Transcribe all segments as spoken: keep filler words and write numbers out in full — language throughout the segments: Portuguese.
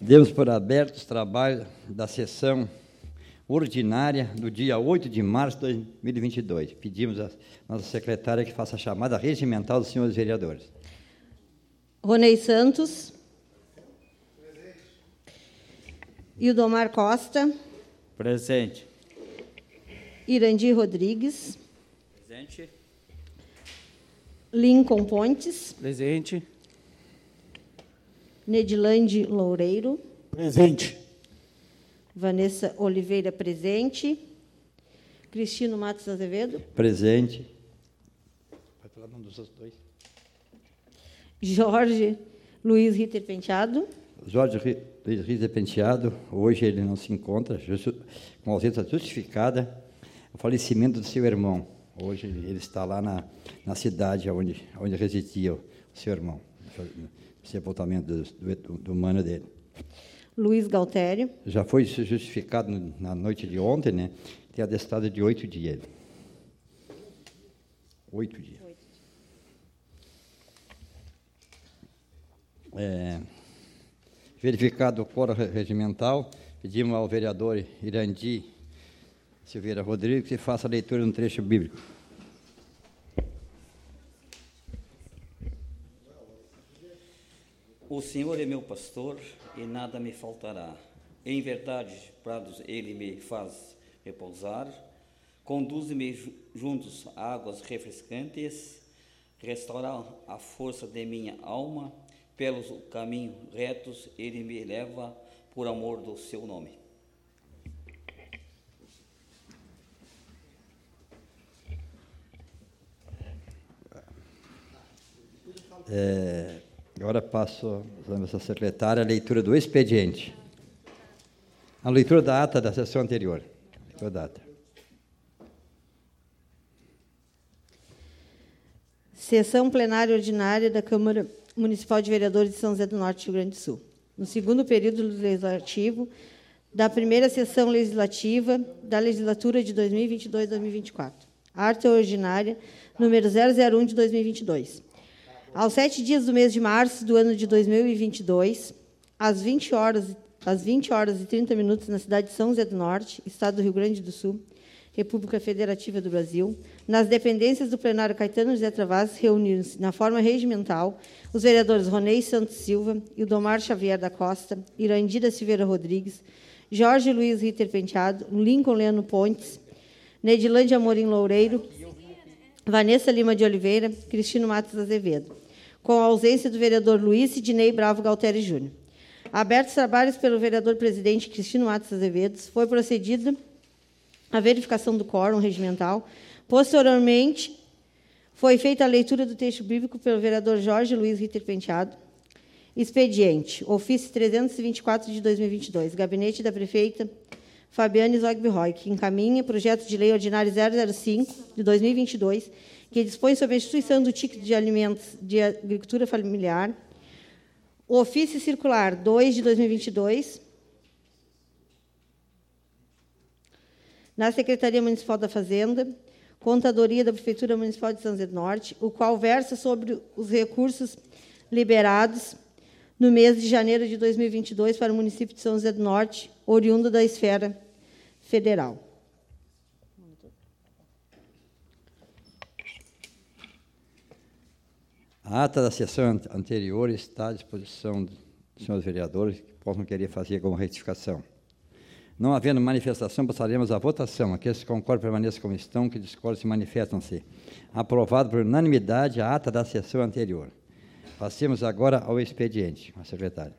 Demos por aberto os trabalhos da sessão ordinária do dia oito de março de dois mil e vinte e dois. Pedimos à nossa secretária que faça a chamada regimental dos senhores vereadores. Ronei Santos. Presente. Ildomar Costa. Presente. Irandi Rodrigues. Presente. Lincoln Pontes. Presente. Nedilande Loureiro. Presente. Vanessa Oliveira, presente. Cristino Matos Azevedo. Presente. Vai falar o nome dos outros dois. Jorge Luiz Ritter Penteado. Jorge Luiz Ritter Penteado, hoje ele não se encontra, justo, com ausência justificada, o falecimento do seu irmão. Hoje ele está lá na, na cidade onde, onde residia o seu irmão, o sepultamento do, do, do mano dele. Luiz Galtério. Já foi justificado na noite de ontem, né? Tem atestado de oito dias. Oito dias. Oito. É, verificado o quórum regimental, pedimos ao vereador Irandi Silveira Rodrigues que faça a leitura de um trecho bíblico. O Senhor é meu pastor e nada me faltará. Em verdade, prados ele me faz repousar, conduz-me juntos a águas refrescantes, restaura a força de minha alma, pelos caminhos retos ele me leva por amor do seu nome. É, agora passo à nossa secretária a leitura do expediente. A leitura da ata da sessão anterior. Leitura da ata. Sessão plenária ordinária da Câmara Municipal de Vereadores de São José do Norte, Rio Grande do Sul. No segundo período legislativo da primeira sessão legislativa da legislatura de dois mil e vinte e dois a dois mil e vinte e quatro. Ata ordinária número zero zero um de dois mil e vinte e dois. Aos sete dias do mês de março do ano de dois mil e vinte e dois, às vinte horas, às vinte horas e trinta minutos, na cidade de São José do Norte, Estado do Rio Grande do Sul, República Federativa do Brasil, nas dependências do plenário Caetano José Travassos, reuniram-se, na forma regimental, os vereadores Ronei Santos Silva, Ildomar Xavier da Costa, Irandira Silveira Rodrigues, Jorge Luiz Ritter Penteado, Lincoln Leano Pontes, Nedilande Amorim Loureiro, Vanessa Lima de Oliveira, Cristino Matos Azevedo, com a ausência do vereador Luiz Sidney Bravo Galtério Júnior. Abertos trabalhos pelo vereador-presidente Cristino Matos Azevedo, foi procedida a verificação do quórum regimental. Posteriormente, foi feita a leitura do texto bíblico pelo vereador Jorge Luiz Ritter Penteado. Expediente, ofício trezentos e vinte e quatro de dois mil e vinte e dois, gabinete da prefeita Fabiane Zogby-Roy, que encaminha projeto de lei ordinário zero zero cinco de dois mil e vinte e dois, que dispõe sobre a instituição do ticket de alimentos de agricultura familiar. O ofício circular dois de dois mil e vinte e dois, na Secretaria Municipal da Fazenda, Contadoria da Prefeitura Municipal de São José do Norte, o qual versa sobre os recursos liberados no mês de janeiro de dois mil e vinte e dois para o município de São José do Norte, oriundo da esfera federal. A ata da sessão anterior está à disposição dos senhores vereadores que possam querer fazer alguma retificação. Não havendo manifestação, passaremos à votação. Aqueles que concordam permaneçam como estão, que discordam se manifestam-se. Aprovado por unanimidade a ata da sessão anterior. Passemos agora ao expediente. A secretária.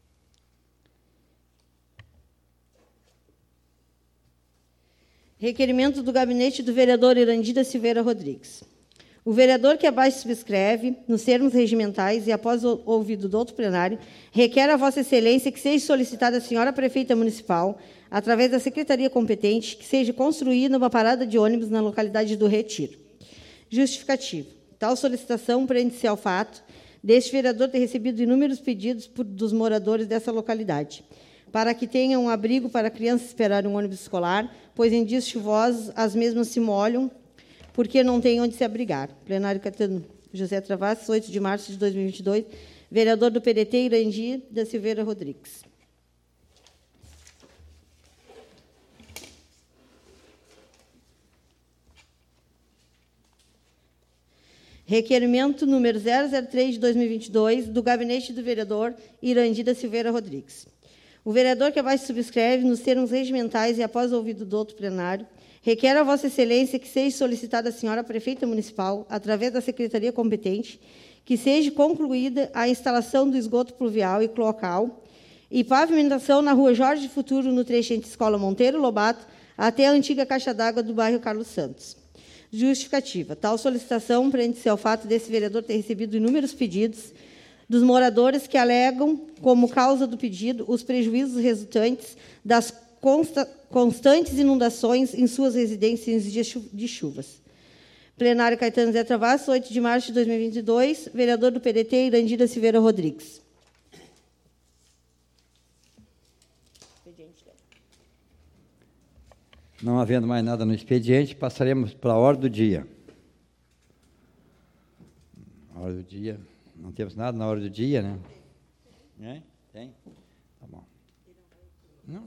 Requerimento do gabinete do vereador Irandira Silveira Rodrigues. O vereador que abaixo subscreve, nos termos regimentais e após o ouvido do outro plenário, requer a Vossa Excelência que seja solicitada a senhora prefeita municipal, através da secretaria competente, que seja construída uma parada de ônibus na localidade do Retiro. Justificativo. Tal solicitação prende-se ao fato deste vereador ter recebido inúmeros pedidos por, dos moradores dessa localidade, para que tenham um abrigo para crianças esperar um ônibus escolar, pois em dias chuvosos as mesmas se molham, porque não tem onde se abrigar. Plenário Caetano José Travassos, oito de março de dois mil e vinte e dois, vereador do P D T, Irandi da Silveira Rodrigues. Requerimento número zero zero três de dois mil e vinte e dois, do gabinete do vereador Irandi da Silveira Rodrigues. O vereador que abaixo subscreve, nos termos regimentais e após ouvido do outro plenário, requer a Vossa Excelência que seja solicitada à senhora prefeita municipal, através da secretaria competente, que seja concluída a instalação do esgoto pluvial e cloacal e pavimentação na rua Jorge Futuro, no trecho entre Escola Monteiro Lobato, até a antiga caixa d'água do bairro Carlos Santos. Justificativa. Tal solicitação prende-se ao fato desse vereador ter recebido inúmeros pedidos dos moradores que alegam, como causa do pedido, os prejuízos resultantes das consta constantes inundações em suas residências em dias de chuvas. Plenário Caetano Zé Travassos, oito de março de dois mil e vinte e dois, vereador do P D T, Irandira Silveira Rodrigues. Não havendo mais nada no expediente, passaremos para a ordem do dia. A ordem do dia. Não temos nada na ordem do dia, né? É? Tem? Tá bom. Não.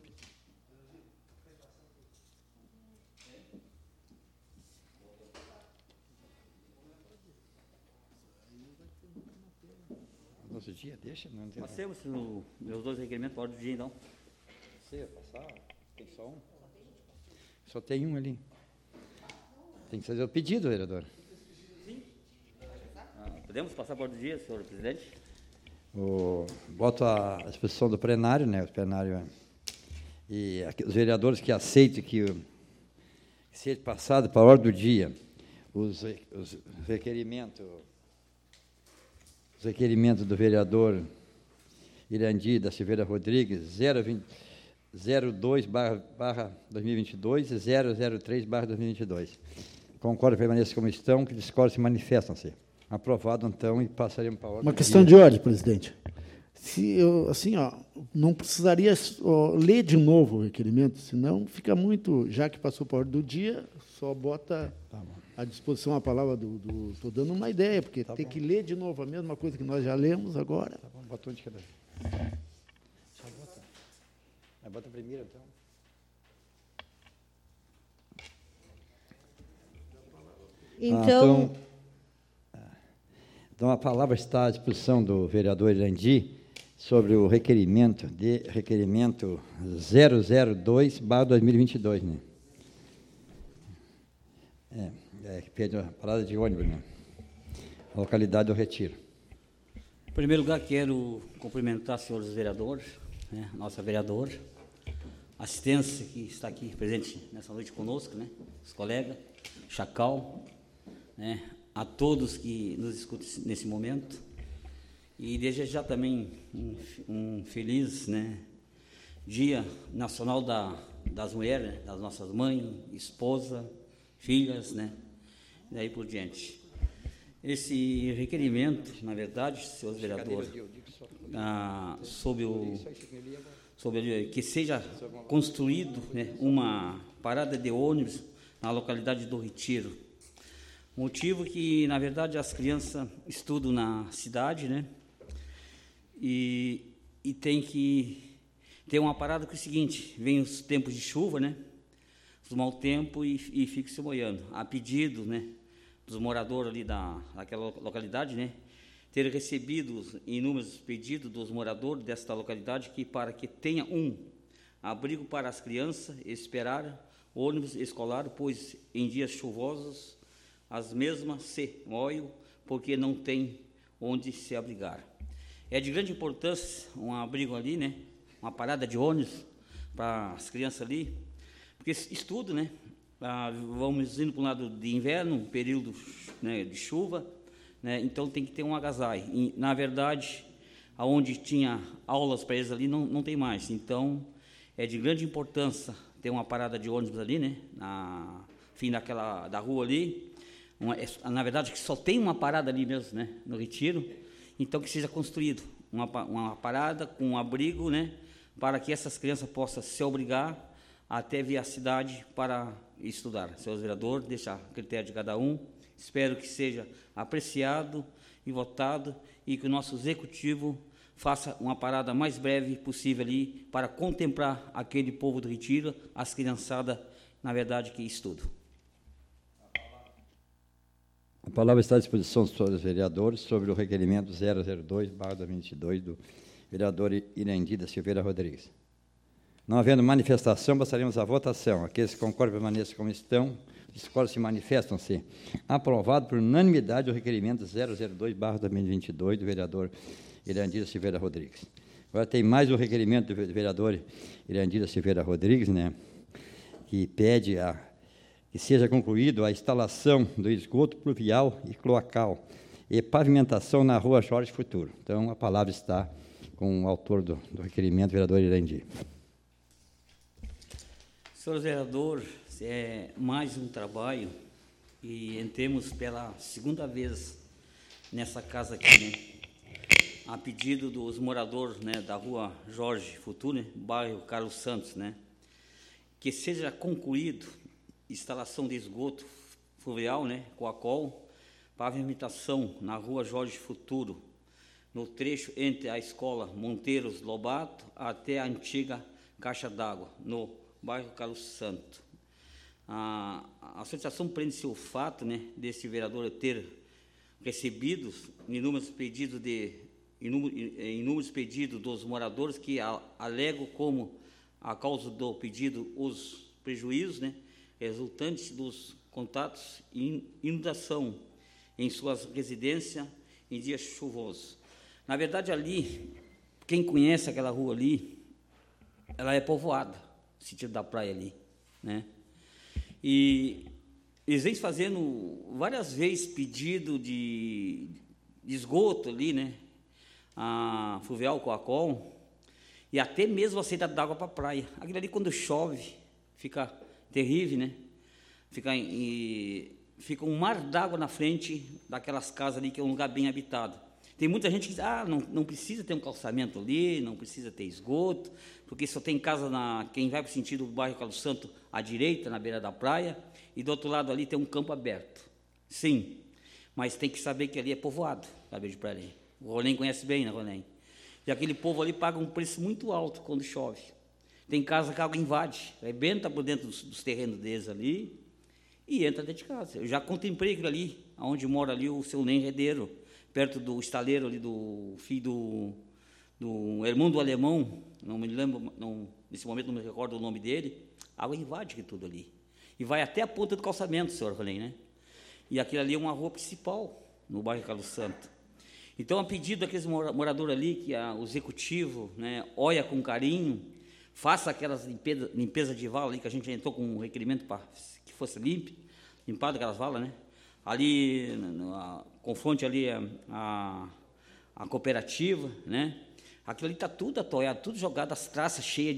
Nosso dia, deixa. Não tem Nós temos os meus dois requerimentos para a ordem do dia, então. Você passar? Tem só um? Só tem um ali. Tem que fazer o pedido, vereador. Sim. Ah, podemos passar para a ordem do dia, senhor presidente? O, boto à disposição do plenário, né? O plenário é, e aqui, os vereadores que aceitem que, que seja passado para a ordem do dia os, os requerimentos, os requerimentos do vereador Irandi da Silveira Rodrigues, zero vinte zero dois barra dois mil e vinte e dois e zero zero três barra dois mil e vinte e dois. Concordo, permaneça como estão, que discordam se manifestam-se. Aprovado, então, e passaremos para a ordem. Uma questão de ordem, presidente. Se eu, assim, ó, não precisaria ó, ler de novo o requerimento, senão fica muito, já que passou para a ordem do dia, só bota tá à disposição a palavra do... Estou dando uma ideia, porque tá tem bom. que ler de novo a mesma coisa que nós já lemos agora. Tá bom, bota um de cada vez. Só bota. Mas bota primeiro, então. Então... Ah, então Então, a palavra está à disposição do vereador Irandi sobre o requerimento de requerimento zero zero dois barra dois mil e vinte e dois, né? É, é, que pede a parada de ônibus, né? A localidade do Retiro. Em primeiro lugar, quero cumprimentar os senhores vereadores, né, nossa vereadora, assistência que está aqui presente nessa noite conosco, né, os colegas, Chacal, né, a todos que nos escutam nesse momento, e desde já também um, um feliz, né, Dia Nacional da, das Mulheres, né, das nossas mães, esposa, filhas, né, e daí por diante. Esse requerimento, na verdade, senhores vereadores, ah, sobre o, sobre que seja construído, né, uma parada de ônibus na localidade do Retiro. Motivo que, na verdade, as crianças estudam na cidade, né? E, e tem que ter uma parada que é o seguinte, vem os tempos de chuva, né? Os mau tempo e, e fica se molhando. A pedido, né, dos moradores ali da, daquela localidade, né? Ter recebido inúmeros pedidos dos moradores desta localidade que para que tenha um abrigo para as crianças esperar ônibus escolar, pois em dias chuvosos as mesmas se molham porque não tem onde se abrigar. É de grande importância um abrigo ali, né? Uma parada de ônibus para as crianças ali, porque estudo, né? Ah, vamos indo para um lado de inverno, período, né, de chuva, né? Então tem que ter um agasalho. E, na verdade, aonde tinha aulas para eles ali, não, não tem mais. Então, é de grande importância ter uma parada de ônibus ali, né? Na fim daquela da rua ali. Uma, na verdade, que só tem uma parada ali mesmo, né, no Retiro, então que seja construído uma, uma parada com um abrigo, né, para que essas crianças possam se obrigar até vir à cidade para estudar. Senhores vereadores, deixar a critério de cada um, espero que seja apreciado e votado e que o nosso executivo faça uma parada mais breve possível ali para contemplar aquele povo do Retiro, as criançadas, na verdade, que estudam. A palavra está à disposição dos senhores vereadores sobre o requerimento zero zero dois barra dois mil e vinte e dois do vereador Irendi da Silveira Rodrigues. Não havendo manifestação, passaremos à votação. Aqueles que concordam permaneçam como estão, discordam se manifestam-se. Aprovado por unanimidade o requerimento zero zero dois barra dois mil e vinte e dois do vereador Irendi da Silveira Rodrigues. Agora tem mais um requerimento do vereador Irendi da Silveira Rodrigues, né, que pede a, que seja concluído a instalação do esgoto pluvial e cloacal e pavimentação na rua Jorge Futuro. Então, a palavra está com o autor do, do requerimento, o vereador Irendi. Senhor vereador, é mais um trabalho e entremos pela segunda vez nessa casa aqui, né? A pedido dos moradores, né, da rua Jorge Futuro, né, bairro Carlos Santos, né, que seja concluído instalação de esgoto fluvial, né, coacol, pavimentação na rua Jorge Futuro, no trecho entre a escola Monteiros Lobato até a antiga caixa d'água, no bairro Carlos Santo. A, a associação prende-se o fato, né, desse vereador ter recebido inúmeros pedidos de inúmeros pedidos dos moradores que alegam como a causa do pedido os prejuízos, né, resultantes dos contatos e inundação em suas residências em dias chuvosos. Na verdade, ali, quem conhece aquela rua ali, ela é povoada, no sentido da praia ali, né? E eles vêm fazendo várias vezes pedido de, de esgoto ali, né? A fluvial coacol, e até mesmo a saída d'água para a praia. Aquilo ali, quando chove, fica terrível, né? Fica, em, fica um mar d'água na frente daquelas casas ali, que é um lugar bem habitado. Tem muita gente que diz, ah, não, não precisa ter um calçamento ali, não precisa ter esgoto, porque só tem casa, na, quem vai para o sentido do bairro Carlos Santo, à direita, na beira da praia, e do outro lado ali tem um campo aberto. Sim, mas tem que saber que ali é povoado, sabe, de praia ali. O Ronem conhece bem, né, Ronem? E aquele povo ali paga um preço muito alto quando chove. Tem casa que a água invade, rebenta por dentro dos, dos terrenos deles ali e entra dentro de casa. Eu já contemplei aquilo ali, onde mora ali o seu Nen Redeiro, perto do estaleiro ali do filho do, do irmão do alemão, não me lembro, não, nesse momento não me recordo o nome dele, a água invade aqui tudo ali. E vai até a ponta do calçamento, senhor Ronem, né? E aquilo ali é uma rua principal, no bairro Carlos Santo. Então, a pedido daqueles moradores ali, que a, o executivo, né, olha com carinho, faça aquelas limpeza, limpeza de vala ali, que a gente entrou com um requerimento para que fosse limpe, limpado aquelas valas, né? Ali, na, confronte ali a, a, a cooperativa, né? Aquilo ali está tudo atoiado, tudo jogado, as traças cheias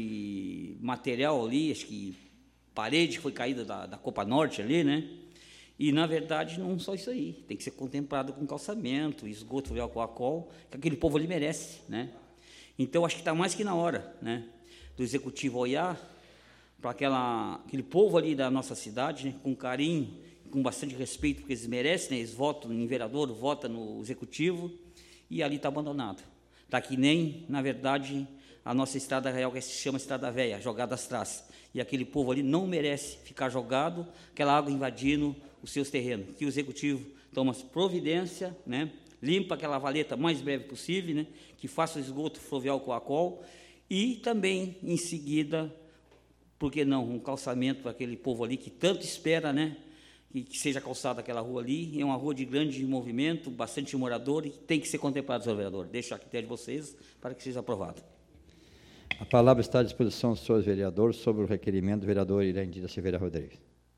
de material ali, acho que parede que foi caída da, da Copa Norte ali, né? E, na verdade, não só isso aí, tem que ser contemplado com calçamento, esgoto fluvial coacol, que aquele povo ali merece, né? Então, acho que está mais que na hora, né, do executivo olhar para aquela, aquele povo ali da nossa cidade, né, com carinho, com bastante respeito, porque eles merecem, né, eles votam em vereador, votam no executivo, e ali está abandonado. Está que nem, na verdade, a nossa estrada real, que se chama Estrada Velha, jogada às traças. E aquele povo ali não merece ficar jogado, aquela água invadindo os seus terrenos. Que o executivo toma providência, né, limpa aquela valeta o mais breve possível, né, que faça o esgoto fluvial coacol e também, em seguida, por que não, um calçamento para aquele povo ali que tanto espera, né, que, que seja calçada aquela rua ali. É uma rua de grande movimento, bastante morador e tem que ser contemplado, senhor vereador. Deixo aqui até de vocês para que seja aprovado. A palavra está à disposição dos senhores vereadores sobre o requerimento do vereador Irendi da Silveira Rodrigues.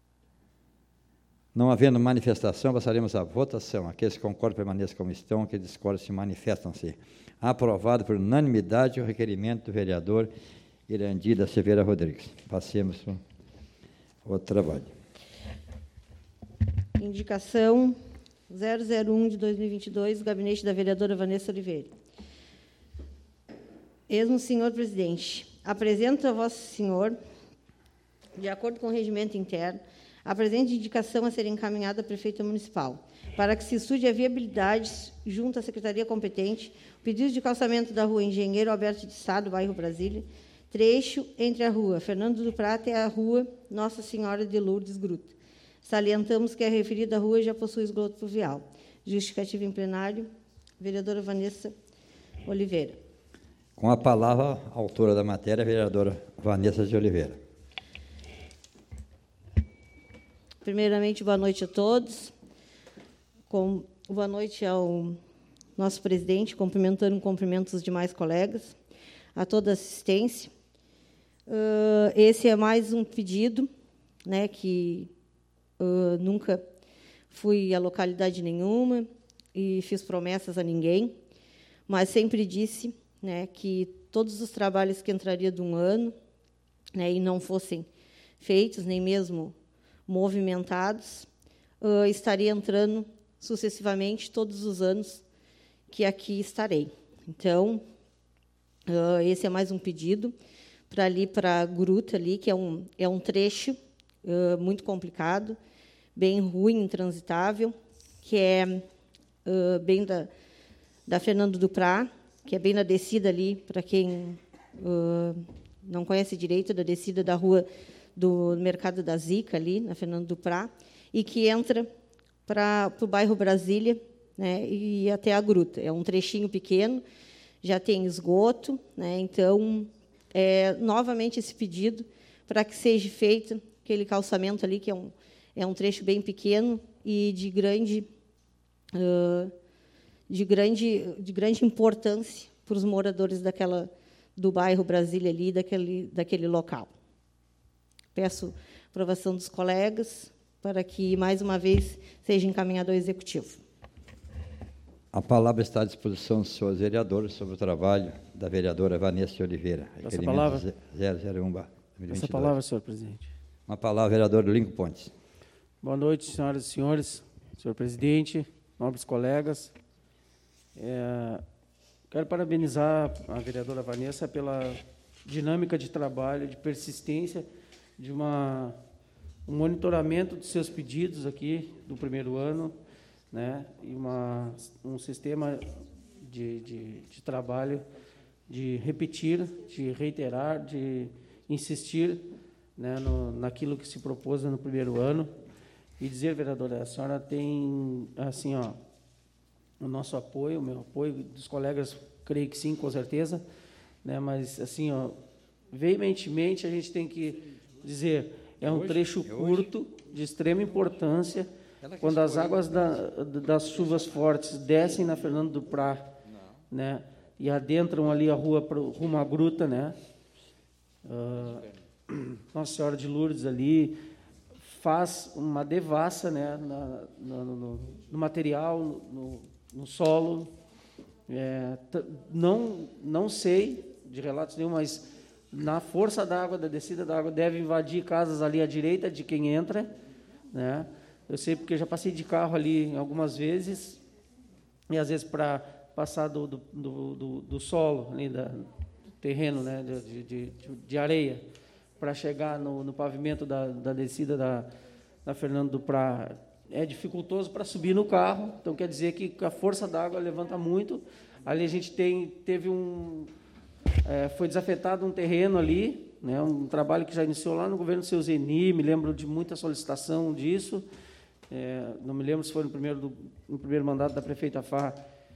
Não havendo manifestação, passaremos à votação. Aqueles que concordam permaneçam como estão, aqueles que discordam se manifestam-se. Aprovado por unanimidade o requerimento do vereador Irendi da Silveira Rodrigues. Passemos para o outro trabalho. Indicação zero zero um de dois mil e vinte e dois, gabinete da vereadora Vanessa Oliveira. Mesmo senhor presidente, apresento a vosso senhor, de acordo com o regimento interno, a presente indicação a ser encaminhada à prefeita municipal, para que se estude a viabilidade, junto à secretaria competente, o pedido de calçamento da rua Engenheiro Alberto de Sá, do bairro Brasília, trecho entre a rua Fernando do Prata e a rua Nossa Senhora de Lourdes Gruta, Salientamos que a referida rua já possui esgoto pluvial. Justificativa em plenário. Vereadora Vanessa Oliveira. Com a palavra, a autora da matéria, a vereadora Vanessa de Oliveira. Primeiramente, boa noite a todos. Com, boa noite ao nosso presidente, cumprimentando, cumprimento os demais colegas, a toda a assistência. Uh, esse é mais um pedido, né, que uh, nunca fui a localidade nenhuma e fiz promessas a ninguém, mas sempre disse, né, que todos os trabalhos que entrariam de um ano, né, e não fossem feitos, nem mesmo movimentados, uh, estaria entrando sucessivamente todos os anos que aqui estarei. Então, uh, esse é mais um pedido para ali, para a gruta ali, que é um, é um trecho uh, muito complicado, bem ruim, intransitável, que é uh, bem da, da Fernando do Prá, que é bem na descida ali, para quem uh, não conhece direito, da descida da rua do Mercado da Zica, ali, na Fernando do Prá, e que entra para o bairro Brasília, né, e até a gruta. É um trechinho pequeno, já tem esgoto, né, então, é, novamente, esse pedido para que seja feito aquele calçamento ali, que é um, é um trecho bem pequeno e de grande, uh, de grande, de grande importância para os moradores daquela, do bairro Brasília, ali, daquele, daquele local. Peço aprovação dos colegas para que, mais uma vez, seja encaminhado ao Executivo. A palavra está à disposição dos senhores vereadores sobre o trabalho da vereadora Vanessa de Oliveira. Essa palavra. zero zero um barra dois mil e vinte e dois. Essa palavra, senhor presidente. Uma palavra, vereador Lincoln Pontes. Boa noite, senhoras e senhores, senhor presidente, nobres colegas. É, quero parabenizar a vereadora Vanessa pela dinâmica de trabalho, de persistência, de uma, um monitoramento dos seus pedidos aqui do primeiro ano, né, e uma, um sistema de, de, de trabalho de repetir, de reiterar, de insistir, né, no, naquilo que se propôs no primeiro ano. E dizer, vereadora, a senhora tem, assim, ó, o nosso apoio, o meu apoio, dos colegas, creio que sim, com certeza, né, mas, assim, ó, veementemente, a gente tem que dizer, é um trecho curto, de extrema importância, quando as águas da, das chuvas fortes descem na Fernando do Prá, né, e adentram ali a rua pro, rumo à gruta, né, uh, Nossa Senhora de Lourdes ali, faz uma devassa, né, na, no, no, no material, no, no solo. É, não, não sei de relatos nenhum, mas na força da água, da descida da água, deve invadir casas ali à direita de quem entra, né? Eu sei porque já passei de carro ali algumas vezes, e às vezes para passar do, do, do, do, do solo, ali da, do terreno, né, de, de, de, de areia, para chegar no, no pavimento da, da descida da, da Fernando do Prá, é dificultoso para subir no carro. Então, quer dizer que a força da água levanta muito. Ali a gente tem, teve um... É, foi desafetado um terreno ali, né, um trabalho que já iniciou lá no governo do seu Zeni, me lembro de muita solicitação disso. É, não me lembro se foi no primeiro, do, no primeiro mandato da prefeita Fá,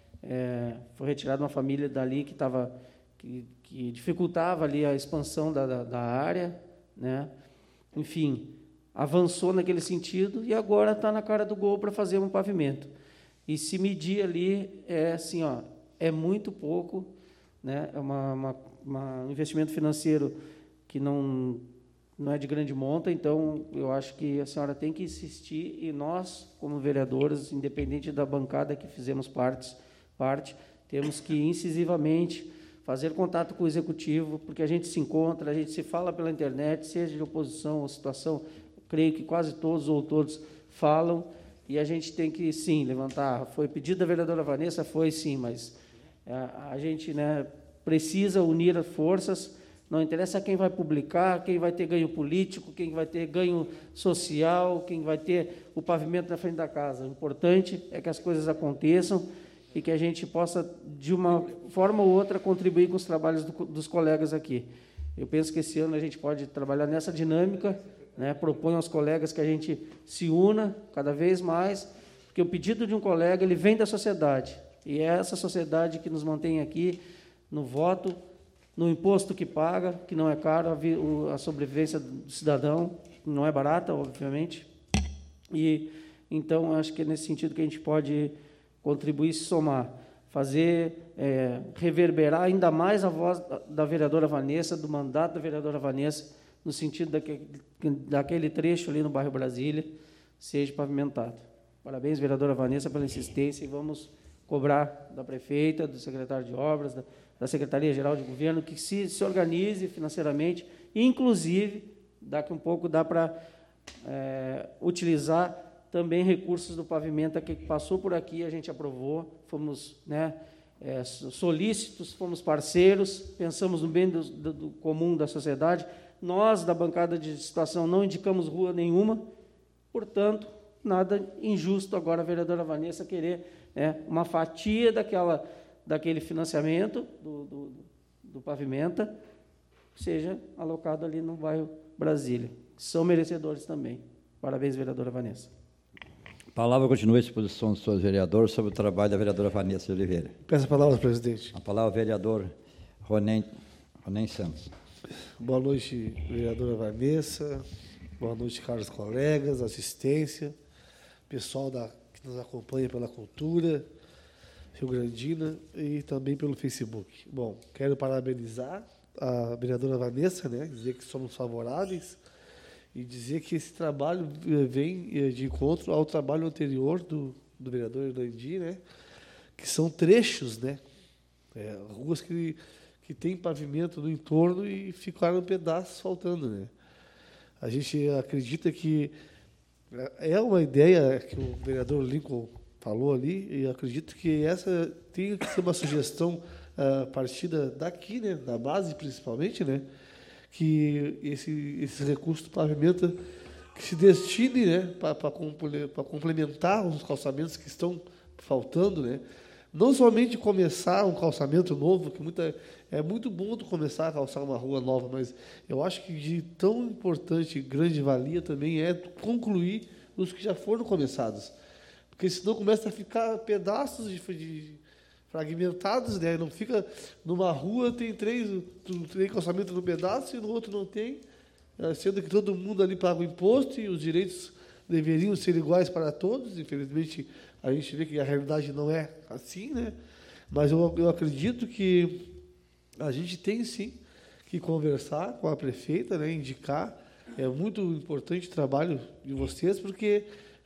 é, foi retirada uma família dali que estava... Que, que dificultava ali a expansão da, da, da área, né? Enfim, avançou naquele sentido e agora está na cara do gol para fazer um pavimento. E se medir ali, é assim, ó, é muito pouco, né? É uma, uma, uma, um investimento financeiro que não, não é de grande monta, então eu acho que a senhora tem que insistir e nós, como vereadores, independente da bancada que fizemos parte, parte temos que incisivamente fazer contato com o Executivo, porque a gente se encontra, a gente se fala pela internet, seja de oposição ou situação, creio que quase todos ou todos falam, e a gente tem que, sim, levantar. Foi pedido da vereadora Vanessa, foi sim, mas a, a gente, né, precisa unir as forças, não interessa quem vai publicar, quem vai ter ganho político, quem vai ter ganho social, quem vai ter o pavimento na frente da casa. O importante é que as coisas aconteçam, e que a gente possa, de uma forma ou outra, contribuir com os trabalhos do, dos colegas aqui. Eu penso que esse ano a gente pode trabalhar nessa dinâmica, né, proponho aos colegas que a gente se una cada vez mais, porque o pedido de um colega ele vem da sociedade, e é essa sociedade que nos mantém aqui no voto, no imposto que paga, que não é caro, a, vi, o, a sobrevivência do cidadão não é barata, obviamente, e então acho que é nesse sentido que a gente pode contribuir e se somar, fazer, é, reverberar ainda mais a voz da, da vereadora Vanessa, do mandato da vereadora Vanessa, no sentido daquele, daquele trecho ali no bairro Brasília, seja pavimentado. Parabéns, vereadora Vanessa, pela insistência, e vamos cobrar da prefeita, do secretário de obras, da, da Secretaria-Geral de Governo, que se, se organize financeiramente, inclusive, daqui um pouco dá para é, utilizar também recursos do pavimento que passou por aqui, a gente aprovou, fomos, né, é, solícitos, fomos parceiros, pensamos no bem do, do, do comum da sociedade. Nós, da bancada de situação, não indicamos rua nenhuma, portanto, nada injusto agora a vereadora Vanessa querer, né, uma fatia daquela, daquele financiamento do, do, do pavimenta, seja alocado ali no bairro Brasília. São merecedores também. Parabéns, vereadora Vanessa. A palavra continua à disposição dos senhores vereadores sobre o trabalho da vereadora Vanessa de Oliveira. Peço a palavra, presidente. A palavra ao vereador Ronem, Ronem Santos. Boa noite, vereadora Vanessa. Boa noite, caros colegas, assistência, pessoal da, que nos acompanha pela cultura rio-grandina e também pelo Facebook. Bom, quero parabenizar a vereadora Vanessa, né, dizer que somos favoráveis e dizer que esse trabalho vem de encontro ao trabalho anterior do, do vereador Hernandi, né, que são trechos, né, é, ruas que, que têm pavimento no entorno e ficaram pedaços faltando, né. A gente acredita que é uma ideia que o vereador Lincoln falou ali, e acredito que essa tem que ser uma sugestão a partir daqui, né, da base principalmente, né, que esse, esse recurso do pavimento que se destine, né, para complementar os calçamentos que estão faltando, né, não somente começar um calçamento novo, que muita, é muito bom tu começar a calçar uma rua nova, mas eu acho que de tão importante, grande valia também é concluir os que já foram começados, porque senão começa a ficar pedaços de, de fragmentados, né? Não fica numa rua, tem três, três calçamentos no pedaço e no outro não tem, sendo que todo mundo ali paga o imposto e os direitos deveriam ser iguais para todos. Infelizmente, a gente vê que a realidade não é assim, né? Mas eu, eu acredito que a gente tem, sim, que conversar com a prefeita, né? Indicar. É muito importante o trabalho de vocês, porque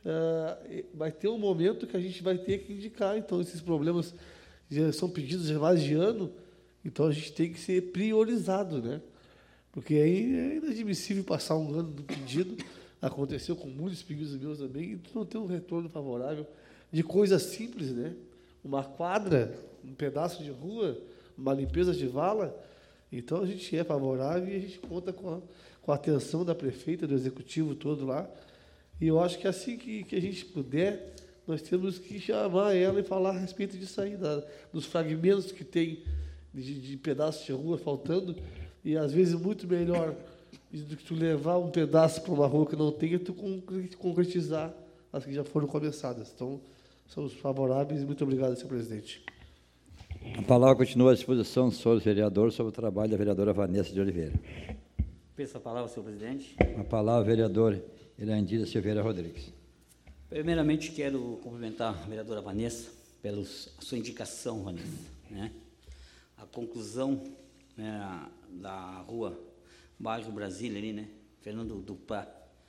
uh, vai ter um momento que a gente vai ter que indicar. Então, esses problemas já são pedidos há mais de ano, então a gente tem que ser priorizado, né? Porque aí é inadmissível passar um ano do pedido. Aconteceu com muitos pedidos meus também, e tu não tem um retorno favorável de coisas simples, né? Uma quadra, um pedaço de rua, uma limpeza de vala. Então, a gente é favorável e a gente conta com a, com a atenção da prefeita, do executivo todo lá. E eu acho que assim que, que a gente puder, nós temos que chamar ela e falar a respeito disso aí, da, dos fragmentos que tem de, de pedaços de rua faltando, e às vezes muito melhor do que tu levar um pedaço para uma rua que não tem, é tu concretizar as que já foram começadas. Então, somos favoráveis e muito obrigado, senhor presidente. A palavra continua à disposição dos senhores vereadores sobre o trabalho da vereadora Vanessa de Oliveira. Peço a palavra, senhor presidente. A palavra ao vereador Irandira Silveira Rodrigues. Primeiramente, quero cumprimentar a vereadora Vanessa pela sua indicação, Vanessa, né? A conclusão, né, da rua bairro Brasília, ali, né? Fernando Dupá.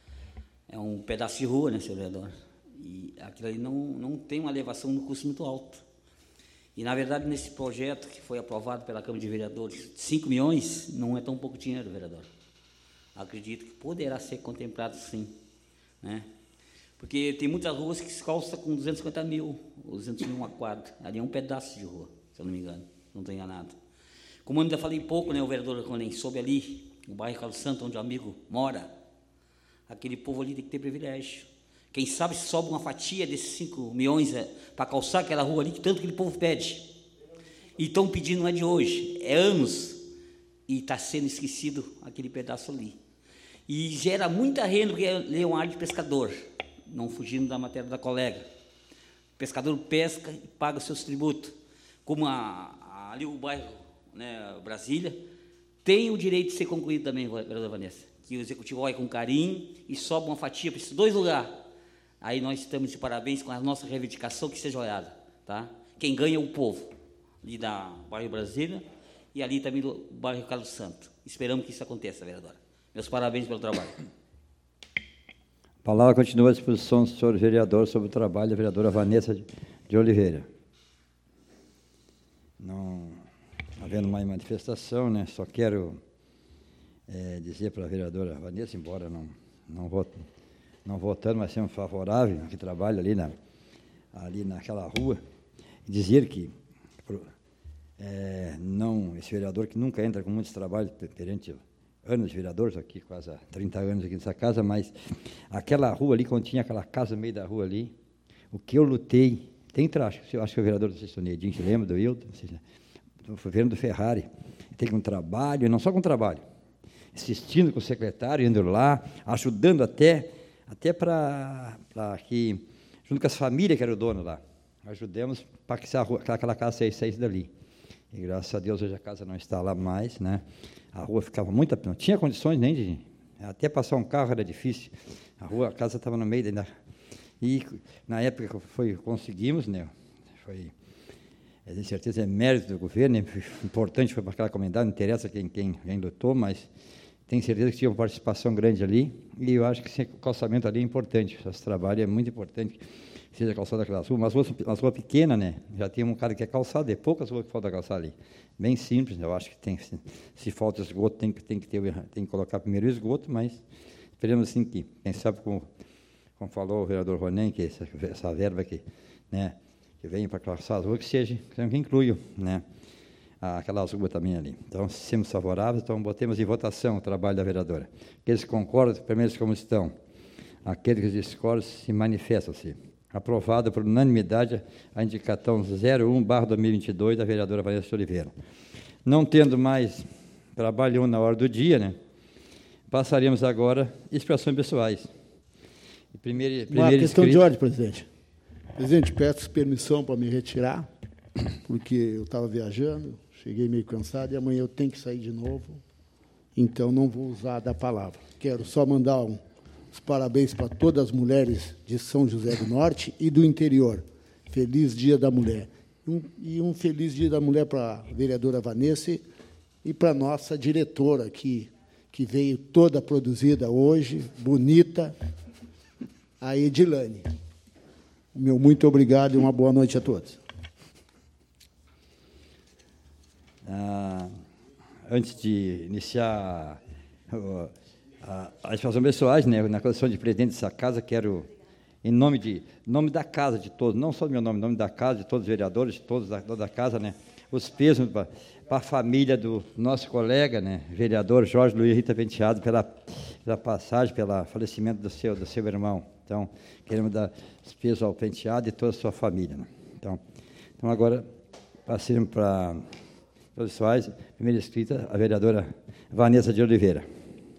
É um pedaço de rua, né, senhor vereador? E aquilo ali não, não tem uma elevação no custo muito alto. E, na verdade, nesse projeto que foi aprovado pela Câmara de Vereadores, cinco milhões, não é tão pouco dinheiro, vereador. Acredito que poderá ser contemplado, sim, né? Porque tem muitas ruas que se calçam com duzentos e cinquenta mil, ou duzentos mil uma quadra. Ali é um pedaço de rua, se eu não me engano, não estou enganado. Como eu ainda falei pouco, né, o vereador, quando nem soube ali, o bairro Carlos Santo, onde o amigo mora, aquele povo ali tem que ter privilégio. Quem sabe se sobra uma fatia desses cinco milhões é, para calçar aquela rua ali, que tanto aquele povo pede. E estão pedindo, não é de hoje, é anos, e está sendo esquecido aquele pedaço ali. E gera muita renda, porque ele é um ar de pescador, não fugindo da matéria da colega. O pescador pesca e paga seus tributos. Como a, a, ali o bairro, né, Brasília, tem o direito de ser concluído também, vereadora Vanessa, que o executivo olha com carinho e sobe uma fatia para esses dois lugares. Aí nós estamos de parabéns com a nossa reivindicação que seja olhada. Tá? Quem ganha é o povo, ali da bairro Brasília e ali também do bairro Carlos Santo. Esperamos que isso aconteça, vereadora. Meus parabéns pelo trabalho. A palavra continua à disposição do senhor vereador sobre o trabalho da vereadora Vanessa de Oliveira. Não havendo mais manifestação, né, só quero é, dizer para a vereadora Vanessa, embora não, não, vote, não votando, mas sendo favorável, que trabalha ali, na, ali naquela rua, dizer que é, não, esse vereador que nunca entra com muitos trabalhos perante anos de vereadores, aqui quase há trinta anos aqui nessa casa, mas aquela rua ali, quando tinha aquela casa no meio da rua ali, o que eu lutei, tem traço, eu acho que o vereador do Sexto Nedinho, se lembra do Hilton, do governo do Ferrari, tem um trabalho, não só com trabalho, insistindo com o secretário, indo lá, ajudando até, até para que, junto com as famílias que eram o dono lá, ajudemos para que rua, aquela casa saísse dali. E graças a Deus hoje a casa não está lá mais, né? A rua ficava muito, não tinha condições nem de, até passar um carro era difícil. A rua, a casa estava no meio da, e na época foi conseguimos, né? Foi, é, de certeza é mérito do governo, né? Importante foi para aquela comunidade, não interessa quem, quem, quem lutou, mas tenho certeza que tinha uma participação grande ali, e eu acho que esse calçamento ali é importante, esse trabalho é muito importante, seja calçada daquela rua, mas uma rua pequena, né? Já tem um cara que é calçado, é poucas ruas que falta calçar ali. Bem simples, eu acho que tem, se, se falta esgoto, tem que, tem, que ter, tem que colocar primeiro o esgoto, mas esperemos assim que, quem sabe, como, como falou o vereador Ronen, que essa, essa verba que, né, que vem para calçar as ruas, que seja, que inclui, né, aquelas ruas também ali. Então, se somos favoráveis, então botemos em votação o trabalho da vereadora. Aqueles que concordam, permaneçam como estão. Aqueles que discordam, se manifestam-se. Aprovada por unanimidade a indicação zero um barra dois mil e vinte e dois da vereadora Vanessa de Oliveira. Não tendo mais trabalho na hora do dia, né, passaremos agora expressões pessoais. Primeiro, Uma primeiro questão inscrito, de ordem, presidente. Presidente, peço permissão para me retirar, porque eu estava viajando, cheguei meio cansado e amanhã eu tenho que sair de novo, então não vou usar da palavra. Quero só mandar um os parabéns para todas as mulheres de São José do Norte e do interior. Feliz Dia da Mulher. Um, e um feliz Dia da Mulher para a vereadora Vanessa e para a nossa diretora, que, que veio toda produzida hoje, bonita, a Edilane. Meu muito obrigado e uma boa noite a todos. Ah, antes de iniciar uh, as expressões pessoais, né, na condição de presidente dessa casa, quero, em nome, de, nome da casa de todos, não só do meu nome, em nome da casa, de todos os vereadores, de todos da, toda a casa, né, os pesos para a família do nosso colega, né, vereador Jorge Luiz Rita Penteado, pela, pela passagem, pelo falecimento do seu, do seu irmão. Então, queremos dar os pesos ao Penteado e toda a sua família. Né. Então, então, agora, passemos para os pessoais. Primeira escrita, a vereadora Vanessa de Oliveira.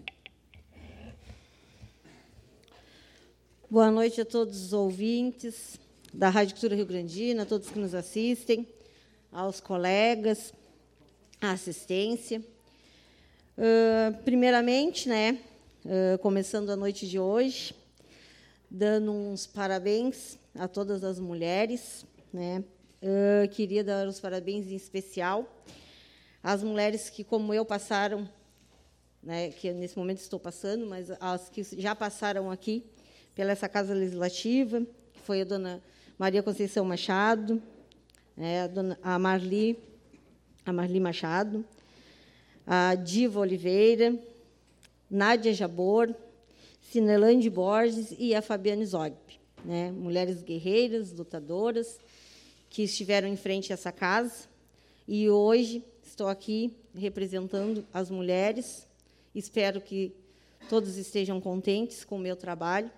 Boa noite a todos os ouvintes da Rádio Cultura Rio Grandina, a todos que nos assistem, aos colegas, à assistência. Uh, primeiramente, né, uh, começando a noite de hoje, dando uns parabéns a todas as mulheres, né. Uh, queria dar os parabéns em especial às mulheres que, como eu, passaram, né, que nesse momento estou passando, mas as que já passaram aqui pela essa Casa Legislativa, que foi a dona Maria Conceição Machado, né, a, dona, a, Marli, a Marli Machado, a Diva Oliveira, Nádia Jabor, Sinelande Borges e a Fabiane Zogb, né, mulheres guerreiras, lutadoras, que estiveram em frente a essa casa, e hoje estou aqui representando as mulheres. Espero que todos estejam contentes com o meu trabalho.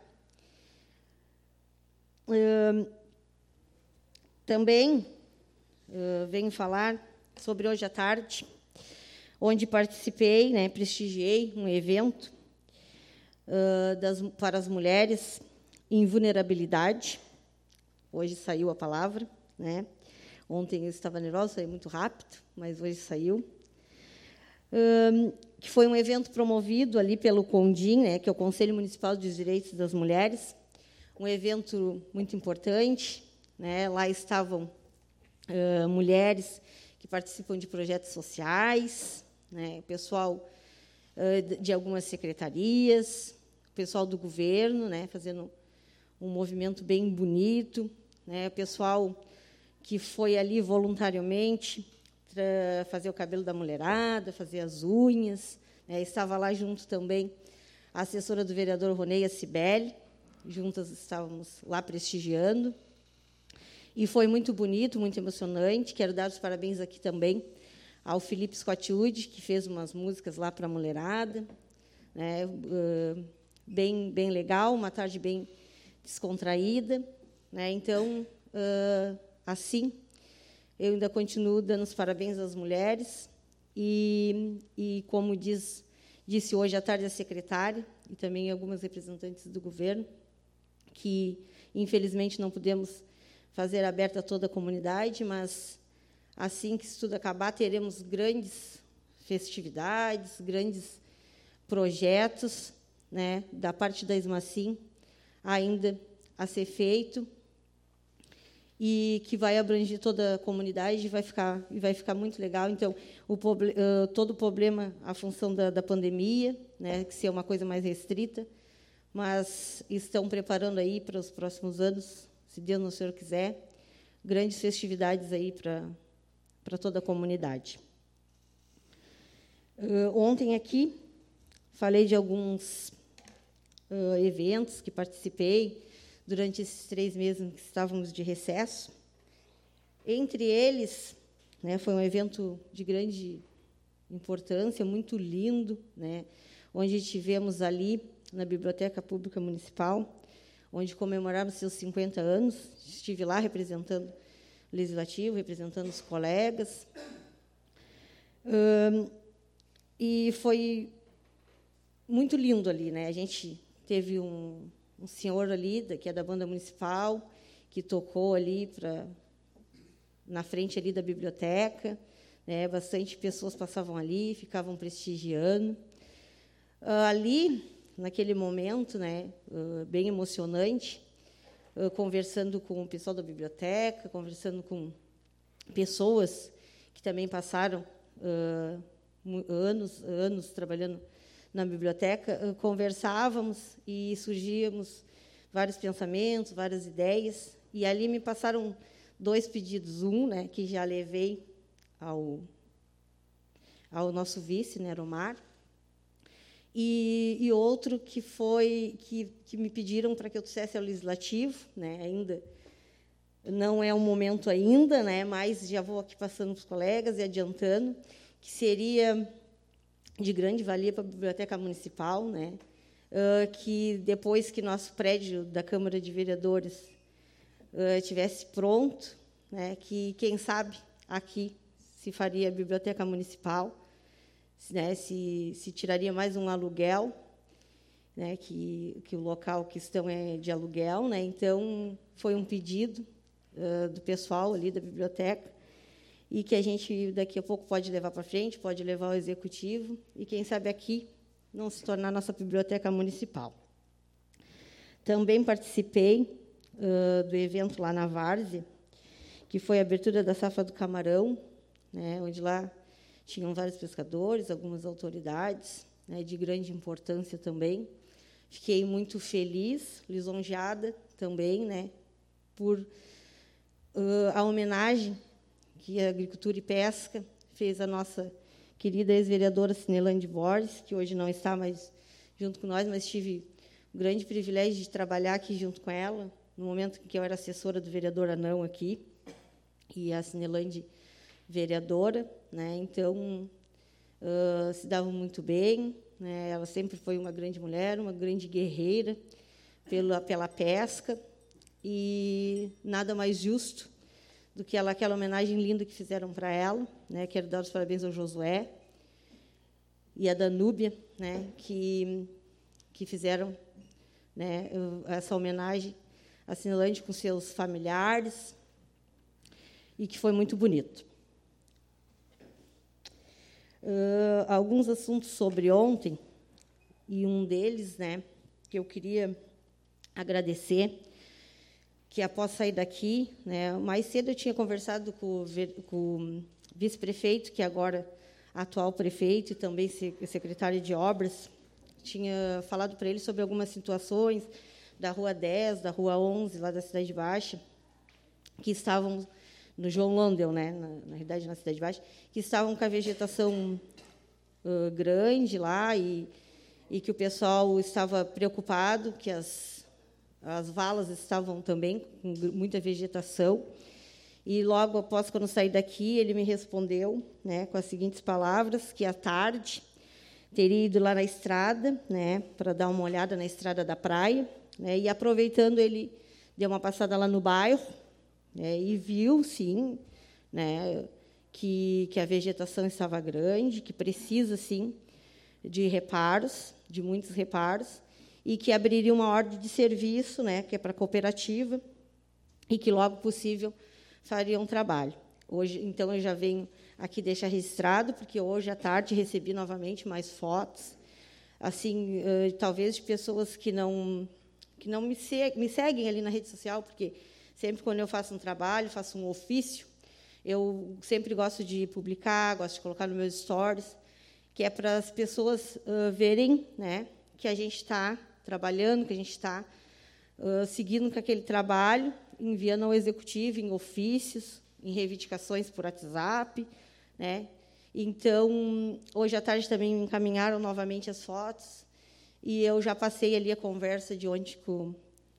Uh, também uh, venho falar sobre hoje à tarde, onde participei, né, prestigiei um evento uh, das, para as mulheres em vulnerabilidade. Hoje saiu a palavra, né? Ontem eu estava nervosa, saiu muito rápido, mas hoje saiu. Um, que foi um evento promovido ali pelo CONDIM, né, que é o Conselho Municipal dos Direitos das Mulheres, um evento muito importante, né? Lá estavam uh, mulheres que participam de projetos sociais, né, pessoal uh, de algumas secretarias, pessoal do governo, né, fazendo um movimento bem bonito, né, pessoal que foi ali voluntariamente para fazer o cabelo da mulherada, fazer as unhas, né, estava lá junto também a assessora do vereador Ronei, a Cibele, juntas estávamos lá prestigiando, e foi muito bonito, muito emocionante. Quero dar os parabéns aqui também ao Felipe Scottiwood, que fez umas músicas lá para a mulherada, né, uh, bem, bem legal, uma tarde bem descontraída, né. Então, uh, assim, eu ainda continuo dando os parabéns às mulheres e, e como diz, disse hoje à tarde a secretária e também algumas representantes do governo, que, infelizmente, não podemos fazer aberta a toda a comunidade, mas, assim que isso tudo acabar, teremos grandes festividades, grandes projetos, né, da parte da SMACIM ainda a ser feito, e que vai abranger toda a comunidade e vai ficar, e vai ficar muito legal. Então, o, uh, todo o problema, a função da, da pandemia, né, que ser uma coisa mais restrita, mas estão preparando aí para os próximos anos, se Deus no Senhor quiser, grandes festividades aí para, para toda a comunidade. Uh, ontem aqui, falei de alguns uh, eventos que participei, durante esses três meses em que estávamos de recesso. Entre eles, né, foi um evento de grande importância, muito lindo, né, onde tivemos ali, na Biblioteca Pública Municipal, onde comemoramos seus cinquenta anos. Estive lá representando o Legislativo, representando os colegas. Hum, e foi muito lindo ali, né? A gente teve um... um senhor ali, que é da banda municipal, que tocou ali pra, na frente ali da biblioteca, né, bastante pessoas passavam ali, ficavam prestigiando. Uh, ali, naquele momento, né, uh, bem emocionante, uh, conversando com o pessoal da biblioteca, conversando com pessoas que também passaram uh, anos, anos trabalhando na biblioteca, conversávamos e surgíamos vários pensamentos, várias ideias, e ali me passaram dois pedidos, um, né, que já levei ao, ao nosso vice, né, Omar, e, e outro que foi que, que me pediram para que eu trouxesse ao Legislativo, né, ainda não é o momento ainda, né, mas já vou aqui passando para os colegas e adiantando, que seria de grande valia para a Biblioteca Municipal, né, uh, que depois que nosso prédio da Câmara de Vereadores uh, tivesse pronto, né, que, quem sabe, aqui se faria a Biblioteca Municipal, né, se, se tiraria mais um aluguel, né, que, que o local que estão é de aluguel. Né, então, foi um pedido uh, do pessoal ali da biblioteca, e que a gente, daqui a pouco, pode levar para frente, pode levar ao Executivo, e, quem sabe, aqui não se tornar nossa Biblioteca Municipal. Também participei uh, do evento lá na Várzea, que foi a abertura da Safra do Camarão, né, onde lá tinham vários pescadores, algumas autoridades, né, de grande importância também. Fiquei muito feliz, lisonjeada também, né, por uh, a homenagem que a Agricultura e Pesca fez a nossa querida ex-vereadora Cinelande Borges, que hoje não está mais junto com nós, mas tive o grande privilégio de trabalhar aqui junto com ela, no momento em que eu era assessora do vereador Anão aqui, e a Cinelande vereadora. Né, então, uh, se davam muito bem. Né, ela sempre foi uma grande mulher, uma grande guerreira pela, pela pesca, e nada mais justo do que ela, aquela homenagem linda que fizeram para ela. Né, quero dar os parabéns ao Josué e à Danúbia, né, que que fizeram, né, essa homenagem a Cinelândia com seus familiares, e que foi muito bonito. Uh, alguns assuntos sobre ontem, e um deles, né, que eu queria agradecer, que após sair daqui, né, mais cedo eu tinha conversado com o, com o vice-prefeito, que agora é atual prefeito, e também secretário de obras, tinha falado para ele sobre algumas situações da Rua dez, da Rua onze, lá da Cidade Baixa, que estavam no João Londel, né, na, na realidade, na Cidade Baixa, que estavam com a vegetação uh, grande lá, e, e que o pessoal estava preocupado, que as, as valas estavam também com muita vegetação. E, logo após, quando saí daqui, ele me respondeu, né, com as seguintes palavras, que, à tarde, teria ido lá na estrada, né, para dar uma olhada na estrada da praia, né, e, aproveitando, ele deu uma passada lá no bairro, né, e viu, sim, né, que, que a vegetação estava grande, que precisa, sim, de reparos, de muitos reparos, e que abriria uma ordem de serviço, né, que é para a cooperativa, e que, logo possível, faria um trabalho. Hoje, então, eu já venho aqui deixar registrado, porque hoje à tarde recebi novamente mais fotos, assim, uh, talvez de pessoas que não que não me, se, me seguem ali na rede social, porque sempre quando eu faço um trabalho, faço um ofício, eu sempre gosto de publicar, gosto de colocar nos meus stories, que é para as pessoas uh, verem, né, que a gente está trabalhando, que a gente está uh, seguindo com aquele trabalho, enviando ao executivo em ofícios, em reivindicações por WhatsApp, né? Então, hoje à tarde também me encaminharam novamente as fotos, e eu já passei ali a conversa de ontem com,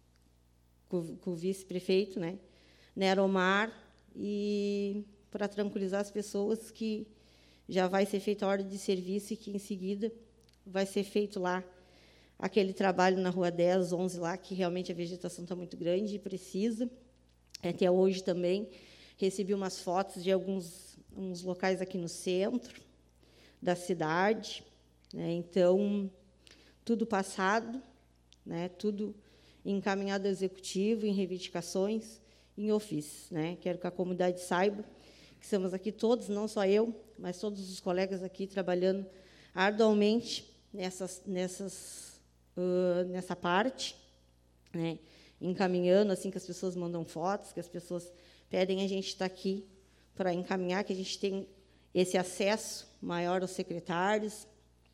com, com o vice-prefeito, né, Neromar, e para tranquilizar as pessoas que já vai ser feita a ordem de serviço e que, em seguida, vai ser feito lá aquele trabalho na Rua dez, onze, lá, que realmente a vegetação está muito grande e precisa. Até hoje também recebi umas fotos de alguns uns locais aqui no centro da cidade, né? Então, tudo passado, né? Tudo encaminhado ao executivo, em reivindicações, em ofícios, né? Quero que a comunidade saiba que estamos aqui todos, não só eu, mas todos os colegas aqui trabalhando arduamente nessas, nessas, uh, nessa parte, né? Encaminhando, assim que as pessoas mandam fotos, que as pessoas pedem, a gente está aqui para encaminhar, que a gente tem esse acesso maior aos secretários,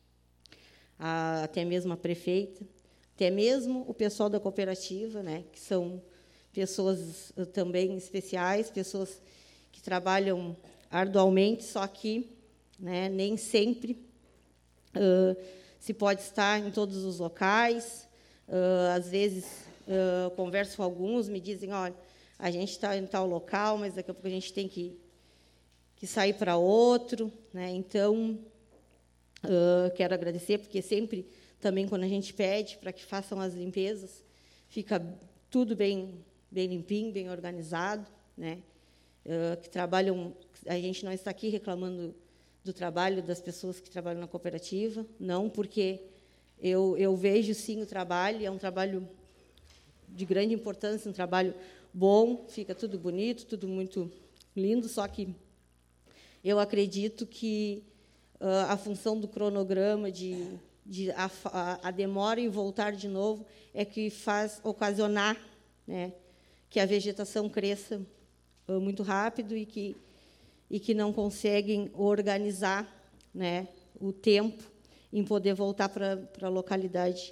a, até mesmo a prefeita, até mesmo o pessoal da cooperativa, né, que são pessoas uh, também especiais, pessoas que trabalham arduamente, só que, né, nem sempre uh, se pode estar em todos os locais. Uh, às vezes, uh, converso com alguns, me dizem, olha, a gente está em tal local, mas daqui a pouco a gente tem que, que sair para outro, né? Então, uh, quero agradecer, porque sempre, também, quando a gente pede para que façam as limpezas, fica tudo bem, bem limpinho, bem organizado, né? Uh, que trabalham, a gente não está aqui reclamando do trabalho das pessoas que trabalham na cooperativa, não, porque eu, eu vejo, sim, o trabalho, é um trabalho de grande importância, um trabalho bom, fica tudo bonito, tudo muito lindo, só que eu acredito que uh, a função do cronograma, de, de a, a, a demora em voltar de novo, é que faz ocasionar, né, que a vegetação cresça uh, muito rápido e que, e que não conseguem organizar, né, o tempo em poder voltar para a localidade.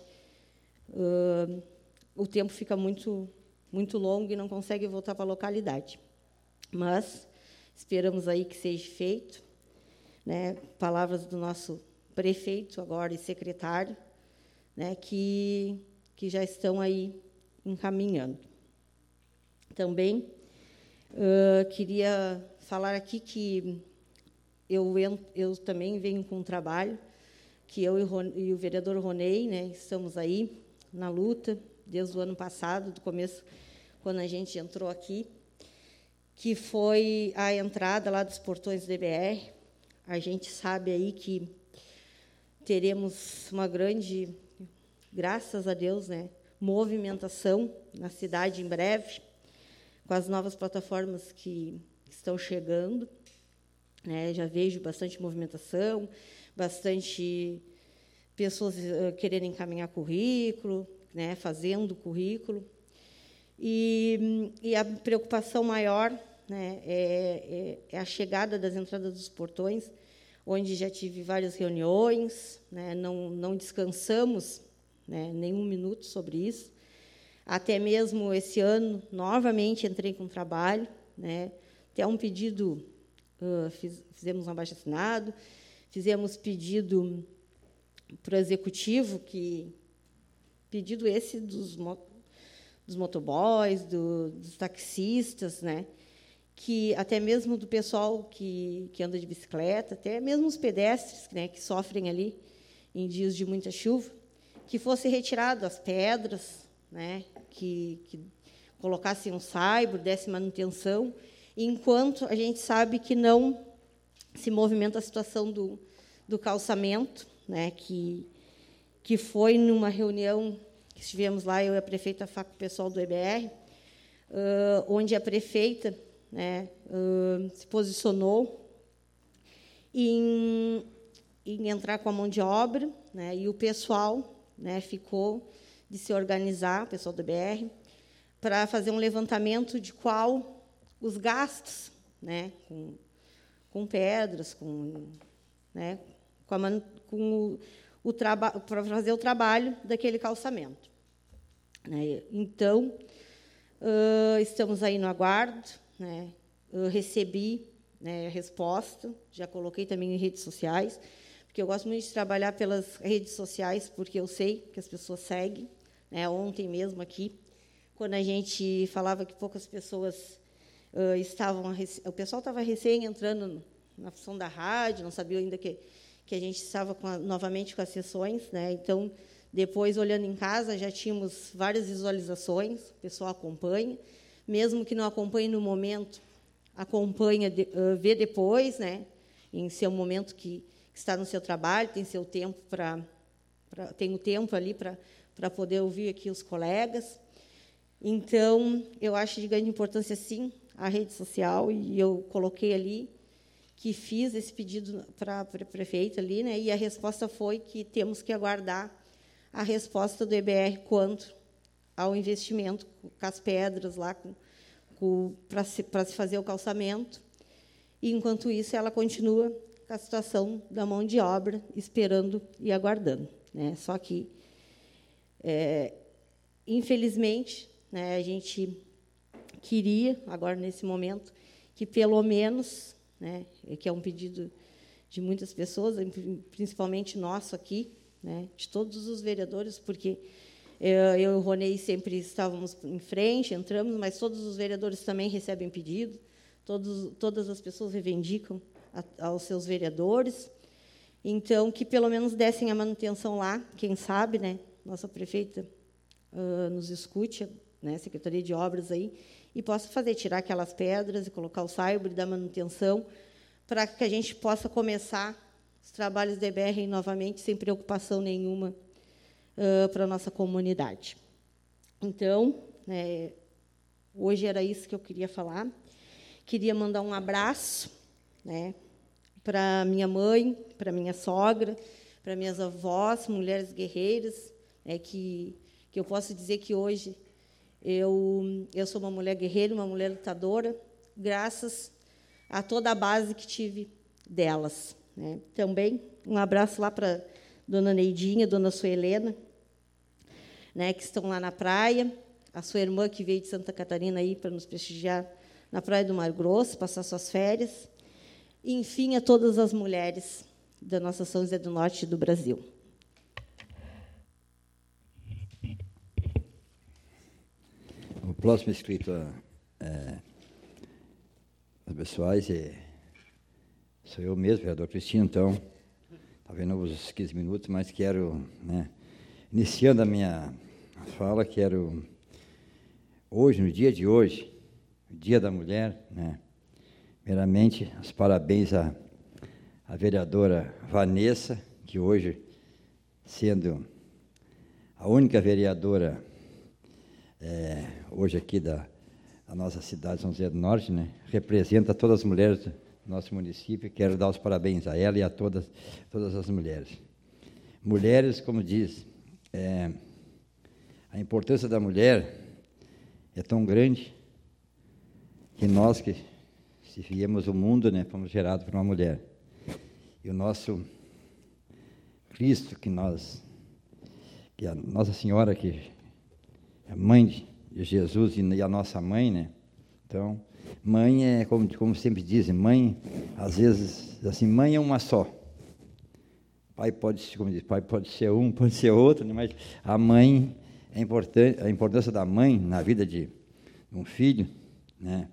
Uh, o tempo fica muito muito longo e não consegue voltar para a localidade. Mas esperamos aí que seja feito, né? Palavras do nosso prefeito agora e secretário, né? Que que já estão aí encaminhando. Também uh, queria falar aqui que eu eu também venho com um trabalho que eu e o, Ron, e o vereador Ronei, né? Estamos aí na luta desde o ano passado, do começo, quando a gente entrou aqui, que foi a entrada lá dos portões do D B R. A gente sabe aí que teremos uma grande, graças a Deus, né, movimentação na cidade em breve, com as novas plataformas que estão chegando, né, já vejo bastante movimentação, bastante pessoas uh, querendo encaminhar currículo, né, fazendo currículo, e, e a preocupação maior, né, é, é, é a chegada das entradas dos portões, onde já tive várias reuniões, né, não, não descansamos, né, nenhum minuto sobre isso. Até mesmo esse ano, novamente, entrei com trabalho, né, até um pedido, uh, fiz, fizemos um abaixo-assinado, fizemos pedido para o executivo, que, pedido esse dos, dos motoboys, do, dos taxistas, né, que até mesmo do pessoal que, que anda de bicicleta, até mesmo os pedestres, né, que sofrem ali em dias de muita chuva, que fosse retirado as pedras, né, que, que colocassem um saibro, desse manutenção, enquanto a gente sabe que não se movimenta a situação do, do calçamento, né, que, que foi numa reunião que estivemos lá, eu e a prefeita, com o pessoal do E B R, uh, onde a prefeita, né, uh, se posicionou em, em entrar com a mão de obra, né, e o pessoal, né, ficou de se organizar, o pessoal do E B R, para fazer um levantamento de qual os gastos, né, com, com pedras, com, né, com, a, com o, o trabalho, para fazer o trabalho daquele calçamento. Né. Então, uh, estamos aí no aguardo. Né, eu recebi, né, a resposta, já coloquei também em redes sociais, porque eu gosto muito de trabalhar pelas redes sociais, porque eu sei que as pessoas seguem. Né, ontem mesmo aqui, quando a gente falava que poucas pessoas uh, estavam... O pessoal estava recém entrando na função da rádio, não sabia ainda que, que a gente estava com a, novamente com as sessões. Né, então, depois, olhando em casa, já tínhamos várias visualizações, o pessoal acompanha. Mesmo que não acompanhe no momento, acompanha, de, uh, vê depois, né, em seu momento que, que está no seu trabalho, tem seu tempo para, para tem o tempo ali para para poder ouvir aqui os colegas. Então, eu acho de grande importância, sim, a rede social, e eu coloquei ali que fiz esse pedido para a prefeita ali, né, e a resposta foi que temos que aguardar a resposta do E B R quanto ao investimento com as pedras lá com, com, para se, para se fazer o calçamento. E, enquanto isso, ela continua com a situação da mão de obra, esperando e aguardando. Né? Só que, é, infelizmente, né, a gente queria, agora, nesse momento, que, pelo menos, né, que é um pedido de muitas pessoas, principalmente nosso aqui, né, de todos os vereadores, porque eu e o Ronei sempre estávamos em frente, entramos, mas todos os vereadores também recebem pedido, todos, todas as pessoas reivindicam a, aos seus vereadores. Então, que pelo menos dessem a manutenção lá, quem sabe, né, nossa prefeita uh, nos escute, né, Secretaria de Obras aí, e possa fazer, tirar aquelas pedras e colocar o saibro e dar manutenção, para que a gente possa começar os trabalhos da E B R novamente, sem preocupação nenhuma uh, para a nossa comunidade. Então, né, hoje era isso que eu queria falar. Queria mandar um abraço, né, para minha mãe, para minha sogra, para minhas avós, mulheres guerreiras, é, que, que eu posso dizer que hoje eu, eu sou uma mulher guerreira, uma mulher lutadora, graças a toda a base que tive delas. Né. Também um abraço lá para dona Neidinha, dona Suelena, né, que estão lá na praia, a sua irmã que veio de Santa Catarina aí para nos prestigiar na Praia do Mar Grosso, passar suas férias. E, enfim, a todas as mulheres da nossa São José do Norte e do Brasil. O próximo inscrito é, as pessoais é, sou eu mesmo, vereador Cristino, então, talvez não os quinze minutos, mas quero, né, iniciando a minha fala, quero, hoje, no dia de hoje, Dia da Mulher, né, primeiramente, os parabéns à, à vereadora Vanessa, que hoje, sendo a a única vereadora é, hoje aqui da, da nossa cidade de São José do Norte, né, representa todas as mulheres do nosso município. Quero dar os parabéns a ela e a todas, todas as mulheres. Mulheres, como diz, é, a importância da mulher é tão grande que nós que se viemos o mundo, né, fomos gerados por uma mulher. E o nosso Cristo, que nós, que a Nossa Senhora, que é a mãe de Jesus e a nossa mãe, né? Então, mãe é, como, como sempre dizem, mãe, às vezes, assim, mãe é uma só. Pai pode ser, como diz, pai pode ser um, pode ser outro, né? Mas a mãe, é importante, a importância da mãe na vida de um filho, né?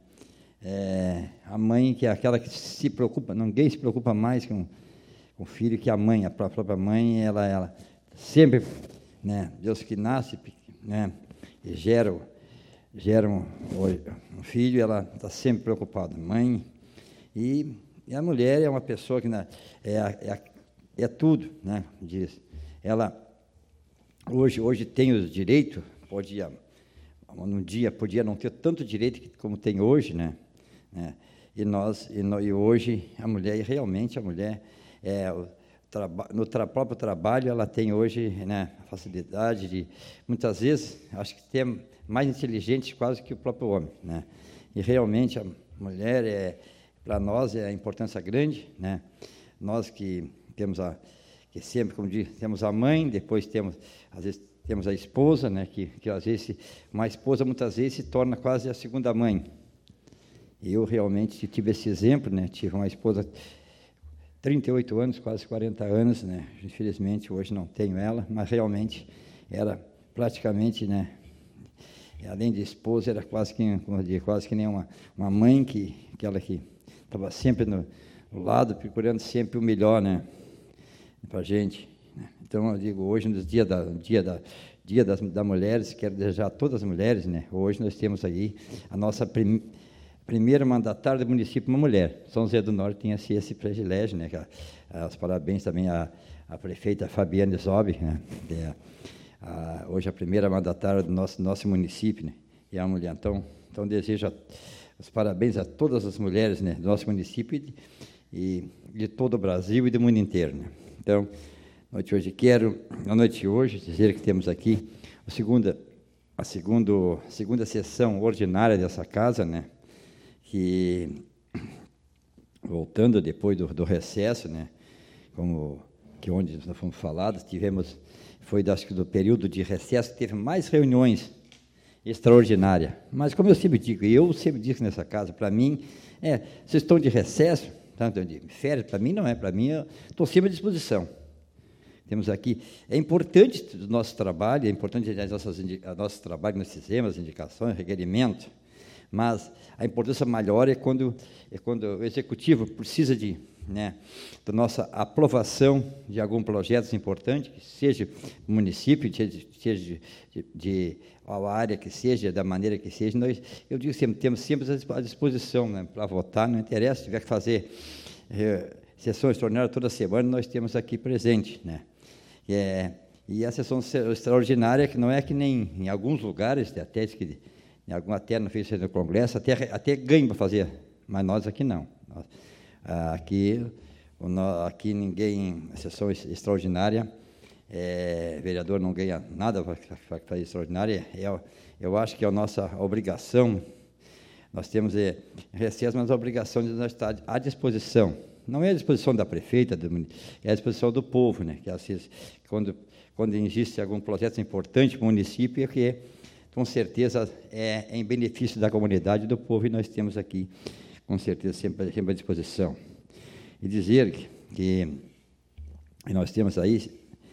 É, a mãe que é aquela que se preocupa, ninguém se preocupa mais com, com o filho que a mãe, a própria mãe, ela, ela sempre, né? Deus que nasce, né? E gera, gera um, um filho, ela está sempre preocupada, mãe. E, e a mulher é uma pessoa que né, é, é, é tudo, né? Diz. Ela hoje, hoje tem os direitos, podia, num dia podia não ter tanto direito como tem hoje, né? É, e nós e, no, e hoje a mulher, e realmente a mulher, é, o traba, no tra, próprio trabalho, ela tem hoje, né, a facilidade de, muitas vezes, acho que tem mais inteligente quase que o próprio homem, né? E realmente a mulher, é, para nós, é a importância grande, né? Nós que temos a, que sempre, como diz, temos a mãe, depois temos, às vezes, temos a esposa, né, que, que às vezes, uma esposa muitas vezes se torna quase a segunda mãe. Eu realmente tive esse exemplo, né, tive uma esposa, trinta e oito anos, quase quarenta anos, né, infelizmente hoje não tenho ela, mas realmente era praticamente, né, além de esposa, era quase que, como eu digo, quase que nem uma, uma mãe, que, aquela que estava sempre no, no lado, procurando sempre o melhor, né, para a gente. Então, eu digo, hoje, no dia da, dia da, dia das da mulheres, quero desejar a todas as mulheres, né, hoje nós temos aí a nossa prim, primeira mandatária do município, uma mulher. São José do Norte tem esse, esse privilégio, né, a, os parabéns também à, à prefeita Fabiane Zob, né, que é a, hoje a primeira mandatária do nosso, nosso município, né, e a mulher. Então, então desejo a, os parabéns a todas as mulheres, né, do nosso município e, e de todo o Brasil e do mundo inteiro, né. Então, noite hoje quero, na noite de hoje, dizer que temos aqui a segunda, a segundo, segunda sessão ordinária dessa casa, né, que, voltando depois do, do recesso, né, como que onde nós fomos falados, tivemos, foi acho que do período de recesso, teve mais reuniões extraordinárias. Mas, como eu sempre digo, e eu sempre disse nessa casa, para mim, é, vocês estão de recesso, tanto de férias, para mim não é, para mim eu estou sempre à disposição. Temos aqui, é importante o nosso trabalho, é importante as nossas, o nosso trabalho, nós fizemos, as indicações, requerimentos, mas a importância maior é quando, é quando o executivo precisa de, né, da nossa aprovação de algum projeto importante, que seja do município, seja, seja de, de, de a área que seja, da maneira que seja, nós, eu digo sempre, temos sempre à disposição, né, para votar, não interessa, se tiver que fazer é, sessão extraordinária toda semana, nós temos aqui presente, né. É, e a sessão extraordinária, que não é que nem em alguns lugares, até que em alguma até não fez no Congresso, até, até ganho para fazer, mas nós aqui não. Nós, aqui, aqui ninguém, a sessão extraordinária, é, vereador não ganha nada para fazer extraordinária, é, eu acho que é a nossa obrigação, nós temos é, recesso, mas a obrigação de nós estar à disposição. Não é a disposição da prefeita, do, é a disposição do povo, né? Que às vezes, quando, quando existe algum projeto importante para o município, é que, com certeza, é em benefício da comunidade e do povo, e nós temos aqui, com certeza, sempre, sempre à disposição. E dizer que, que nós temos aí,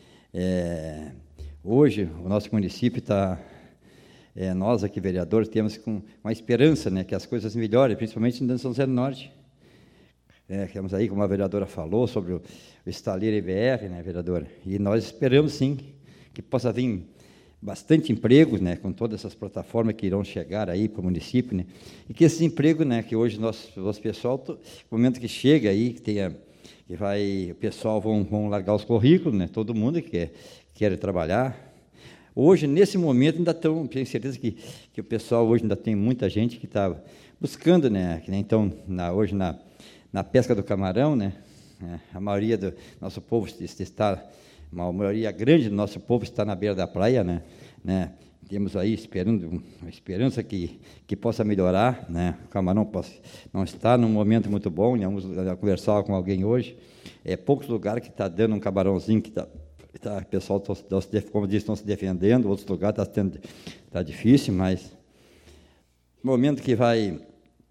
é, hoje, o nosso município está, é, nós aqui, vereadores, temos com uma esperança, né, que as coisas melhorem, principalmente no São José do Norte. É, temos aí, como a vereadora falou, sobre o, o estaleiro I B R, né, vereadora? E nós esperamos, sim, que possa vir bastante empregos, né, com todas essas plataformas que irão chegar aí para o município, né, e que esses empregos, né, que hoje nosso, nosso pessoal, no momento que chega aí, que tenha, que vai, o pessoal vão, vão largar os currículos, né, todo mundo que quer, quer trabalhar. hoje, nesse momento, ainda estão, tenho certeza que, que o pessoal hoje ainda tem muita gente que está buscando, né? Que nem então, na, hoje, na, na pesca do camarão, né? É, a maioria do nosso povo está, uma maioria grande do nosso povo está na beira da praia, né? né? Temos aí esperando, uma esperança que, que possa melhorar, né? O camarão possa, não está num momento muito bom, né? Vamos conversar com alguém hoje, é poucos lugares que está dando um camarãozinho que está, tá, o pessoal, tá, como disse, estão se defendendo, outros lugares está tendo, tá difícil, mas no momento que vai,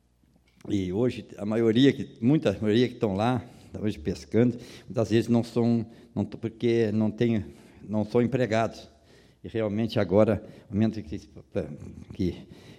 e hoje a maioria, que, muita maioria que estão lá, hoje pescando, muitas vezes não são, não, porque não tem, não são empregados. E realmente agora, no momento que, que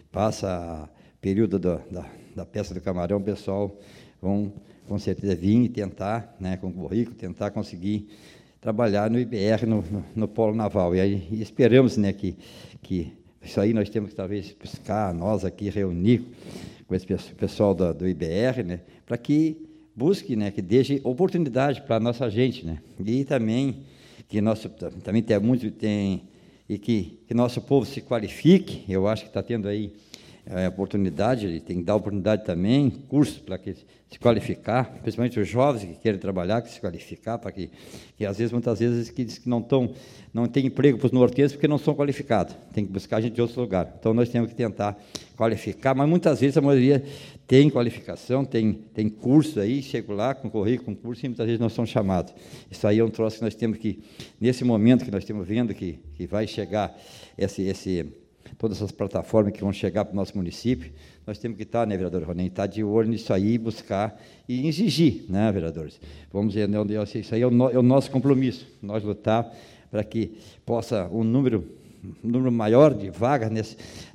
passa o período do, da, da pesca do camarão, o pessoal vão, com certeza, vir e tentar, né, com o currículo, tentar conseguir trabalhar no I B R, no, no, no polo naval. E aí e esperamos, né, que, que isso aí nós temos que, talvez, buscar, nós aqui, reunir com esse pessoal do, do I B R, né, para que busque, né, que deixe oportunidade para a nossa gente, né, e também que nosso, também tem muito, tem... e que, que nosso povo se qualifique. Eu acho que está tendo aí é, oportunidade, ele tem que dar oportunidade também, curso para que se qualificar, principalmente os jovens que querem trabalhar, que se qualificar, para que, que às vezes, muitas vezes, que, que não estão, não tem emprego para os norteiros porque não são qualificados, tem que buscar gente de outros lugares. Então, nós temos que tentar qualificar, mas muitas vezes a maioria tem qualificação, tem, tem curso aí, chego lá com currículo, com curso, e muitas vezes não são chamados. Isso aí é um troço que nós temos que, nesse momento que nós estamos vendo que, que vai chegar esse, esse, todas essas plataformas que vão chegar para o nosso município, nós temos que estar, né, vereador Ronen, estar de olho nisso aí, buscar e exigir, né, vereadores? Vamos dizer, isso aí é o, no, é o nosso compromisso, nós lutar para que possa um número, um número maior de vagas nesse,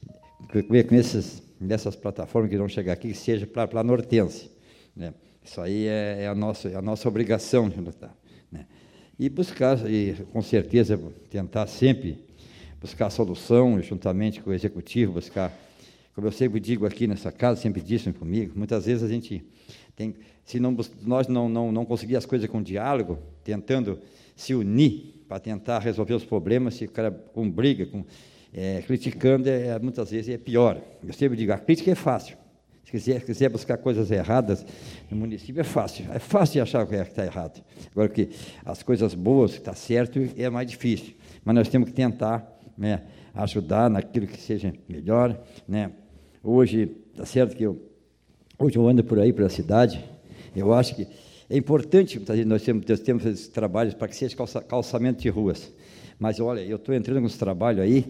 com esses, nessas plataformas que vão chegar aqui, que seja para, para a Nortense, né? Isso aí é, é, a nossa, é a nossa obrigação de lutar, né? E buscar, e com certeza, tentar sempre buscar a solução, juntamente com o executivo, buscar, como eu sempre digo aqui nessa casa, sempre disse comigo, muitas vezes a gente tem, se não, nós não, não, não conseguir as coisas com diálogo, tentando se unir para tentar resolver os problemas, se o cara com briga, com, é, criticando, é, muitas vezes é pior. Eu sempre digo, a crítica é fácil. Se quiser, se quiser buscar coisas erradas no município, é fácil. É fácil de achar o que está errado. Agora, que as coisas boas, que está certo, é mais difícil. Mas nós temos que tentar, né, ajudar naquilo que seja melhor, né? Hoje, está certo que eu, hoje eu ando por aí, pela cidade, eu acho que é importante, nós temos, nós temos esses trabalhos para que seja calça, calçamento de ruas, mas, olha, eu estou entrando com esse trabalho aí,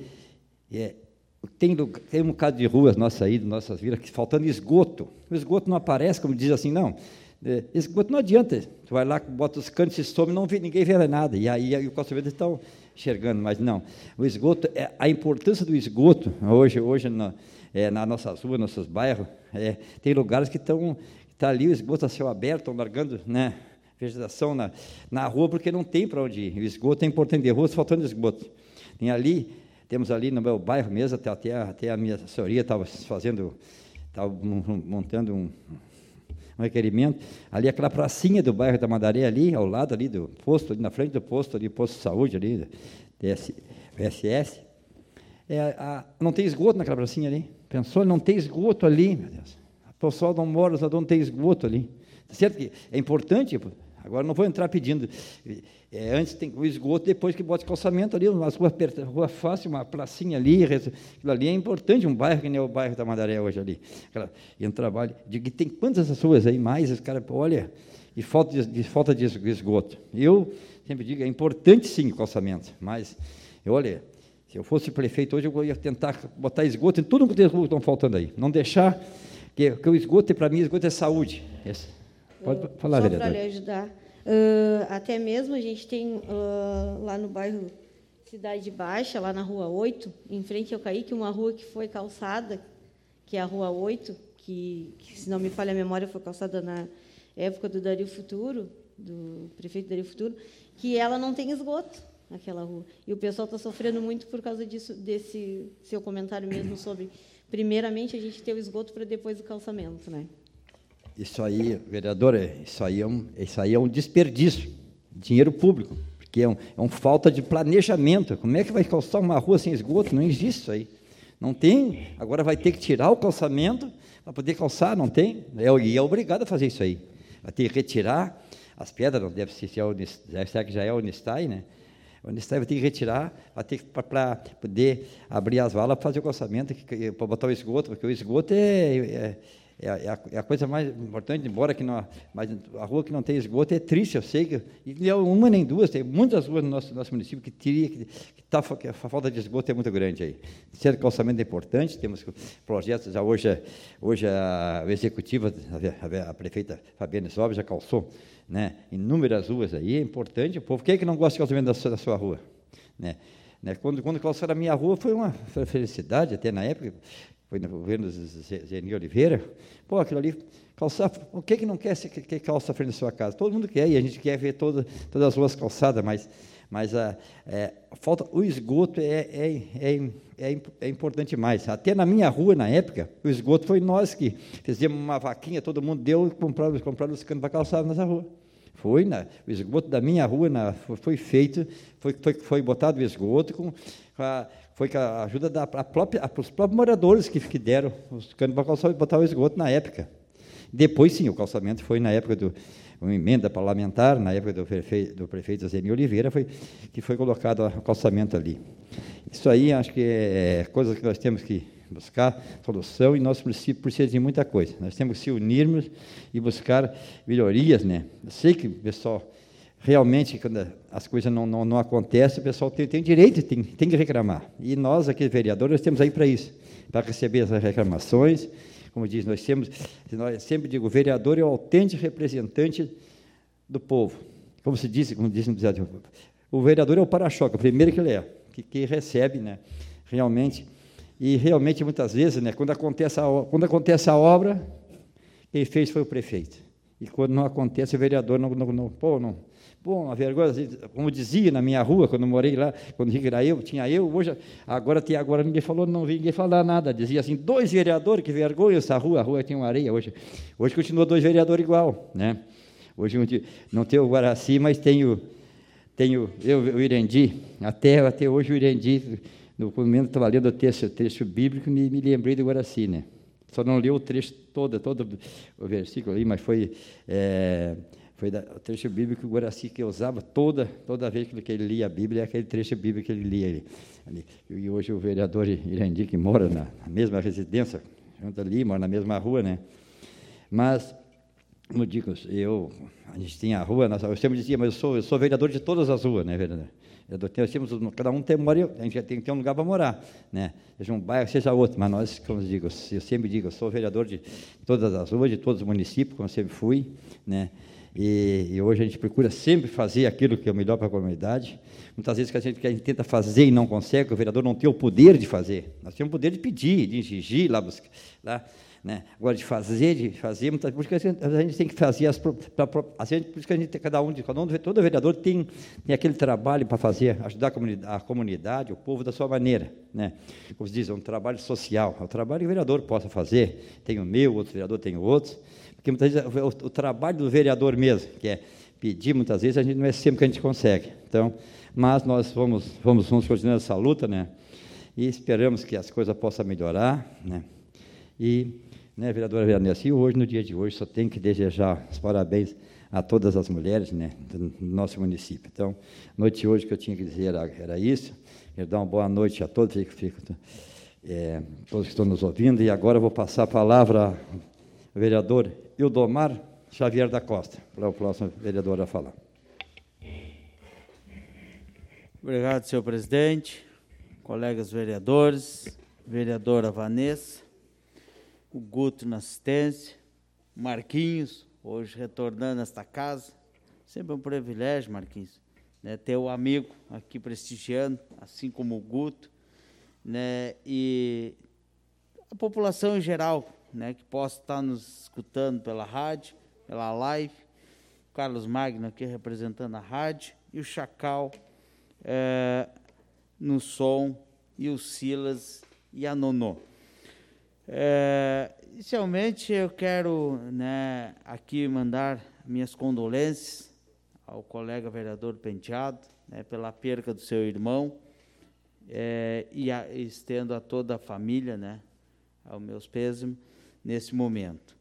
é, tem, tem um bocado de ruas nossas aí, nossas vilas, que faltando esgoto, o esgoto não aparece, como diz assim, não, é, esgoto não adianta, tu vai lá, bota os cantos, se some, não vê, ninguém vê nada, e aí, aí o calçamento estão enxergando, mas não, o esgoto, é, a importância do esgoto, hoje, hoje na, é, nas nossas ruas, nossos bairros, é, tem lugares que estão, está ali o esgoto a céu aberto, estão largando, né, vegetação na, na rua, porque não tem para onde ir, o esgoto é importante, de ruas faltando esgoto, tem ali, temos ali no meu bairro mesmo, até, até, a, até a minha assessoria estava fazendo, estava montando um, um requerimento, ali aquela pracinha do bairro da Mandaré, ali, ao lado ali do posto, ali na frente do posto, ali, posto de saúde, ali, D S S, é, a, não tem esgoto naquela pracinha ali, pensou, não tem esgoto ali, meu Deus, o pessoal não mora, só não tem esgoto ali, certo que é importante, agora não vou entrar pedindo, é, antes tem o esgoto, depois que bota calçamento ali, umas ruas, rua fácil, uma pracinha ali, aquilo ali é importante, um bairro que nem é o bairro da Mandaré hoje ali, aquela, e um trabalho, digo, tem quantas essas ruas aí, mais, os caras, olha, e falta de, de, falta de esgoto, eu sempre digo, é importante sim o calçamento, mas, olha, se eu fosse prefeito hoje, eu ia tentar botar esgoto em tudo que tem ruas que estão faltando aí, não deixar, que, que o esgoto, para mim, o esgoto é saúde, esse. Pode falar, só vereador. Para lhe ajudar, uh, até mesmo a gente tem uh, lá no bairro Cidade Baixa, lá na Rua oito, em frente ao Caíque, uma rua que foi calçada, que é a Rua oito, que, que, se não me falha a memória, foi calçada na época do Dario Futuro, do prefeito Dario Futuro, que ela não tem esgoto, aquela rua. E o pessoal está sofrendo muito por causa disso, desse seu comentário mesmo sobre, primeiramente, a gente ter o esgoto para depois o calçamento, né? Isso aí, vereador, isso aí é um, isso aí é um desperdício, dinheiro público, porque é um, é um falta de planejamento. Como é que vai calçar uma rua sem esgoto? Não existe isso aí. Não tem. Agora vai ter que tirar o calçamento para poder calçar, não tem? É, e é obrigado a fazer isso aí. Vai ter que retirar as pedras, não deve ser, se é o, será que já é o Unistai, né? O Unistai vai ter que retirar, vai ter que, para poder abrir as valas para fazer o calçamento, para botar o esgoto, porque o esgoto é... é É a, é a coisa mais importante, embora que não, mas a rua que não tem esgoto é triste, eu sei, que, e não é uma nem duas, tem muitas ruas no nosso, nosso município que teria, que, que, tá, que a falta de esgoto é muito grande aí. Sendo calçamento é importante, temos projetos, já hoje, hoje a, a executiva, a, a prefeita Fabiana Sobres já calçou, né, inúmeras ruas aí, é importante, o povo, quem é que não gosta de calçamento da sua, da sua rua? Né? Né? Quando, quando calçaram a minha rua, foi uma felicidade, até na época, foi no governo Zeni Oliveira, pô, aquilo ali, calçar, o que que não quer que, que calça à frente da sua casa? Todo mundo quer, e a gente quer ver toda, todas as ruas calçadas, mas, mas a, é, falta, o esgoto é, é, é, é, é importante mais. Até na minha rua, na época, o esgoto foi nós que fizemos uma vaquinha, todo mundo deu, compraram, compraram os canos para calçar nessa rua. Foi, na, o esgoto da minha rua na, foi, foi feito, foi, foi, foi botado o esgoto, com, a, foi com a ajuda da a própria, a, os próprios moradores que, que deram os canos para calçar e botar o esgoto na época. Depois, sim, o calçamento foi na época do uma emenda parlamentar, na época do prefeito, do prefeito Zeni Oliveira, foi, que foi colocado o calçamento ali. Isso aí, acho que é coisa que nós temos que buscar solução, e nosso município precisa de muita coisa. Nós temos que se unirmos e buscar melhorias, né? Eu sei que o pessoal, realmente, quando as coisas não, não, não acontecem, o pessoal tem, tem direito, tem, tem que reclamar. E nós, aqui, vereadores, nós temos aí para isso, para receber essas reclamações. Como diz, nós temos, nós sempre digo, o vereador é o autêntico representante do povo. Como se diz, como diz, o vereador é o para-choque, o primeiro que ele é, que, que recebe, né, realmente. E realmente, muitas vezes, né, quando, acontece a, quando acontece a obra, quem fez foi o prefeito. E quando não acontece, o vereador não... não, não pô, não bom, a vergonha, como dizia na minha rua, quando eu morei lá, quando era eu, tinha eu, hoje, agora, tem, agora ninguém falou, não vi ninguém falar nada. Dizia assim, dois vereadores, que vergonha essa rua, a rua tinha uma areia. Hoje, hoje continua dois vereadores igual, né? Hoje não tem o Guaraci, mas tem o, tem o, eu, o Irendi, até, até hoje o Irendi... No momento estava lendo o texto, o trecho bíblico, me, me lembrei do Guaraci, né? Só não li o trecho todo, todo o versículo ali, mas foi, é, foi da, o trecho bíblico o Guaraci que eu usava toda, toda vez que ele lia a Bíblia, é aquele trecho bíblico que ele lia ali. ali. E hoje o vereador Irendi, que mora na, na mesma residência, junto ali, mora na mesma rua, né? Mas, como eu digo, eu, a gente tinha a rua, eu sempre dizia, mas eu sou, eu sou vereador de todas as ruas, né, vereador? Nós temos, cada um tem, a gente tem que ter um lugar para morar, né? Seja um bairro, seja outro, mas nós, como eu digo, eu sempre digo, eu sou vereador de todas as ruas, de todos os municípios, como eu sempre fui, né? E, e hoje a gente procura sempre fazer aquilo que é o melhor para a comunidade. Muitas vezes que a gente, que a gente tenta fazer e não consegue, o vereador não tem o poder de fazer. Nós temos o poder de pedir, de exigir, lá, buscar, lá, né? Agora, de fazer, de fazer, muitas por isso que a gente, a gente tem que fazer as, pra, pra, a gente, por isso que a gente, cada um, cada um, todo vereador tem, tem aquele trabalho para fazer, ajudar a comunidade, a comunidade, o povo da sua maneira, né? Como se diz, é um trabalho social, é um trabalho que o vereador possa fazer, tem o meu, outro vereador tem o outro, porque muitas vezes o, o trabalho do vereador mesmo, que é pedir, muitas vezes a gente não é sempre que a gente consegue. Então, mas nós vamos, vamos, vamos continuar essa luta, né? E esperamos que as coisas possam melhorar, né? E, né, vereadora Vanessa, e hoje, no dia de hoje, só tenho que desejar os parabéns a todas as mulheres, né, do nosso município. Então, noite de hoje que eu tinha que dizer era, era isso. Quero dar uma boa noite a todos, fico, fico, é, todos que estão nos ouvindo, e agora eu vou passar a palavra ao vereador Ildomar Xavier da Costa, para o próximo vereador a falar. Obrigado, senhor presidente, colegas vereadores, vereadora Vanessa, o Guto na assistência, Marquinhos, hoje retornando a esta casa. Sempre um privilégio, Marquinhos, né, ter o amigo aqui prestigiando, assim como o Guto, né, e a população em geral, né, que possa estar nos escutando pela rádio, pela live, o Carlos Magno aqui representando a rádio, e o Chacal é, no som, e o Silas e a Nonô. É, inicialmente, eu quero, né, aqui mandar minhas condolências ao colega vereador Penteado, né, pela perca do seu irmão, é, e a, estendo a toda a família, né, aos meus pêsames nesse momento.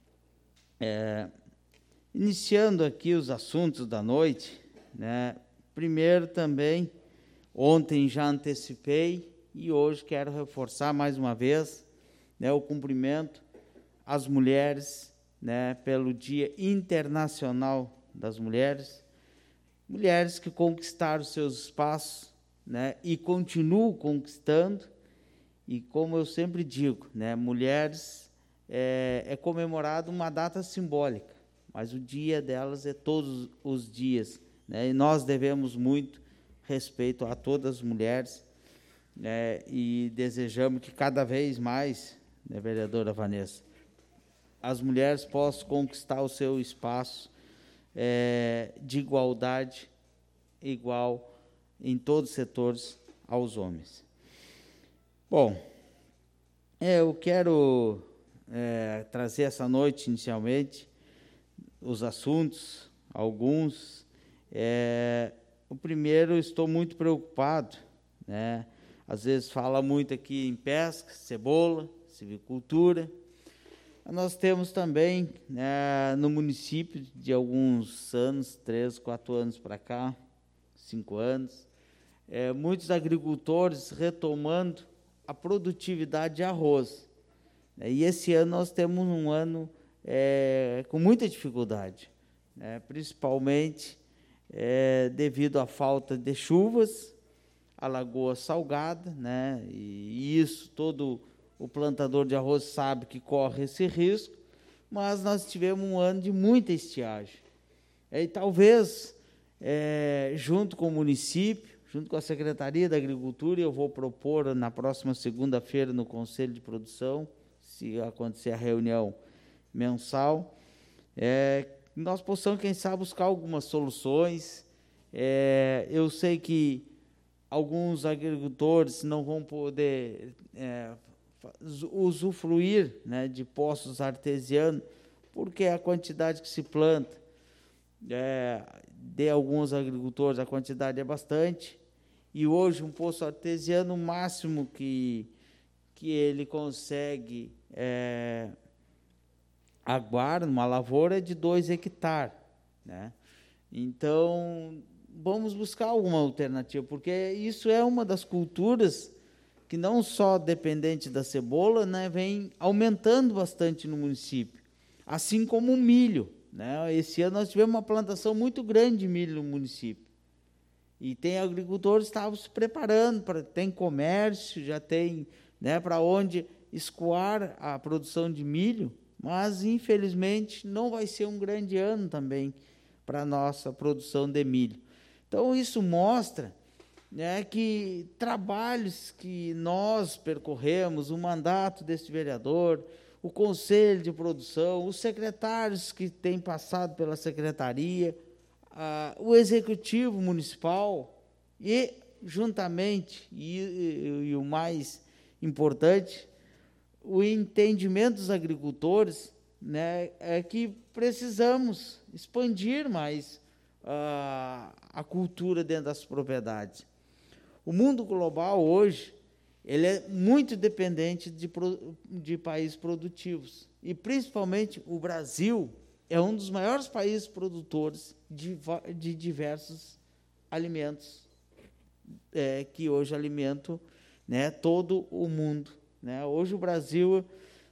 É, iniciando aqui os assuntos da noite, né, primeiro também, ontem já antecipei e hoje quero reforçar mais uma vez, né, o cumprimento às mulheres, né, pelo Dia Internacional das Mulheres, mulheres que conquistaram seus espaços, né, e continuam conquistando, e como eu sempre digo, né, mulheres é, é comemorado uma data simbólica, mas o dia delas é todos os dias, né, e nós devemos muito respeito a todas as mulheres, né, e desejamos que cada vez mais, né, vereadora Vanessa, as mulheres possam conquistar o seu espaço é, de igualdade igual em todos os setores aos homens. Bom, é, eu quero é, trazer essa noite, inicialmente, os assuntos, alguns. É, o primeiro, estou muito preocupado, né? Às vezes fala muito aqui em pesca, cebola, silvicultura. Nós temos também, né, no município, de alguns anos, três, quatro anos para cá, cinco anos, é, muitos agricultores retomando a produtividade de arroz. E esse ano nós temos um ano é, com muita dificuldade, né, principalmente é, devido à falta de chuvas, a lagoa salgada, né, e isso todo o plantador de arroz sabe que corre esse risco, mas nós tivemos um ano de muita estiagem. E talvez, é, junto com o município, junto com a Secretaria da Agricultura, eu vou propor na próxima segunda-feira no Conselho de Produção, se acontecer a reunião mensal, é, nós possamos, quem sabe, buscar algumas soluções. É, eu sei que alguns agricultores não vão poder é, usufruir, né, de poços artesianos, porque a quantidade que se planta, é, de alguns agricultores, a quantidade é bastante, e hoje um poço artesiano, o máximo que, que ele consegue é, aguar numa lavoura é de dois hectares, né? Então, vamos buscar alguma alternativa, porque isso é uma das culturas que não só dependente da cebola, né, vem aumentando bastante no município, assim como o milho, né? Esse ano nós tivemos uma plantação muito grande de milho no município, e tem agricultores que estavam se preparando, para, tem comércio, já tem, né, para onde escoar a produção de milho, mas infelizmente não vai ser um grande ano também para a nossa produção de milho. Então isso mostra, né, que trabalhos que nós percorremos, o mandato desse vereador, o conselho de produção, os secretários que têm passado pela secretaria, ah, o executivo municipal e, juntamente, e, e, e o mais importante, o entendimento dos agricultores, né, é que precisamos expandir mais ah, a cultura dentro das propriedades. O mundo global hoje, ele é muito dependente de, de países produtivos, e principalmente o Brasil é um dos maiores países produtores de, de diversos alimentos, é, que hoje alimentam, né, todo o mundo, né? Hoje o Brasil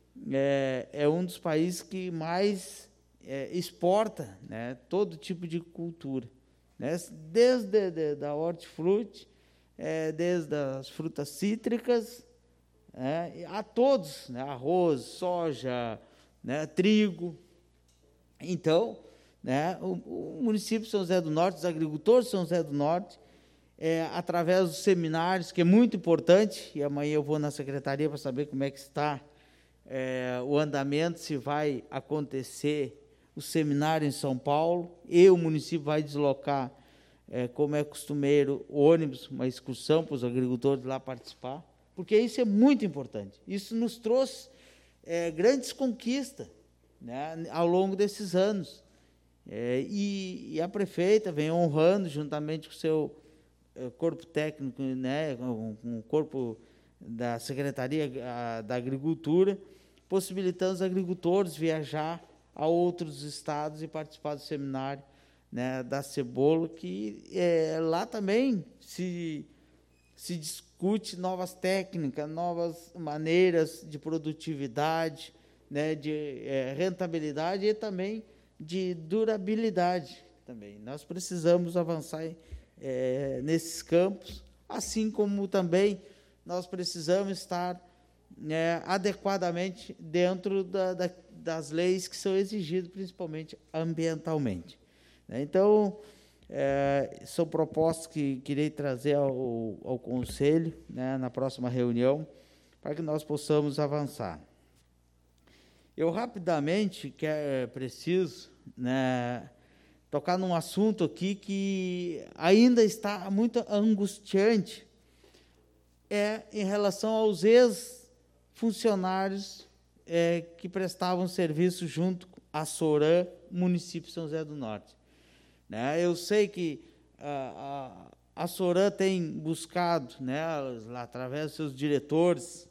é, é um dos países que mais é, exporta, né, todo tipo de cultura, né, desde de, da hortifruti, É, desde as frutas cítricas, é, a todos, né, arroz, soja, né, trigo. Então, né, o, o município de São José do Norte, os agricultores de São José do Norte, é, através dos seminários, que é muito importante, e amanhã eu vou na secretaria para saber como é que está é, o andamento, se vai acontecer o seminário em São Paulo, e o município vai deslocar, É, como é costumeiro, ônibus, uma excursão para os agricultores lá participar, porque isso é muito importante. Isso nos trouxe é, grandes conquistas, né, ao longo desses anos. É, e, e a prefeita vem honrando, juntamente com o seu é, corpo técnico, né, com, com o corpo da Secretaria a, da Agricultura, possibilitando os agricultores viajar a outros estados e participar do seminário, né, da cebola, que é, lá também se, se discute novas técnicas, novas maneiras de produtividade, né, de é, rentabilidade e também de durabilidade. Também. Nós precisamos avançar é, nesses campos, assim como também nós precisamos estar é, adequadamente dentro da, da, das leis que são exigidas, principalmente ambientalmente. Então, é, são propostas que queria trazer ao, ao Conselho, né, na próxima reunião, para que nós possamos avançar. Eu, rapidamente, que é preciso, né, tocar num assunto aqui que ainda está muito angustiante, é em relação aos ex-funcionários é, que prestavam serviço junto à Sorã, município de São José do Norte. Né, eu sei que a, a, a Sorã tem buscado, né, lá, através dos seus diretores,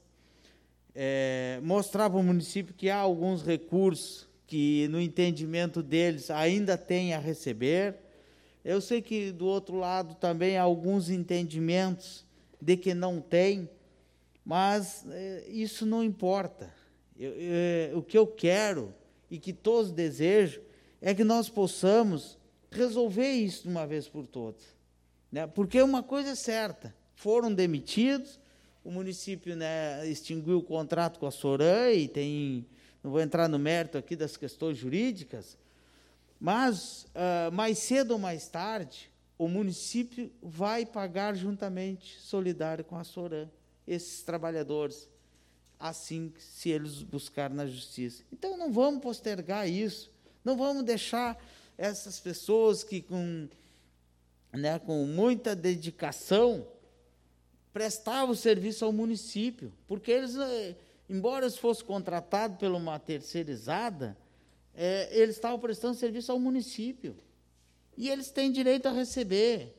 é, mostrar para o município que há alguns recursos que, no entendimento deles, ainda tem a receber. Eu sei que, do outro lado, também há alguns entendimentos de que não tem, mas é, isso não importa. Eu, eu, o que eu quero e que todos desejam é que nós possamos resolver isso de uma vez por todas, né? Porque uma coisa é certa, foram demitidos, o município, né, extinguiu o contrato com a Sorã e tem, não vou entrar no mérito aqui das questões jurídicas, mas uh, mais cedo ou mais tarde o município vai pagar juntamente, solidário com a Sorã, esses trabalhadores, assim, se eles buscarem na justiça. Então, não vamos postergar isso, não vamos deixar essas pessoas que, com, né, com muita dedicação, prestavam serviço ao município, porque eles, embora eles fossem contratados por uma terceirizada, é, eles estavam prestando serviço ao município. E eles têm direito a receber.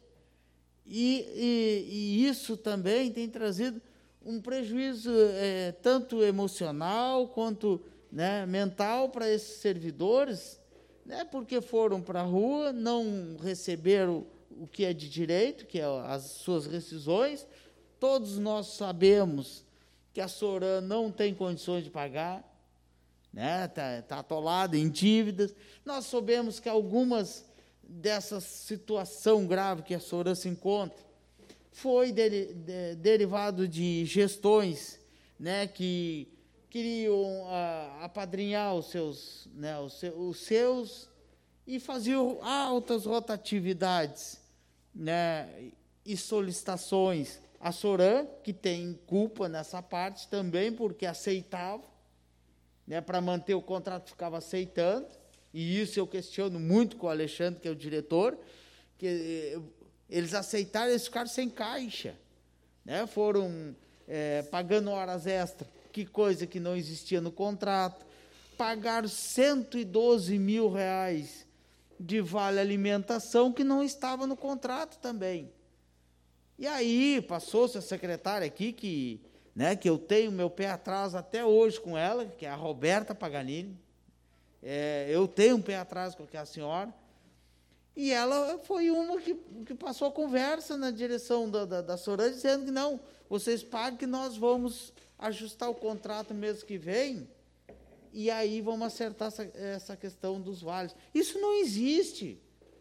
E, e, e isso também tem trazido um prejuízo é, tanto emocional quanto, né, mental para esses servidores, né, porque foram para a rua, não receberam o que é de direito, que é as suas rescisões. Todos nós sabemos que a Sorã não tem condições de pagar, né, está tá atolada em dívidas. Nós sabemos que algumas dessa situação grave que a Sorã se encontra foi de, de, derivado de gestões, né, que queriam a, apadrinhar os seus, né, os, seus, os seus e faziam altas rotatividades, né, e solicitações. A Sorã, que tem culpa nessa parte também, porque aceitava, né, para manter o contrato, ficava aceitando. E isso eu questiono muito com o Alexandre, que é o diretor, que eles aceitaram, eles ficaram sem caixa, né? Foram é, pagando horas extras, que coisa que não existia no contrato, pagaram cento e doze mil reais de vale alimentação, que não estava no contrato também. E aí passou-se a secretária aqui, que, né, que eu tenho meu pé atrás até hoje com ela, que é a Roberta Paganini. É, eu tenho um pé atrás com aquela senhora, e ela foi uma que, que passou a conversa na direção da, da, da Sorã, dizendo que não, vocês pagam que nós vamos ajustar o contrato mês que vem, e aí vamos acertar essa, essa questão dos vales. Isso não existe.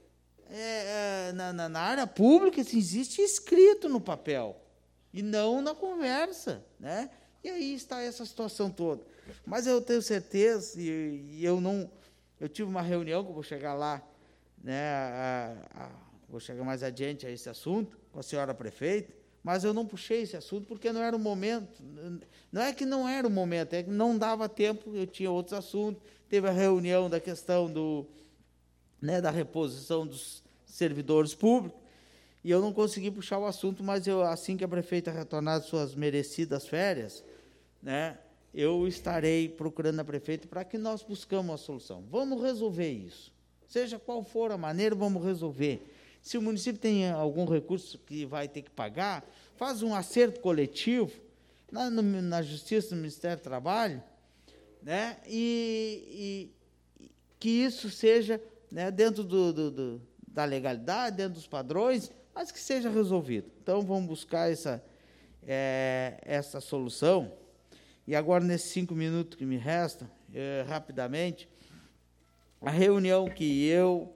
É, é, na, na, na área pública, isso existe escrito no papel, e não na conversa, né? E aí está essa situação toda. Mas eu tenho certeza, e, e eu não, eu tive uma reunião, que eu vou chegar lá, né, a, a, vou chegar mais adiante a esse assunto, com a senhora prefeita, mas eu não puxei esse assunto porque não era o momento. Não é que não era o momento, é que não dava tempo, eu tinha outros assuntos. Teve a reunião da questão do, né, da reposição dos servidores públicos, e eu não consegui puxar o assunto, mas eu, assim que a prefeita retornar de suas merecidas férias, né, eu estarei procurando a prefeita para que nós buscamos uma solução. Vamos resolver isso. seja qual for a maneira, vamos resolver. Se o município tem algum recurso que vai ter que pagar, faz um acerto coletivo na, no, na Justiça, no Ministério do Trabalho, né? e, e que isso seja, né, dentro do, do, do, da legalidade, dentro dos padrões, mas que seja resolvido. Então, vamos buscar essa, é, essa solução. E agora, nesses cinco minutos que me restam, é, rapidamente, a reunião que eu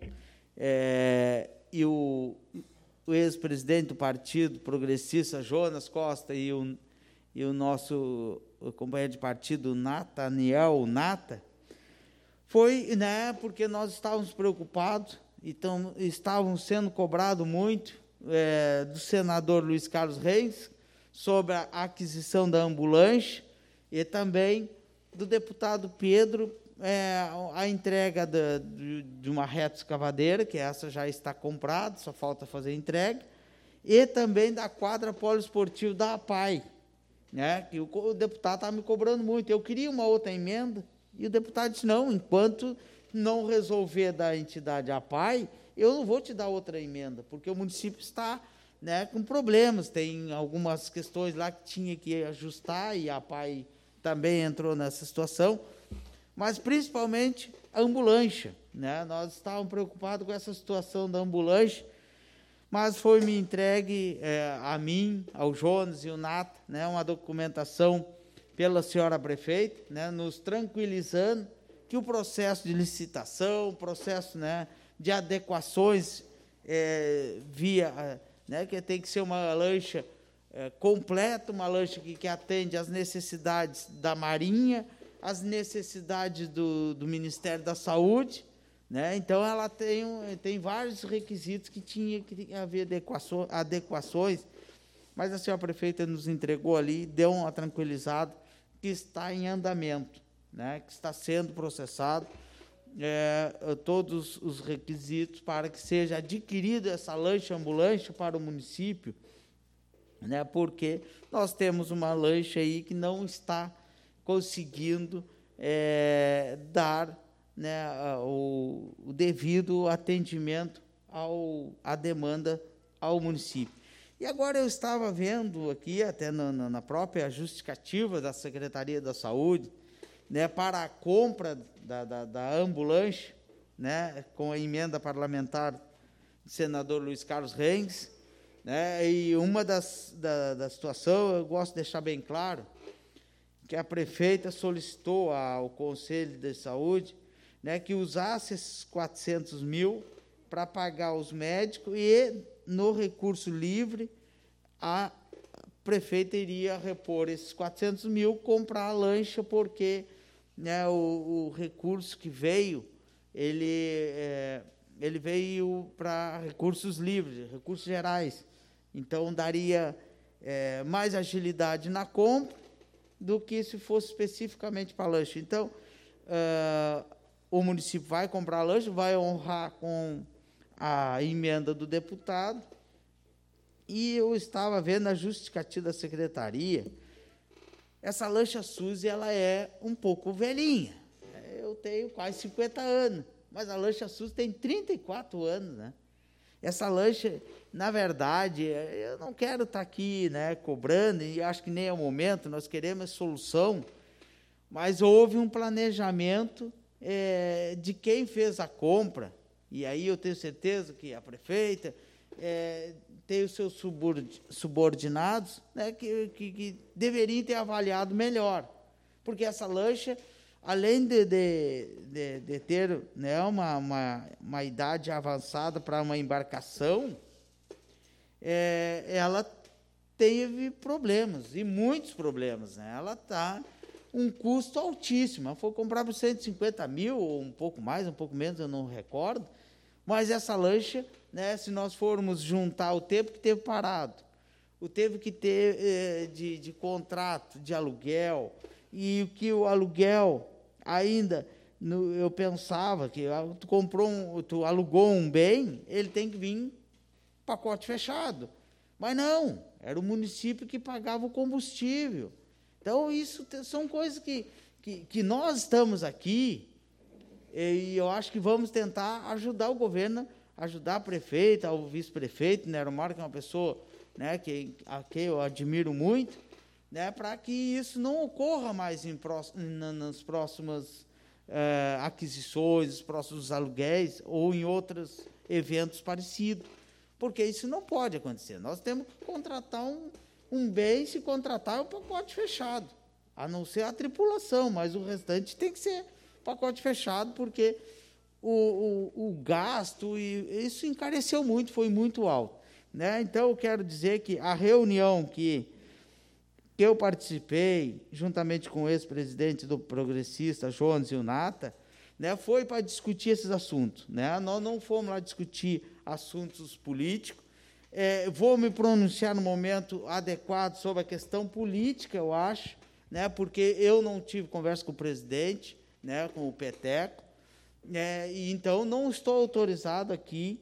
é, e o, o ex-presidente do Partido Progressista, Jonas Costa, e o, e o nosso o companheiro de partido, Nathaniel Nata, foi, né, porque nós estávamos preocupados, então estávamos sendo cobrados muito é, do senador Luiz Carlos Reis sobre a aquisição da ambulância e também do deputado Pedro, é, a entrega da, de, de uma reta escavadeira, que essa já está comprada, só falta fazer a entrega, e também da quadra poliesportiva da APAI, né, que o, o deputado estava me cobrando muito. Eu queria uma outra emenda, e o deputado disse, não, enquanto não resolver da entidade APAI, eu não vou te dar outra emenda, porque o município está, né, com problemas, tem algumas questões lá que tinha que ajustar, e a APAI também entrou nessa situação, mas principalmente a ambulância, né? Nós estávamos preocupados com essa situação da ambulância, mas foi me entregue é, a mim, ao Jonas e ao Nata, né, uma documentação pela senhora prefeita, né, nos tranquilizando que o processo de licitação, o processo, né, de adequações é, via, né, que tem que ser uma lancha é, completa, uma lancha que, que atende às necessidades da Marinha, às necessidades do, do Ministério da Saúde, né? Então, ela tem, tem vários requisitos que tinha que haver adequações, adequações, mas a senhora prefeita nos entregou ali, deu uma tranquilizada, que está em andamento, né? Que está sendo processado, é, todos os requisitos para que seja adquirida essa lancha ambulância para o município, né? Porque nós temos uma lancha aí que não está conseguindo é, dar, né, o, o devido atendimento ao, à demanda ao município. E agora eu estava vendo aqui, até na, na própria justificativa da Secretaria da Saúde, né, para a compra da, da, da ambulância, né, com a emenda parlamentar do senador Luiz Carlos Reis, né, e uma das da, da situação, eu gosto de deixar bem claro, que a prefeita solicitou ao Conselho de Saúde, né, que usasse esses quatrocentos mil para pagar os médicos e, no recurso livre, a prefeita iria repor esses quatrocentos mil, comprar a lancha, porque, né, o, o recurso que veio, ele, é, ele veio para recursos livres, recursos gerais. Então, daria é, mais agilidade na compra do que se fosse especificamente para a lancha. Então, uh, o município vai comprar a lancha, vai honrar com a emenda do deputado, e eu estava vendo a justificativa da secretaria, essa lancha Suzy, ela é um pouco velhinha. Eu tenho quase cinquenta anos, mas a lancha Suzy tem trinta e quatro anos, né? Essa lancha, na verdade, eu não quero estar aqui, né, cobrando, e acho que nem é o momento, nós queremos solução, mas houve um planejamento é, de quem fez a compra, e aí eu tenho certeza que a prefeita é, tem os seus subordinados, né, que, que, que deveriam ter avaliado melhor, porque essa lancha, além de, de, de, de ter, né, uma, uma, uma idade avançada para uma embarcação, é, ela teve problemas, e muitos problemas, né? Ela está um custo altíssimo. Ela foi comprar por cento e cinquenta mil, ou um pouco mais, um pouco menos, eu não recordo, mas essa lancha, né, se nós formos juntar o tempo que teve parado, o tempo que teve eh, de, de contrato, de aluguel, e o que o aluguel ainda, no, eu pensava que tu comprou um, tu alugou um bem, ele tem que vir pacote fechado. Mas não, era o município que pagava o combustível. Então, isso são coisas que, que, que nós estamos aqui E eu acho que vamos tentar ajudar o governo, ajudar a prefeita, o vice-prefeito, Nero Maro, que é uma pessoa, né, que, a quem eu admiro muito, né, para que isso não ocorra mais em pró- na, nas próximas eh, aquisições, nos próximos aluguéis ou em outros eventos parecidos, porque isso não pode acontecer. Nós temos que contratar um, um bem, se contratar é um pacote fechado, a não ser a tripulação, mas o restante tem que ser pacote fechado, porque o, o, o gasto, e isso encareceu muito, foi muito alto. Né? Então, eu quero dizer que a reunião que, que eu participei, juntamente com o ex-presidente do Progressista, Jones e o Nata, né, foi para discutir esses assuntos. Né? Nós não fomos lá discutir assuntos políticos. É, vou me pronunciar no momento adequado sobre a questão política, eu acho, né, porque eu não tive conversa com o presidente, né, com o Peteco, é, e então não estou autorizado aqui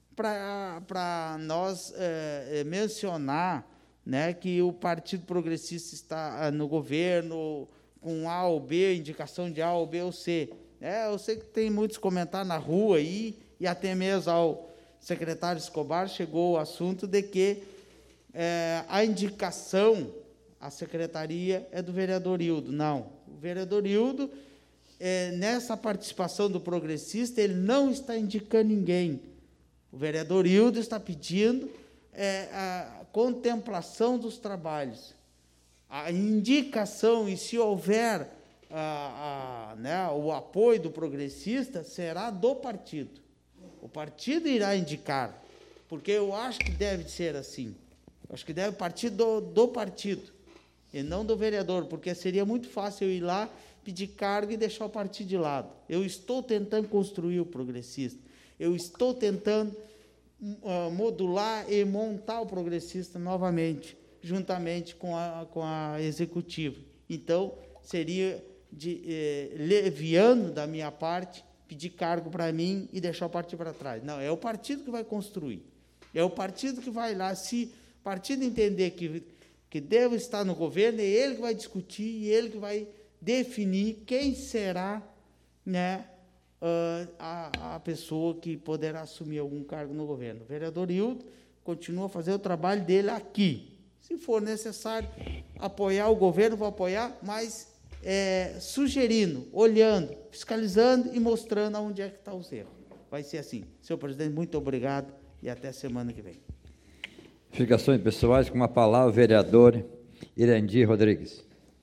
para nós é, mencionar, né, que o Partido Progressista está no governo com A ou B, indicação de A ou B ou C. É, eu sei que tem muitos comentários na rua aí, e até mesmo ao secretário Escobar chegou o assunto de que é, a indicação à secretaria é do vereador Hildo. Não, o vereador Hildo, é, nessa participação do Progressista, ele não está indicando ninguém. O vereador Hildo está pedindo é, a contemplação dos trabalhos, a indicação, e se houver a, a, né, o apoio do Progressista, será do partido. O partido irá indicar, porque eu acho que deve ser assim. Eu acho que deve partir do, do partido, e não do vereador, porque seria muito fácil eu ir lá, pedir cargo e deixar o partido de lado. Eu estou tentando construir o Progressista. Eu estou tentando uh, modular e montar o Progressista novamente, juntamente com a, com a Executiva. Então, seria de, eh, leviano da minha parte pedir cargo para mim e deixar o partido para trás. Não, é o partido que vai construir. É o partido que vai lá. Se o partido entender que, que deve estar no governo, é ele que vai discutir e ele que vai definir quem será, né, Uh, a, a pessoa que poderá assumir algum cargo no governo. O vereador Hildo continua a fazer o trabalho dele aqui. Se for necessário apoiar o governo, vou apoiar, mas é, sugerindo, olhando, fiscalizando e mostrando aonde é que está os erros. Vai ser assim. Senhor presidente, muito obrigado e até semana que vem. Explicações pessoais, com a palavra o vereador Irandir Rodrigues.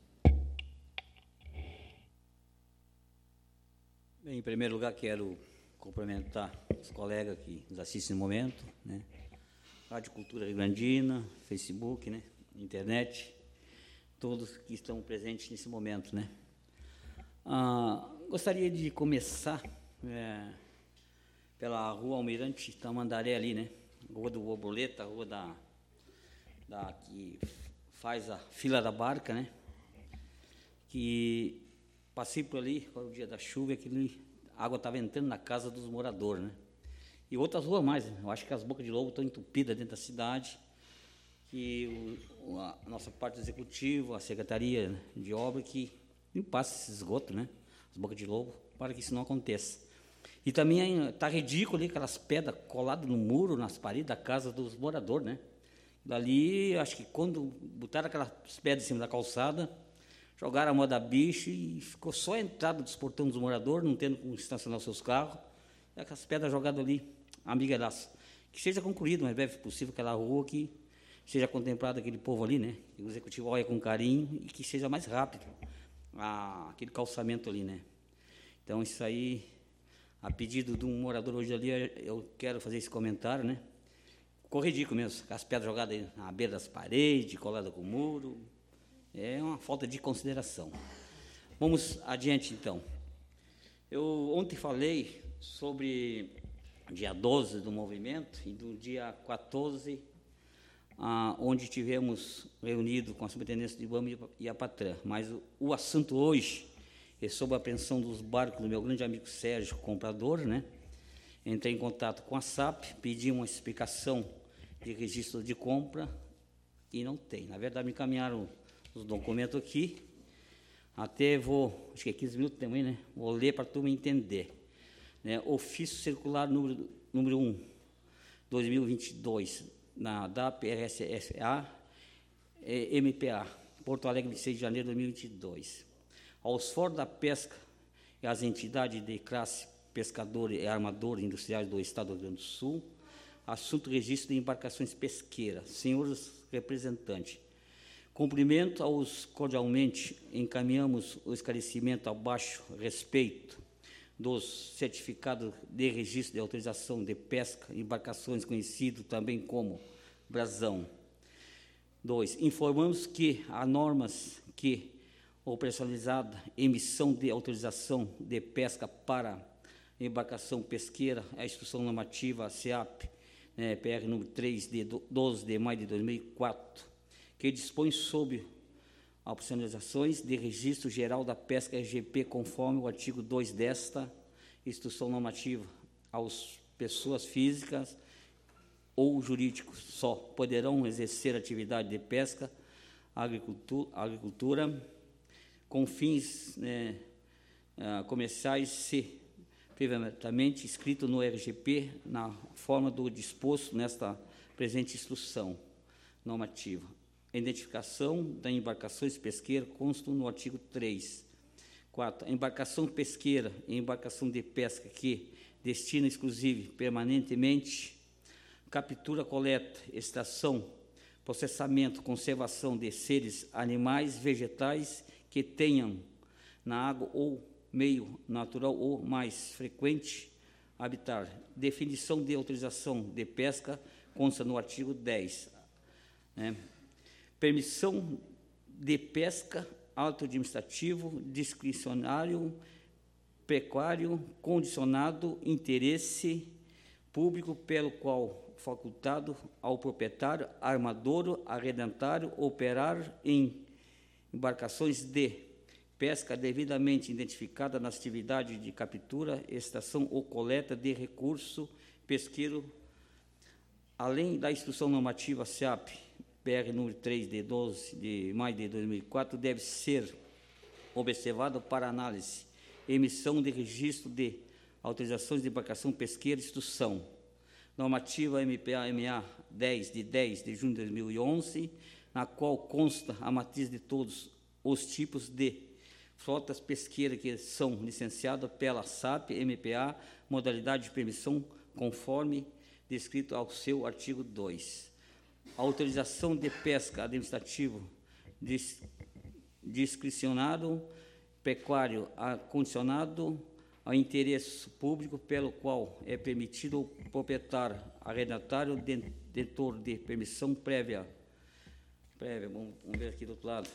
Bem, em primeiro lugar, quero cumprimentar os colegas que nos assistem no momento, né? Rádio Cultura Rio Grandina, Facebook, né? Internet, todos que estão presentes nesse momento, né? Ah, gostaria de começar é, pela Rua Almirante Tamandaré ali, né? Rua do Borboleta, rua da, da que faz a fila da barca, né? Que passei por ali, foi o dia da chuva, aquele, a água estava entrando na casa dos moradores, né? E outras ruas mais, né? Eu acho que as bocas de lobo estão entupidas dentro da cidade, que o, a nossa parte executiva, a Secretaria de Obra, que limpasse esse esgoto, né? As bocas de lobo, para que isso não aconteça. E também está ridículo ali, aquelas pedras coladas no muro, nas paredes da casa dos moradores, né? Dali, acho que quando botaram aquelas pedras em cima da calçada, jogaram a moda bicho e ficou só a entrada dos portões dos moradores, não tendo como estacionar os seus carros. E aquelas pedras jogadas ali, amigadaço. Que seja concluído o mais breve possível aquela rua, que seja contemplado aquele povo ali, né? Que o executivo olhe com carinho e que seja mais rápido a, aquele calçamento ali, né? Então, isso aí, a pedido de um morador hoje ali, eu quero fazer esse comentário, né? Ficou ridículo mesmo, as pedras jogadas aí na beira das paredes, coladas com o muro. É uma falta de consideração. Vamos adiante, então. Eu ontem falei sobre dia doze do movimento e do dia quatorze, ah, onde tivemos reunido com a Superintendência de Ibama e a Patran. Mas o, o assunto hoje é sobre a apreensão dos barcos do meu grande amigo Sérgio, comprador, né? Entrei em contato com a S A P, pedi uma explicação de registro de compra e não tem. Na verdade, me encaminharam os documentos aqui, até vou, acho que é quinze minutos também, né? Vou ler para a turma entender. né, ofício circular número, número um, dois mil e vinte e dois, na D A P R S F A, eh, M P A, Porto Alegre, vinte e seis de janeiro de dois mil e vinte e dois. Aos fóruns da pesca e às entidades de classe pescadores e armadores industriais do Estado do Rio Grande do Sul, assunto registro de embarcações pesqueiras. Senhores representantes, cumprimento aos cordialmente, encaminhamos o esclarecimento abaixo respeito dos certificados de registro de autorização de pesca, embarcações conhecido também como brasão. Dois, informamos que há normas que operacionalizada emissão de autorização de pesca para embarcação pesqueira, a Instrução Normativa SEAP, né, P R número três, de doze de maio de dois mil e quatro, que dispõe sobre operacionalizações de registro geral da pesca R G P, conforme o artigo dois desta Instrução Normativa, aos pessoas físicas ou jurídicos só poderão exercer atividade de pesca, agricultura, agricultura com fins, né, comerciais, se previamente escrito no R G P, na forma do disposto nesta presente instrução normativa. A identificação das embarcações pesqueiras consta no artigo três. Quatro, a embarcação pesqueira e embarcação de pesca que destina exclusiva permanentemente captura, coleta, extração, processamento, conservação de seres animais, vegetais que tenham na água ou meio natural ou mais frequente habitar. Definição de autorização de pesca consta no artigo dez. Né? Permissão de pesca auto-administrativo, discricionário, pecuário, condicionado, interesse público pelo qual facultado ao proprietário, armador, arrendatário, operar em embarcações de pesca devidamente identificada nas atividades de captura, extração ou coleta de recurso pesqueiro, além da Instrução Normativa SEAP, P R número três, de doze de maio de dois mil e quatro, deve ser observado para análise, emissão de registro de autorizações de embarcação pesqueira e instrução. Normativa M P A M A dez, de dez de junho de dois mil e onze, na qual consta a matriz de todos os tipos de frotas pesqueiras que são licenciadas pela SAP, M P A, modalidade de permissão conforme descrito ao seu artigo dois. A autorização de pesca administrativo dis, discricionário, pecuário acondicionado ao interesse público pelo qual é permitido ao proprietário, arrendatário, detentor de permissão prévia. prévia vamos, vamos ver aqui do outro lado.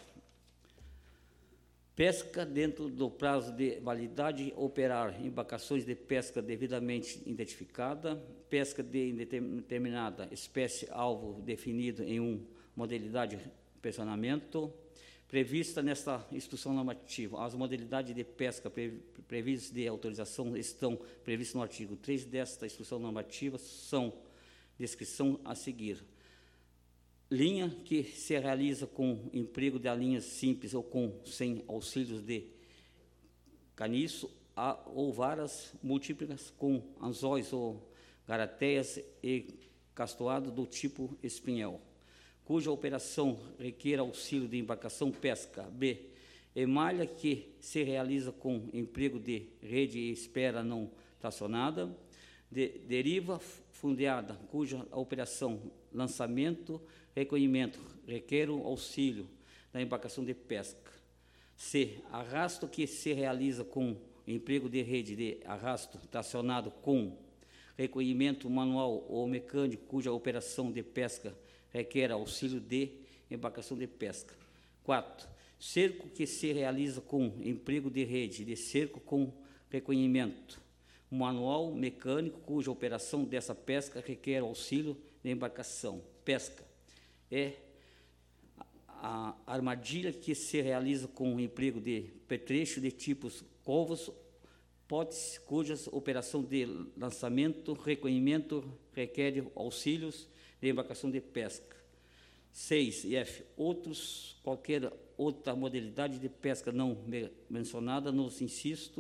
Pesca dentro do prazo de validade, operar embarcações de pesca devidamente identificada, pesca de indeterminada espécie-alvo definido em uma modalidade de personamento, prevista nesta instrução normativa. As modalidades de pesca previstas de autorização estão previstas no artigo três desta instrução normativa, são descrição a seguir. Linha que se realiza com emprego de linhas simples ou com sem auxílios de caniço ou varas múltiplas com anzóis ou garateias e castoado do tipo espinhel, cuja operação requer auxílio de embarcação pesca. B. Emalha que se realiza com emprego de rede e espera não tracionada. De, deriva fundeada, cuja operação lançamento, recolhimento requer o auxílio da embarcação de pesca. C. Arrasto que se realiza com emprego de rede de arrasto tracionado com recolhimento manual ou mecânico, cuja operação de pesca requer auxílio de embarcação de pesca. Quatro. Cerco que se realiza com emprego de rede de cerco com recolhimento manual, mecânico, cuja operação dessa pesca requer auxílio de embarcação. Pesca. É a armadilha que se realiza com emprego de pertrecho de tipos covos, potes, cujas operação de lançamento, recolhimento requer auxílios de embarcação de pesca. Seis. E F. Outros, qualquer outra modalidade de pesca não mencionada nos incisos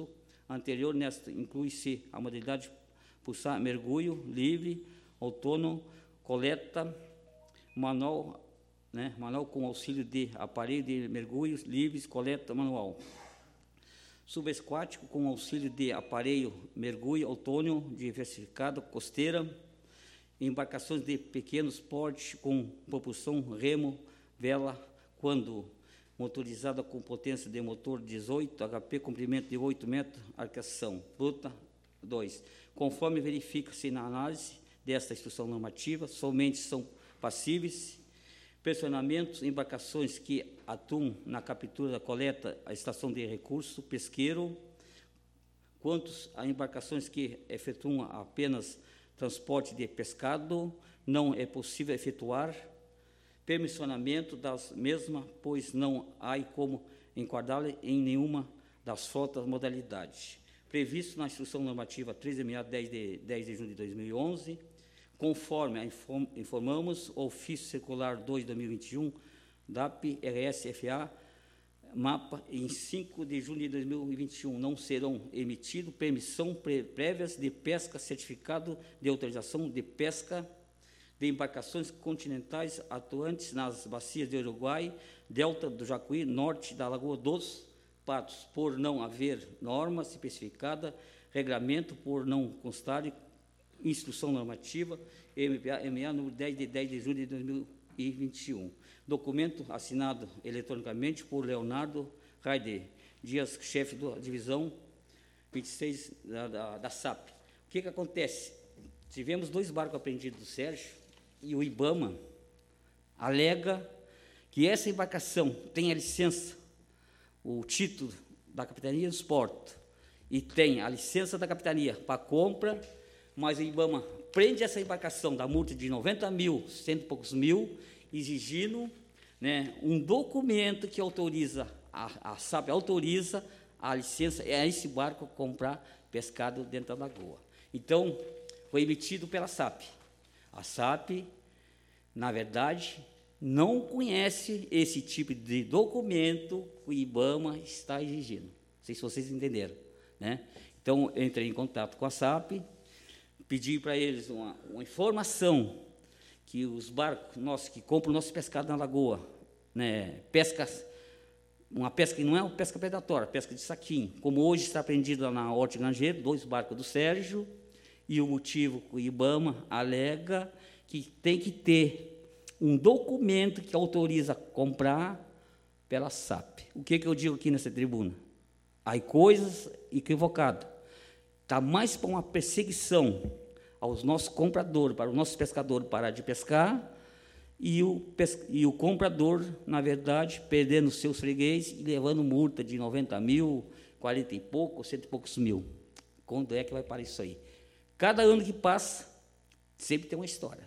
anterior, nesta inclui-se a modalidade pulsar, mergulho livre, autônomo, coleta, manual, né, manual com auxílio de aparelho de mergulhos livres, coleta manual. Subaquático com auxílio de aparelho mergulho autônomo, diversificado, costeira, embarcações de pequenos porte com propulsão remo, vela, quando motorizada com potência de motor dezoito H P, comprimento de oito metros, arcação bruta dois. Conforme verifica-se na análise desta instrução normativa, somente são passíveis personamentos, embarcações que atuam na captura da coleta, a estação de recurso pesqueiro, quantos a embarcações que efetuam apenas transporte de pescado, não é possível efetuar permissionamento das mesmas, pois não há como enquadrá-la em nenhuma das frotas modalidades. Previsto na Instrução Normativa treze mil seiscentos e dez de junho de dois mil e onze, conforme inform, informamos, o Ofício Circular dois de dois mil e vinte e um, D A P R S F A, mapa, em cinco de junho de dois mil e vinte e um, não serão emitidos permissão pré, prévias de pesca, certificado de autorização de pesca de embarcações continentais atuantes nas bacias de Uruguai, delta do Jacuí, norte da Lagoa dos Patos, por não haver norma especificada, regramento por não constar instrução normativa, M P A, M A número dez de dez de julho de dois mil e vinte e um. Documento assinado eletronicamente por Leonardo Raider Dias, chefe da divisão vinte e seis da, da, da S A P. O que que acontece? Tivemos dois barcos apreendidos do Sérgio, e o IBAMA alega que essa embarcação tem a licença, o título da Capitania dos Portos, e tem a licença da Capitania para compra, mas o IBAMA prende essa embarcação da multa de noventa mil, cento e poucos mil, exigindo, né, um documento que autoriza, a, a S A P autoriza a licença, é esse barco comprar pescado dentro da lagoa. Então, foi emitido pela S A P. A S A P, na verdade, não conhece esse tipo de documento que o IBAMA está exigindo. Não sei se vocês entenderam, né? Então, entrei em contato com a S A P, pedi para eles uma, uma informação que os barcos nossos que compram o nosso pescado na lagoa, né, pesca, uma pesca que não é uma pesca predatória, pesca de saquinho, como hoje está apreendido na Horta Grangeiro, dois barcos do Sérgio, e o motivo que o IBAMA alega que tem que ter um documento que autoriza comprar pela S A P. O que, que eu digo aqui nessa tribuna? Há coisas equivocadas. Está mais para uma perseguição aos nossos compradores, para os nossos pescadores parar de pescar, e o, pes e o comprador, na verdade, perdendo seus freguês e levando multa de noventa mil, quarenta e pouco, cento e poucos mil. Quando é que vai parar isso aí? Cada ano que passa, sempre tem uma história.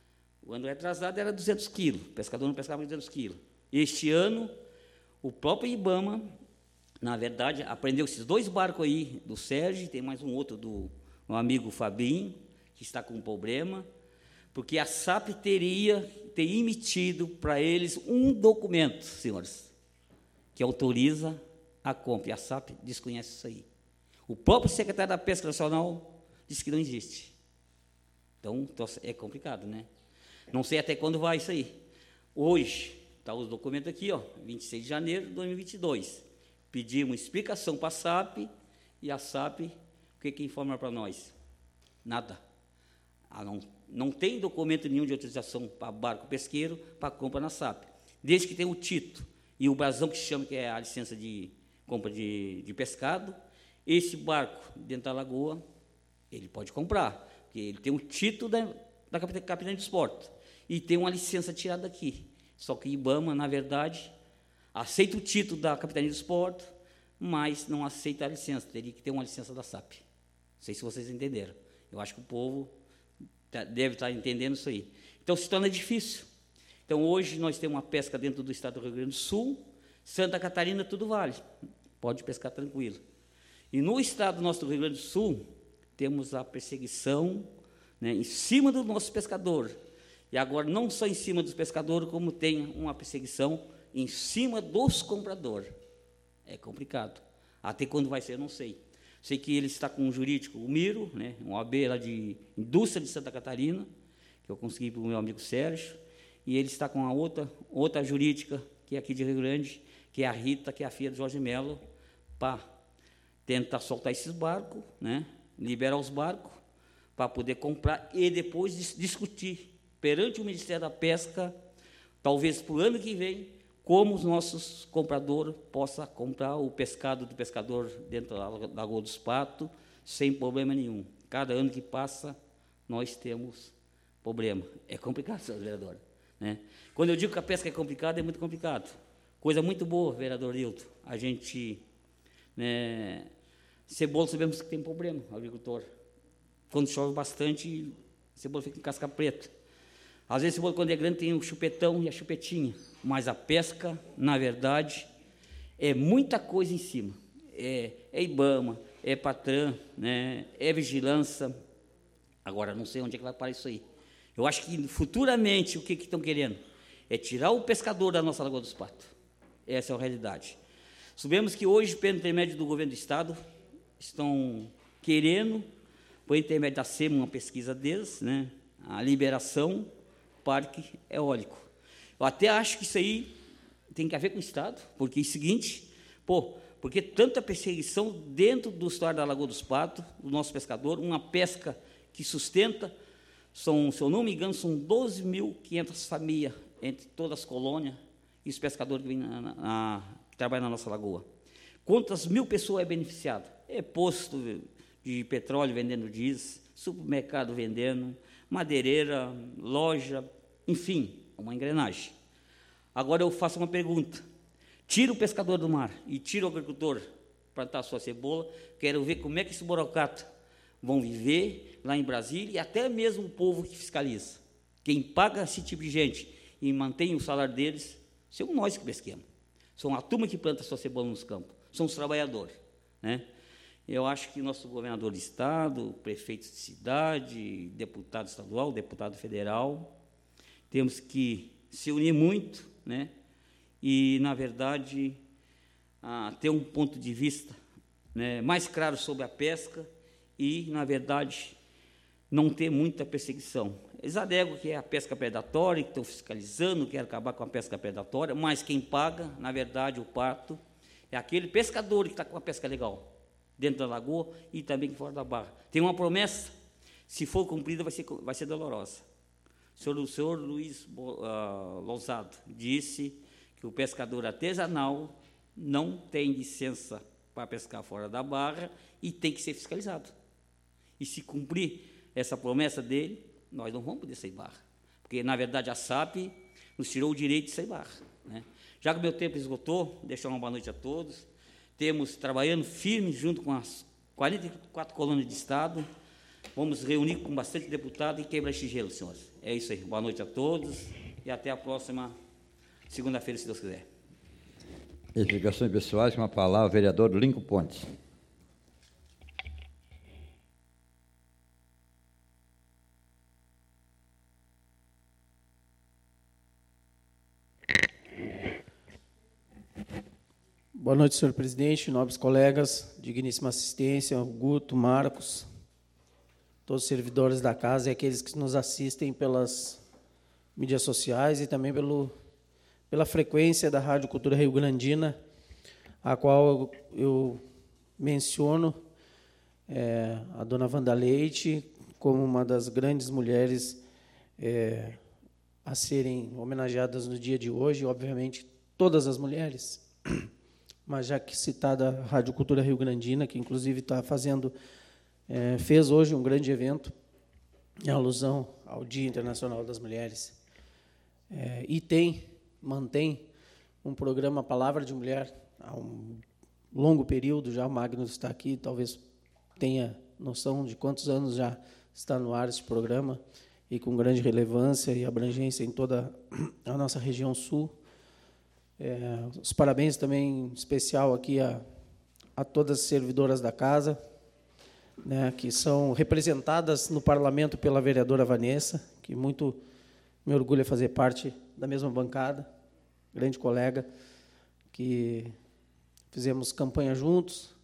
O ano atrasado era duzentos quilos, o pescador não pescava duzentos quilos. Este ano, o próprio IBAMA, na verdade, apreendeu esses dois barcos aí, do Sérgio, tem mais um outro do meu amigo Fabinho, que está com um problema, porque a S A P teria ter emitido para eles um documento, senhores, que autoriza a compra. E a S A P desconhece isso aí. O próprio secretário da Pesca Nacional diz que não existe. Então, é complicado, né? Não sei até quando vai isso aí. Hoje, está os documentos aqui, ó, vinte e seis de janeiro de dois mil e vinte e dois. Pedimos explicação para a S A P, e a S A P, o que que informa para nós? Nada. Ah, não, não tem documento nenhum de autorização para barco pesqueiro para compra na S A P. Desde que tem o título e o brasão que se chama, que é a licença de compra de, de pescado, esse barco dentro da lagoa, ele pode comprar, porque ele tem o título da, da Capitania dos Portos e tem uma licença tirada aqui. Só que o IBAMA, na verdade, aceita o título da Capitania dos Portos, mas não aceita a licença, teria que ter uma licença da S A P. Não sei se vocês entenderam. Eu acho que o povo deve estar entendendo isso aí. Então, se torna difícil. Então, hoje, nós temos uma pesca dentro do estado do Rio Grande do Sul, Santa Catarina, tudo vale. Pode pescar tranquilo. E no estado nosso do Rio Grande do Sul, temos a perseguição, né, em cima do nosso pescador. E agora, não só em cima dos pescadores, como tem uma perseguição em cima dos compradores. É complicado. Até quando vai ser, eu não sei. Sei que ele está com um jurídico, o Miro, né, um O A B lá de Indústria de Santa Catarina, que eu consegui para o meu amigo Sérgio, e ele está com a outra, outra jurídica, que é aqui de Rio Grande, que é a Rita, que é a filha do Jorge Melo, para tentar soltar esses barcos, né, liberar os barcos, para poder comprar e depois dis discutir perante o Ministério da Pesca, talvez para o ano que vem, como os nossos compradores possam comprar o pescado do pescador dentro da Lagoa dos Patos, sem problema nenhum. Cada ano que passa, nós temos problema. É complicado, senhor vereador, né? Quando eu digo que a pesca é complicada, é muito complicado. Coisa muito boa, vereador Hilton. A gente, né, cebola sabemos que tem problema, agricultor. Quando chove bastante, a cebola fica com casca preta. Às vezes, a cebola, quando é grande, tem o chupetão e a chupetinha. Mas a pesca, na verdade, é muita coisa em cima. É, é IBAMA, é Patran, né, é vigilância. Agora, não sei onde é que vai parar isso aí. Eu acho que, futuramente, o que que estão querendo? É tirar o pescador da nossa Lagoa dos Patos. Essa é a realidade. Sabemos que hoje, pelo intermédio do governo do Estado, estão querendo, por intermédio da SEMA, uma pesquisa deles, né, a liberação parque eólico. Eu até acho que isso aí tem que haver com o Estado, porque é o seguinte, pô, porque tanta perseguição dentro do estuário da Lagoa dos Patos, do nosso pescador, uma pesca que sustenta, são, se eu não me engano, são doze mil e quinhentas famílias entre todas as colônias e os pescadores que, vêm na, na, na, que trabalham na nossa lagoa. Quantas mil pessoas é beneficiado? É posto de petróleo vendendo diesel, supermercado vendendo, madeireira, loja, enfim, uma engrenagem. Agora eu faço uma pergunta. Tira o pescador do mar e tira o agricultor plantar sua cebola, quero ver como é que esses burocratas vão viver lá em Brasília, e até mesmo o povo que fiscaliza. Quem paga esse tipo de gente e mantém o salário deles, são nós que pesquemos. São a turma que planta sua cebola nos campos, são os trabalhadores, né? Eu acho que nosso governador de estado, prefeito de cidade, deputado estadual, deputado federal, temos que se unir muito, né? E, na verdade, ah, ter um ponto de vista, né, mais claro sobre a pesca e, na verdade, não ter muita perseguição. Eles alegam que é a pesca predatória, que estão fiscalizando, querem acabar com a pesca predatória, mas quem paga, na verdade, o pato, é aquele pescador que está com a pesca legal, dentro da lagoa e também fora da barra. Tem uma promessa, se for cumprida, vai ser, vai ser dolorosa. O senhor, o senhor Luiz uh, Lousado disse que o pescador artesanal não tem licença para pescar fora da barra e tem que ser fiscalizado. E se cumprir essa promessa dele, nós não vamos poder sair barra. Porque, na verdade, a S A P nos tirou o direito de sair barra, né? Já que o meu tempo esgotou, deixar uma boa noite a todos. Temos trabalhando firme junto com as quarenta e quatro colônias de Estado. Vamos reunir com bastante deputado e quebrar este gelo, senhores. É isso aí. Boa noite a todos e até a próxima segunda-feira, se Deus quiser. Explicações pessoais, com a palavra o vereador Lincoln Pontes. Boa noite, senhor presidente, nobres colegas, digníssima assistência, Guto, Marcos, todos os servidores da casa e aqueles que nos assistem pelas mídias sociais e também pelo, pela frequência da Rádio Cultura Rio Grandina, a qual eu, eu menciono é, a dona Wanda Leite como uma das grandes mulheres é, a serem homenageadas no dia de hoje, obviamente todas as mulheres, mas já que citada a Rádio Cultura Rio Grandina, que inclusive está fazendo, é, fez hoje um grande evento em alusão ao Dia Internacional das Mulheres, é, e tem, mantém um programa Palavra de Mulher há um longo período, já o Magnus está aqui, talvez tenha noção de quantos anos já está no ar esse programa, e com grande relevância e abrangência em toda a nossa região sul. É, os parabéns também especial aqui a, a todas as servidoras da casa, né, que são representadas no parlamento pela vereadora Vanessa, que muito me orgulha fazer parte da mesma bancada, grande colega, que fizemos campanha juntos,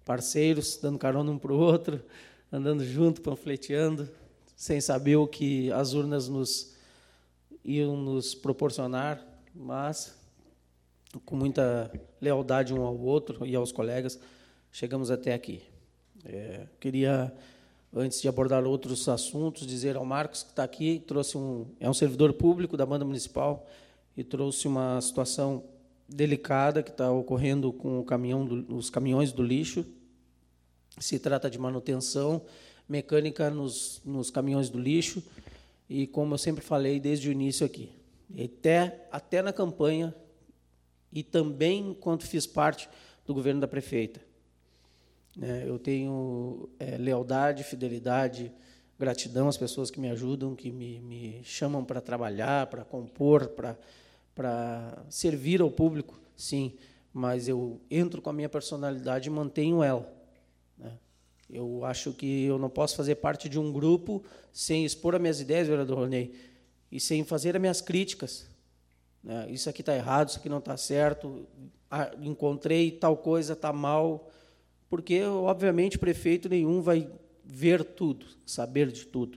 parceiros, dando carona um para o outro, andando junto, panfleteando, sem saber o que as urnas nos iam nos proporcionar, mas com muita lealdade um ao outro e aos colegas, chegamos até aqui. É, queria, antes de abordar outros assuntos, dizer ao Marcos, que está aqui, trouxe um, é um servidor público da banda municipal, e trouxe uma situação delicada que está ocorrendo com o caminhão do, os caminhões do lixo. Se trata de manutenção mecânica nos, nos caminhões do lixo, e, como eu sempre falei desde o início aqui, até, até na campanha, e também enquanto fiz parte do governo da prefeita, né, eu tenho é, lealdade, fidelidade, gratidão às pessoas que me ajudam, que me, me chamam para trabalhar, para compor, para para servir ao público, sim, mas eu entro com a minha personalidade e mantenho ela, né? Eu acho que eu não posso fazer parte de um grupo sem expor as minhas ideias, vereador Ronei, e sem fazer as minhas críticas, né? Isso aqui está errado, isso aqui não está certo, ah, encontrei tal coisa, está mal, porque, obviamente, prefeito nenhum vai ver tudo, saber de tudo.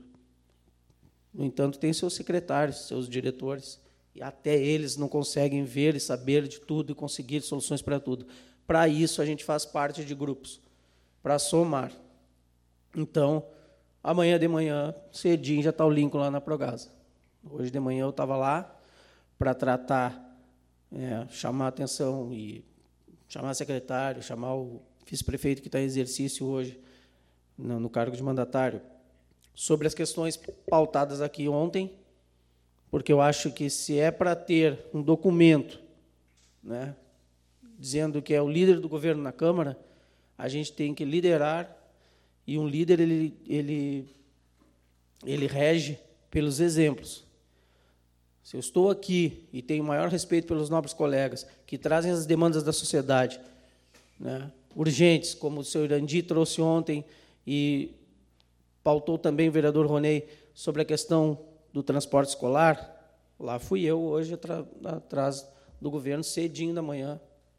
No entanto, tem seus secretários, seus diretores, e até eles não conseguem ver e saber de tudo e conseguir soluções para tudo. Para isso, a gente faz parte de grupos, para somar. Então, amanhã de manhã, cedinho, já está o Lincoln lá na Progasa. Hoje de manhã eu estava lá para tratar, é, chamar a atenção e chamar o secretário, chamar o vice-prefeito que está em exercício hoje, no, no cargo de mandatário, sobre as questões pautadas aqui ontem, porque eu acho que, se é para ter um documento, né, dizendo que é o líder do governo na Câmara, a gente tem que liderar, e um líder ele, ele, ele rege pelos exemplos. Se eu estou aqui e tenho maior respeito pelos nobres colegas que trazem as demandas da sociedade, né, urgentes, como o senhor Irandi trouxe ontem, e pautou também o vereador Ronei sobre a questão do transporte escolar, lá fui eu hoje atrás do governo, cedinho da manhã,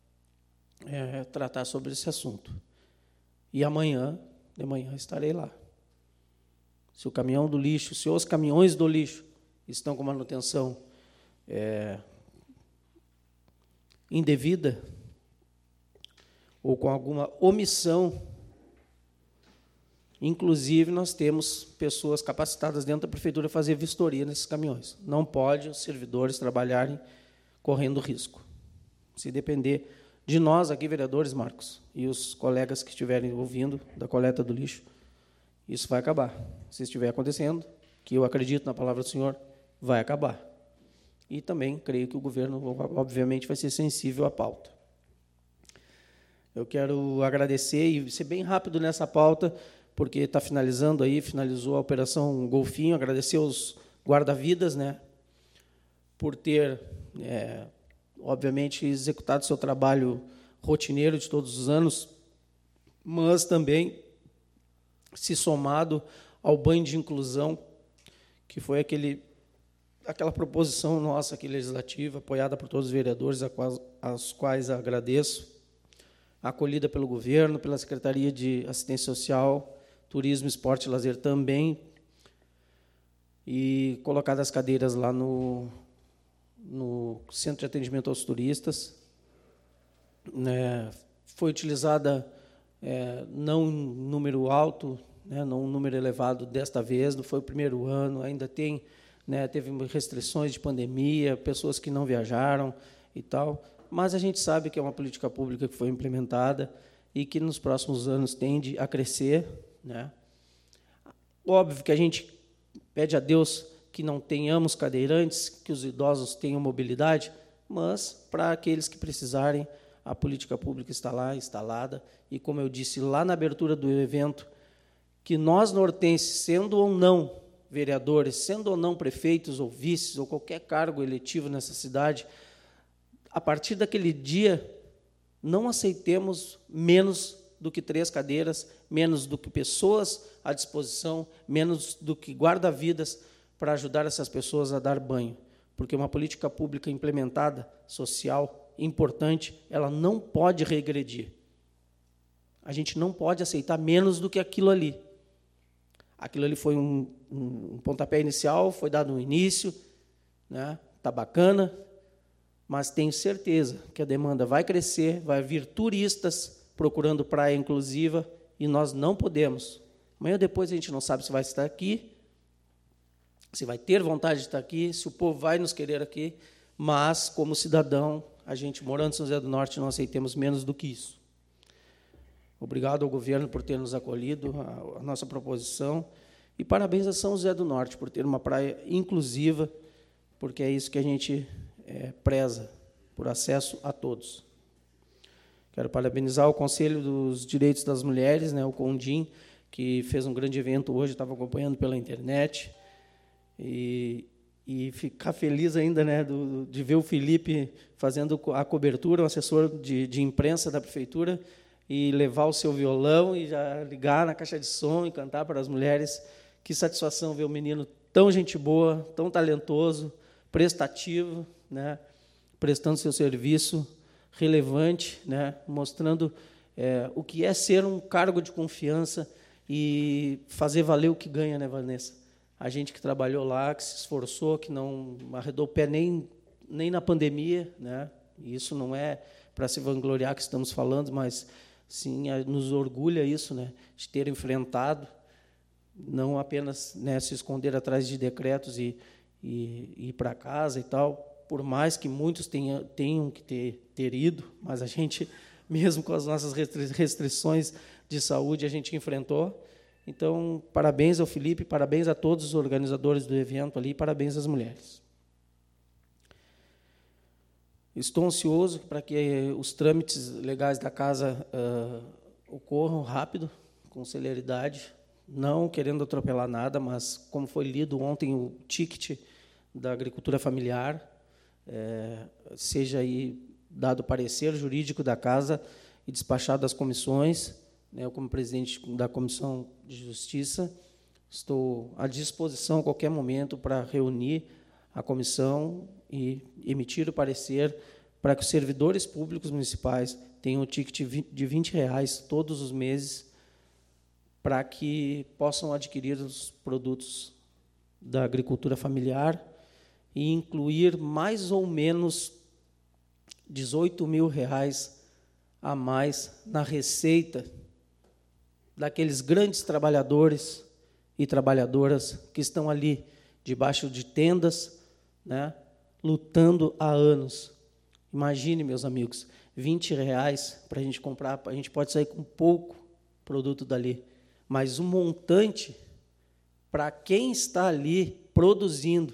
é, tratar sobre esse assunto. E amanhã, de manhã, estarei lá. Se o caminhão do lixo, se os caminhões do lixo estão com manutenção é, indevida, ou com alguma omissão, inclusive, nós temos pessoas capacitadas dentro da prefeitura a fazer vistoria nesses caminhões. Não pode os servidores trabalharem correndo risco. Se depender de nós aqui, vereadores, Marcos, e os colegas que estiverem ouvindo da coleta do lixo, isso vai acabar. Se estiver acontecendo, que eu acredito na palavra do senhor, vai acabar. E também creio que o governo, obviamente, vai ser sensível à pauta. Eu quero agradecer e ser bem rápido nessa pauta, porque está finalizando aí, finalizou a Operação Golfinho, agradecer aos guarda-vidas, né, por ter, é, obviamente, executado seu trabalho rotineiro de todos os anos, mas também se somado ao banho de inclusão, que foi aquele, aquela proposição nossa aqui legislativa, apoiada por todos os vereadores, a quais, aos quais agradeço, acolhida pelo governo, pela Secretaria de Assistência Social, Turismo, Esporte e Lazer também, e colocadas as cadeiras lá no, no Centro de Atendimento aos Turistas. É, foi utilizada é, não um número alto, né, não um número elevado desta vez, não foi o primeiro ano, ainda tem, né, teve restrições de pandemia, pessoas que não viajaram e tal, mas a gente sabe que é uma política pública que foi implementada e que nos próximos anos tende a crescer, né? Óbvio que a gente pede a Deus que não tenhamos cadeirantes, que os idosos tenham mobilidade, mas, para aqueles que precisarem, a política pública está lá, instalada, e, como eu disse lá na abertura do evento, que nós, nortenses, sendo ou não vereadores, sendo ou não prefeitos ou vices, ou qualquer cargo eletivo nessa cidade, a partir daquele dia, não aceitemos menos do que três cadeiras, menos do que pessoas à disposição, menos do que guarda-vidas para ajudar essas pessoas a dar banho. Porque uma política pública implementada, social, importante, ela não pode regredir. A gente não pode aceitar menos do que aquilo ali. Aquilo ali foi um, um, um pontapé inicial, foi dado no início, né? Tá bacana, mas tenho certeza que a demanda vai crescer, vai vir turistas procurando praia inclusiva, e nós não podemos. Amanhã ou depois a gente não sabe se vai estar aqui, se vai ter vontade de estar aqui, se o povo vai nos querer aqui, mas, como cidadão, a gente, morando em São José do Norte, não aceitemos menos do que isso. Obrigado ao governo por ter nos acolhido, a, a nossa proposição, e parabéns a São José do Norte por ter uma praia inclusiva, porque é isso que a gente é, preza, por acesso a todos. Quero parabenizar o Conselho dos Direitos das Mulheres, né, o CONDIM, que fez um grande evento hoje, estava acompanhando pela internet, e, e ficar feliz ainda, né, do, de ver o Felipe fazendo a cobertura, o assessor de, de imprensa da Prefeitura, e levar o seu violão e já ligar na caixa de som e cantar para as mulheres. Que satisfação ver o menino tão gente boa, tão talentoso, prestativo, né, prestando seu serviço relevante, né, mostrando é, o que é ser um cargo de confiança e fazer valer o que ganha, né, Vanessa? A gente que trabalhou lá, que se esforçou, que não arredou o pé nem, nem na pandemia, né? E isso não é para se vangloriar que estamos falando, mas sim nos orgulha isso, né, de ter enfrentado, não apenas, né, se esconder atrás de decretos e, e, e ir para casa e tal, por mais que muitos tenham, tenham que ter, ter ido, mas a gente, mesmo com as nossas restrições de saúde, a gente enfrentou. Então, parabéns ao Felipe, parabéns a todos os organizadores do evento ali, parabéns às mulheres. Estou ansioso para que os trâmites legais da casa uh, ocorram rápido, com celeridade, não querendo atropelar nada, mas, como foi lido ontem o ticket da agricultura familiar, é, seja aí dado parecer jurídico da casa e despachado às comissões. Eu, como presidente da Comissão de Justiça, estou à disposição a qualquer momento para reunir a comissão e emitir o parecer para que os servidores públicos municipais tenham o ticket de vinte reais todos os meses, para que possam adquirir os produtos da agricultura familiar e incluir mais ou menos dezoito mil reais a mais na receita daqueles grandes trabalhadores e trabalhadoras que estão ali debaixo de tendas, né, lutando há anos. Imagine, meus amigos, vinte reais para a gente comprar, a gente pode sair com pouco produto dali, mas o montante para quem está ali produzindo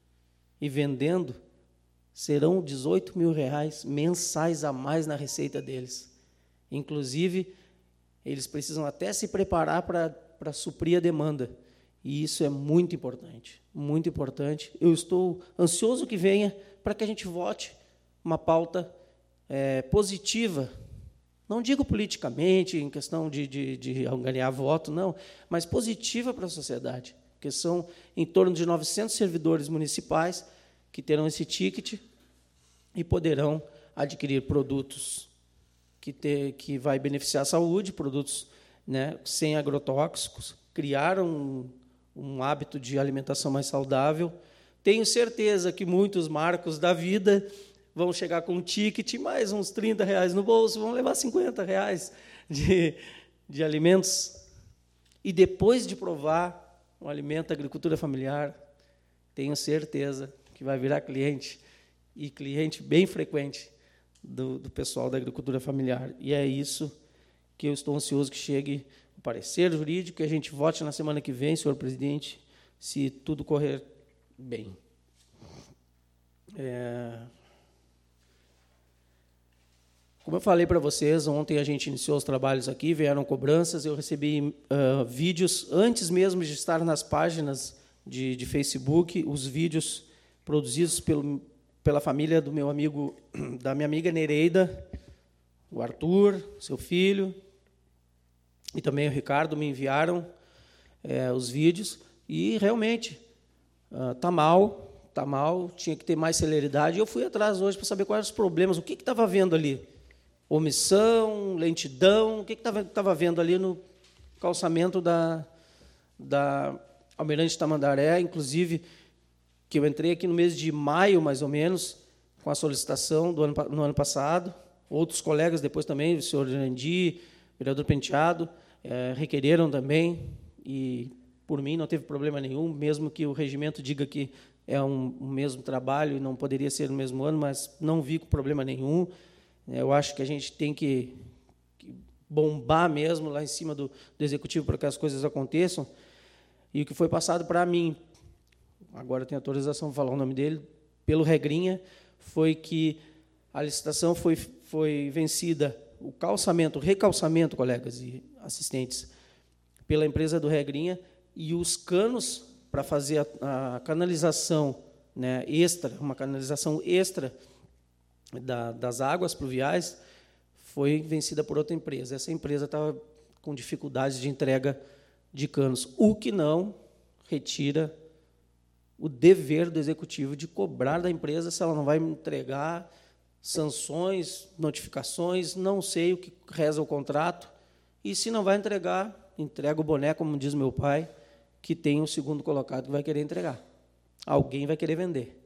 e vendendo serão dezoito mil reais mensais a mais na receita deles. Inclusive, eles precisam até se preparar para, para suprir a demanda. E isso é muito importante, muito importante. Eu estou ansioso que venha para que a gente vote uma pauta é, positiva. Não digo politicamente, em questão de, de, de ganhar voto, não, mas positiva para a sociedade, porque são em torno de novecentos servidores municipais que terão esse ticket e poderão adquirir produtos que, ter, que vai beneficiar a saúde, produtos, né, sem agrotóxicos, criar um, um hábito de alimentação mais saudável. Tenho certeza que muitos marcos da vida vão chegar com um ticket, mais uns trinta reais no bolso, vão levar cinquenta reais de, de alimentos. E depois de provar um alimento da agricultura familiar, tenho certeza que vai virar cliente, e cliente bem frequente do, do pessoal da agricultura familiar. E é isso que eu estou ansioso que chegue o parecer jurídico, que a gente vote na semana que vem, senhor presidente, se tudo correr bem. É... Como eu falei para vocês, ontem a gente iniciou os trabalhos aqui, vieram cobranças, eu recebi uh, vídeos, antes mesmo de estar nas páginas de, de Facebook, os vídeos produzidos pelo, pela família do meu amigo, da minha amiga Nereida, o Arthur, seu filho, e também o Ricardo, me enviaram é, os vídeos, e realmente está uh, mal, está mal, tinha que ter mais celeridade. Eu fui atrás hoje para saber quais eram os problemas, o que estava havendo ali. omissão, lentidão? O que estava vendo ali no calçamento da, da Almirante Tamandaré, inclusive, que eu entrei aqui no mês de maio, mais ou menos, com a solicitação do ano, no ano passado. Outros colegas depois também, o senhor Jandir, o vereador Penteado, é, requereram também, e por mim não teve problema nenhum, mesmo que o regimento diga que é um, um mesmo trabalho e não poderia ser no mesmo ano, mas não vi com problema nenhum. Eu acho que a gente tem que, que bombar mesmo lá em cima do, do Executivo para que as coisas aconteçam. E o que foi passado para mim, agora tenho autorização para falar o nome dele, pelo Regrinha, foi que a licitação foi, foi vencida, o calçamento, o recalçamento, colegas e assistentes, pela empresa do Regrinha, e os canos para fazer a, a canalização, né, extra, uma canalização extra da, das águas pluviais, foi vencida por outra empresa. Essa empresa estava com dificuldades de entrega de canos, o que não retira o dever do Executivo de cobrar da empresa se ela não vai entregar sanções, notificações, não sei o que reza o contrato, e se não vai entregar, entrega o boné, como diz meu pai, que tem o segundo colocado que vai querer entregar. Alguém vai querer vender.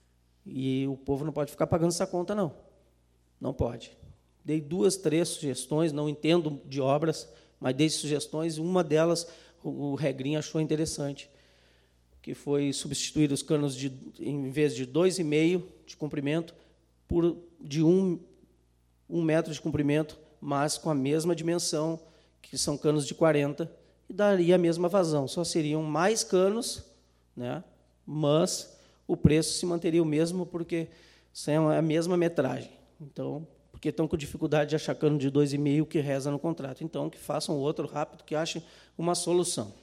E o povo não pode ficar pagando essa conta, não. Não pode. Dei duas, três sugestões, não entendo de obras, mas dei sugestões, uma delas o Regrinha achou interessante, que foi substituir os canos, de, em vez de dois e meio de comprimento, por de um, um metro de comprimento, mas com a mesma dimensão, que são canos de quarenta, e daria a mesma vazão. Só seriam mais canos, né, mas o preço se manteria o mesmo, porque são a mesma metragem. Então, porque estão com dificuldade de achar cano de dois e meio que reza no contrato. Então, que façam outro rápido, que achem uma solução.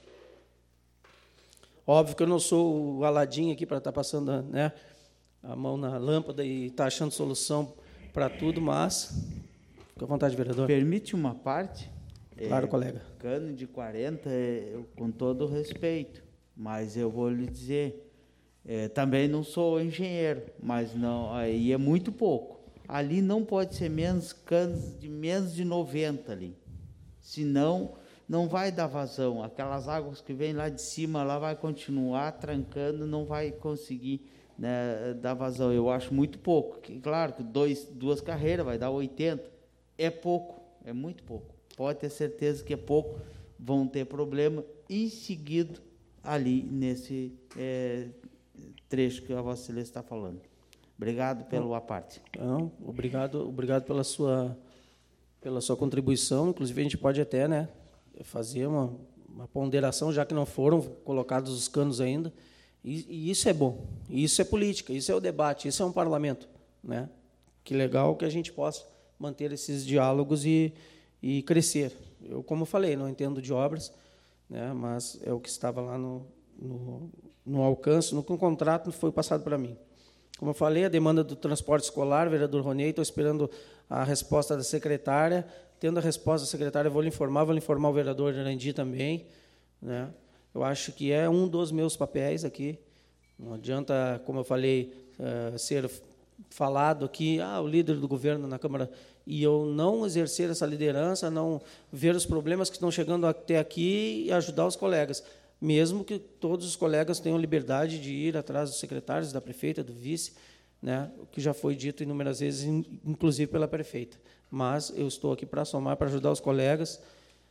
Óbvio que eu não sou o Aladim aqui para estar passando, né, a mão na lâmpada e estar achando solução para tudo, mas fica à vontade, vereador. Permite uma parte? Claro, é, colega. Cano de quarenta, é, eu, com todo o respeito, mas eu vou lhe dizer, é, também não sou engenheiro, mas não, aí é muito pouco. Ali não pode ser menos canos de menos de noventa ali, senão não vai dar vazão. Aquelas águas que vêm lá de cima, lá vai continuar trancando, não vai conseguir, né, dar vazão. Eu acho muito pouco. Que, claro que dois, duas carreiras vai dar oitenta. É pouco, é muito pouco. Pode ter certeza que é pouco. Vão ter problema em seguida ali nesse é, trecho que a Vossa Excelência está falando. Obrigado pelo a parte. Não, obrigado, obrigado pela sua, pela sua contribuição. Inclusive, a gente pode até, né, fazer uma, uma ponderação, já que não foram colocados os canos ainda, e, e isso é bom, isso é política, isso é o debate, isso é um parlamento, né? Que legal que a gente possa manter esses diálogos e, e crescer. Eu, como falei, não entendo de obras, né, mas é o que estava lá no, no, no alcance, no, no contrato foi passado para mim. Como eu falei, a demanda do transporte escolar, vereador Ronei, estou esperando a resposta da secretária. Tendo a resposta da secretária, vou lhe informar, vou lhe informar o vereador Jandir também, né? Eu acho que é um dos meus papéis aqui. Não adianta, como eu falei, uh, ser falado aqui, ah, o líder do governo na Câmara, e eu não exercer essa liderança, não ver os problemas que estão chegando até aqui e ajudar os colegas, mesmo que todos os colegas tenham liberdade de ir atrás dos secretários, da prefeita, do vice, né, o que já foi dito inúmeras vezes, inclusive pela prefeita. Mas eu estou aqui para somar, para ajudar os colegas.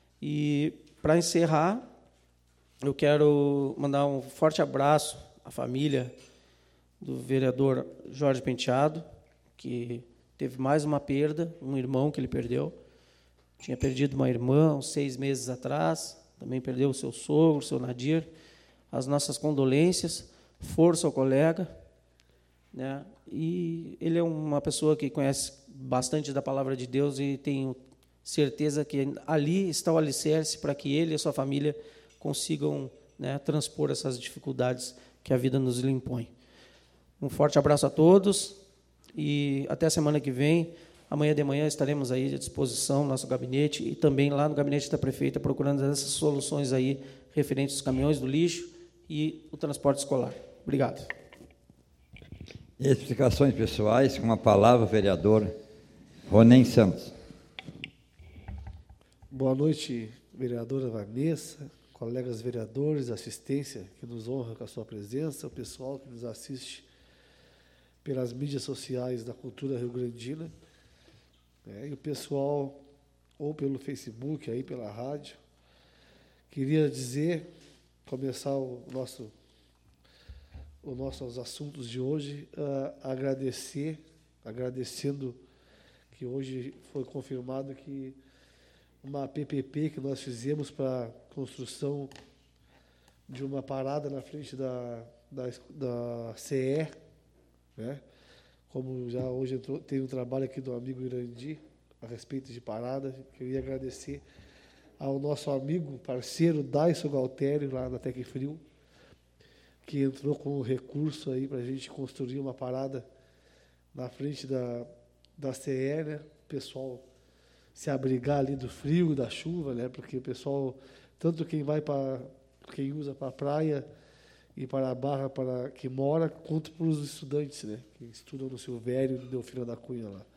E, para encerrar, eu quero mandar um forte abraço à família do vereador Jorge Penteado, que teve mais uma perda, um irmão que ele perdeu. Tinha perdido uma irmã uns seis meses atrás, também perdeu o seu sogro, o seu Nadir. As nossas condolências, força ao colega, né? E ele é uma pessoa que conhece bastante da palavra de Deus e tenho certeza que ali está o alicerce para que ele e a sua família consigam, né, transpor essas dificuldades que a vida nos impõe. Um forte abraço a todos e até a semana que vem. Amanhã de manhã estaremos aí à disposição, no nosso gabinete, e também lá no gabinete da prefeita, procurando essas soluções aí referentes aos caminhões do lixo e o transporte escolar. Obrigado. Explicações pessoais, com a palavra, vereador Ronem Santos. Boa noite, vereadora Vanessa, colegas vereadores, assistência que nos honra com a sua presença, o pessoal que nos assiste pelas mídias sociais da cultura rio-grandina, né, e o pessoal ou pelo Facebook, aí pela rádio. Queria dizer, começar o nosso, os nossos assuntos de hoje, uh, agradecer, agradecendo que hoje foi confirmado que uma P P P que nós fizemos para a construção de uma parada na frente da, da, da C E, né? Como já hoje entrou, tem um trabalho aqui do amigo Irandi a respeito de parada, queria agradecer ao nosso amigo, parceiro, Daiso Galtério, lá na Tecfrio, que entrou com o recurso aí para a gente construir uma parada na frente da, da C E, né? O pessoal se abrigar ali do frio, da chuva, né? Porque o pessoal, tanto quem vai para, quem usa para a praia e para a barra para que mora, quanto para os estudantes, né? Que estudam no Silvério e no Delfino da Cunha lá.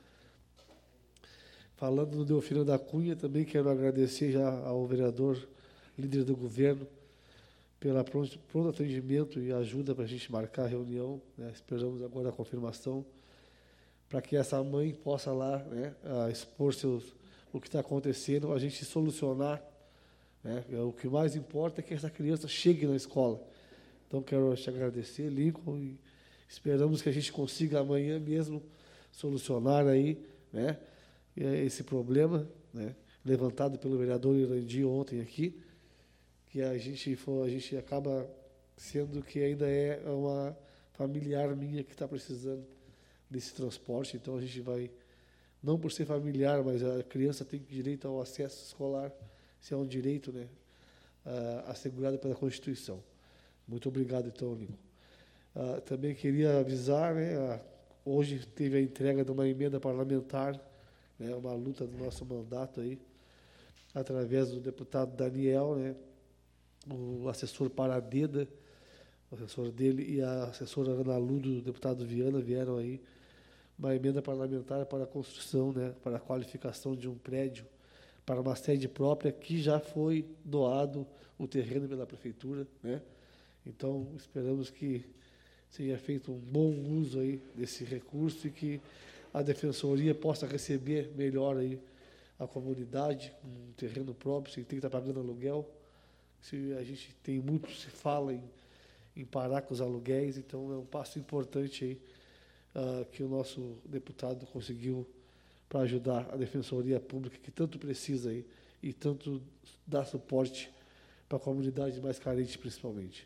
Falando no Delfino da Cunha, também quero agradecer já ao vereador, líder do governo, pela pronto, pronto atendimento e ajuda para a gente marcar a reunião, né? Esperamos agora a confirmação, para que essa mãe possa lá, né, expor seus, o que está acontecendo, a gente solucionar, né? O que mais importa é que essa criança chegue na escola. Então, quero te agradecer, Lincoln, e esperamos que a gente consiga amanhã mesmo solucionar aí, né, esse problema, né, levantado pelo vereador Irandi ontem aqui, que a gente, for, a gente acaba sendo que ainda é uma familiar minha que está precisando desse transporte, então a gente vai, não por ser familiar, mas a criança tem direito ao acesso escolar, se é um direito, né, uh, assegurado pela Constituição. Muito obrigado, então, Lincoln. Uh, também queria avisar, né, uh, hoje teve a entrega de uma emenda parlamentar, né, uma luta do nosso mandato aí, através do deputado Daniel, né, o assessor Paradeda, o assessor dele, e a assessora Ana Lu, do deputado Viana, vieram aí, uma emenda parlamentar para a construção, né, para a qualificação de um prédio, para uma sede própria, que já foi doado o terreno pela prefeitura, né? Então, esperamos que seja feito um bom uso aí desse recurso e que a Defensoria possa receber melhor aí a comunidade, um terreno próprio, sem ter que estar pagando aluguel. Se a gente tem muito, se fala em, em parar com os aluguéis, então é um passo importante aí uh, que o nosso deputado conseguiu para ajudar a Defensoria Pública, que tanto precisa aí, e tanto dá suporte para a comunidade mais carente, principalmente.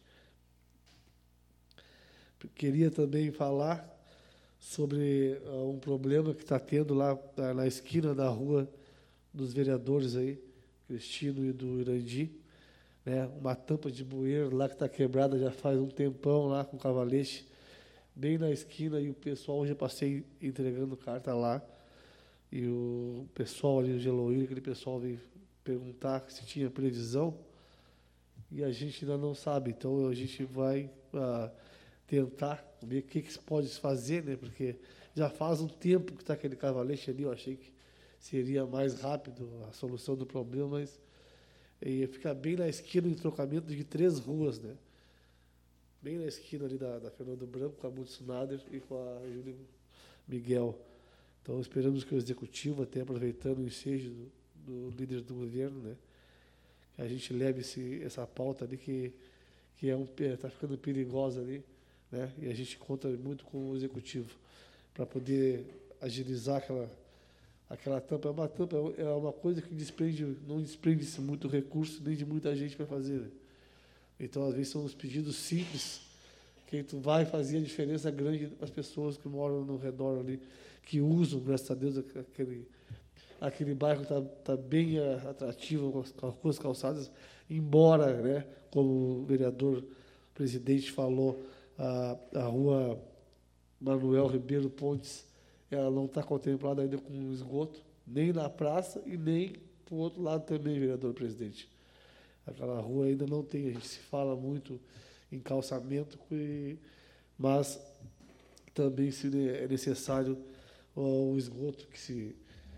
Queria também falar sobre uh, um problema que está tendo lá uh, na esquina da rua dos vereadores aí, Cristino e do Irandi, né? Uma tampa de bueiro lá que está quebrada já faz um tempão lá com cavalete, bem na esquina, e o pessoal, hoje eu passei entregando carta lá, e o pessoal ali, o Geloíro, aquele pessoal veio perguntar se tinha previsão, e a gente ainda não sabe, então a gente vai uh, tentar ver o que, que se pode fazer, né? Porque já faz um tempo que está aquele cavalete ali, eu achei que seria mais rápido a solução do problema, mas ia ficar bem na esquina, em trocamento de três ruas, né? Bem na esquina ali da, da Fernando Branco, com a Múcio Nader e com a Júlio Miguel. Então, esperamos que o Executivo, até aproveitando o ensejo do, do líder do governo, né, que a gente leve esse, essa pauta ali, que que é um, está ficando perigosa ali, né, e a gente conta muito com o Executivo para poder agilizar aquela, aquela tampa. É uma tampa, é uma coisa que desprende, não desprende-se muito recurso, nem de muita gente para fazer, né? Então, às vezes, são os pedidos simples que tu vai fazer a diferença grande para as pessoas que moram no redor ali, que usam, graças a Deus, aquele, aquele bairro está tá bem atrativo com as, com as calçadas, embora, né, como o vereador presidente falou, a, a rua Manuel Ribeiro Pontes, ela não está contemplada ainda com esgoto, nem na praça e nem para o outro lado também, vereador presidente. Aquela rua ainda não tem, a gente se fala muito em calçamento, mas também se é necessário o esgoto, que se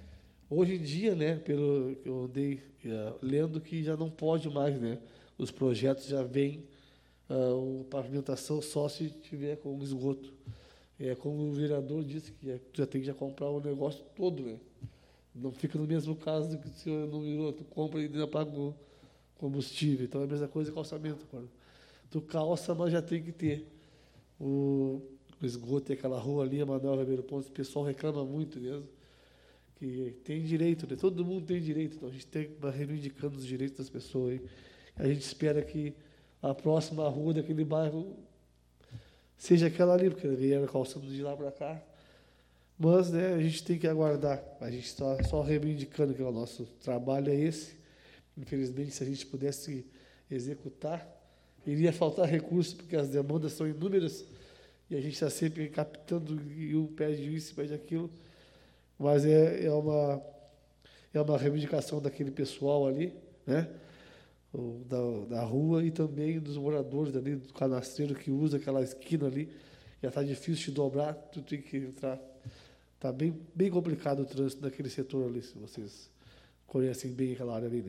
Hoje em dia, né, pelo que eu andei uh, lendo, que já não pode mais, né? Os projetos já vêm uh, pavimentação só se tiver com esgoto. É como o vereador disse, que é, já tem que já comprar o negócio todo, né? Não fica no mesmo caso do que se não virou, tu compra e ainda paga o combustível. Então é a mesma coisa com calçamento. Agora. Tu calça, mas já tem que ter o, o esgoto, tem aquela rua ali, a Manuel Ribeiro Pontes, o pessoal reclama muito mesmo, que tem direito, né? Todo mundo tem direito, então a gente tem que estar reivindicando os direitos das pessoas aí. A gente espera que a próxima rua daquele bairro seja aquela ali, porque vieram calçando de lá para cá. Mas, né, a gente tem que aguardar. A gente está só reivindicando que o nosso trabalho é esse. Infelizmente, se a gente pudesse executar, iria faltar recursos, porque as demandas são inúmeras e a gente está sempre captando e um pede isso, pede aquilo. Mas é, é, uma, é uma reivindicação daquele pessoal ali, né? Da, da rua e também dos moradores ali, do canastreiro que usa aquela esquina ali. Já está difícil de dobrar, tu tem que entrar. Está bem, bem complicado o trânsito daquele setor ali, se vocês conhecem bem aquela área ali, né?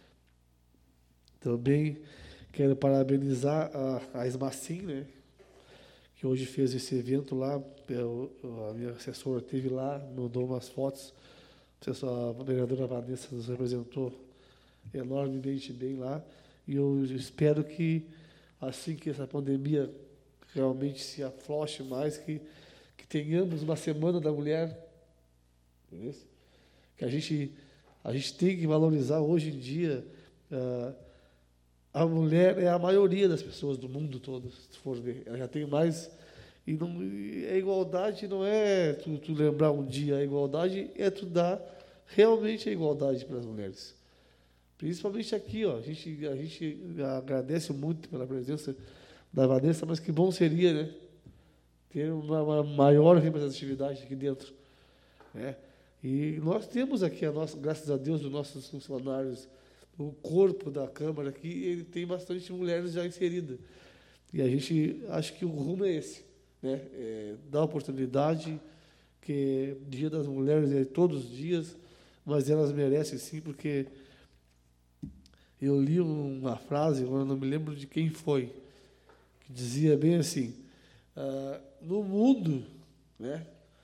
Também quero parabenizar a, a Esmacim, né? Que hoje fez esse evento lá. Eu, a minha assessora esteve lá, mandou umas fotos. A vereadora Vanessa nos representou enormemente bem lá. E eu espero que, assim que essa pandemia realmente se afloche mais, que, que tenhamos uma Semana da Mulher. Entendeu? Que a gente, a gente tem que valorizar hoje em dia. Uh, a mulher é a maioria das pessoas do mundo todo, se for ver. Ela já tem mais. E não, a igualdade não é tu, tu lembrar um dia, a igualdade é tu dar realmente a igualdade para as mulheres. Principalmente aqui, ó, a gente, a gente agradece muito pela presença da Vanessa, mas que bom seria, né, ter uma, uma maior representatividade aqui dentro, né? E nós temos aqui, a nossa, graças a Deus, os nossos funcionários, o corpo da Câmara aqui, ele tem bastante mulheres já inseridas. E a gente acha que o rumo é esse, né? É, dar oportunidade, que Dia das Mulheres é todos os dias, mas elas merecem sim, porque eu li uma frase, agora não me lembro de quem foi, que dizia bem assim, ah, no mundo, né,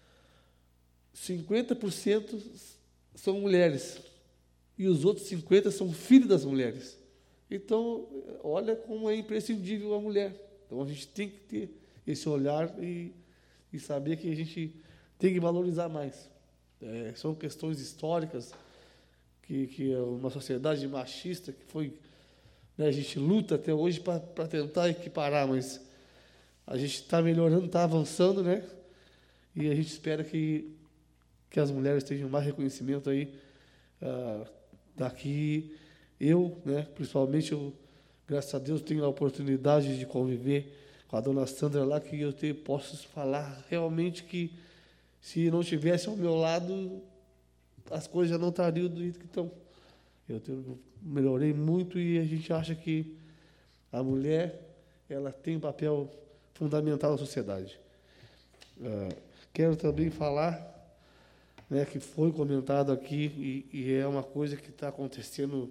cinquenta por cento são mulheres, e os outros cinquenta por cento são filhos das mulheres. Então, olha como é imprescindível a mulher. Então, a gente tem que ter esse olhar e, e saber que a gente tem que valorizar mais. É, são questões históricas, que, que é uma sociedade machista, que foi, né, a gente luta até hoje para tentar equiparar, mas a gente está melhorando, está avançando, né? E a gente espera que, que as mulheres tenham mais reconhecimento aí. Uh, daqui, eu, né, principalmente, eu, graças a Deus, tenho a oportunidade de conviver com a dona Sandra lá, que eu te, posso falar realmente que, se não estivesse ao meu lado, as coisas já não estariam do jeito que estão. Eu tenho, melhorei muito e a gente acha que a mulher, ela tem um papel fundamental na sociedade. Uh, quero também falar, né, que foi comentado aqui e, e é uma coisa que está acontecendo.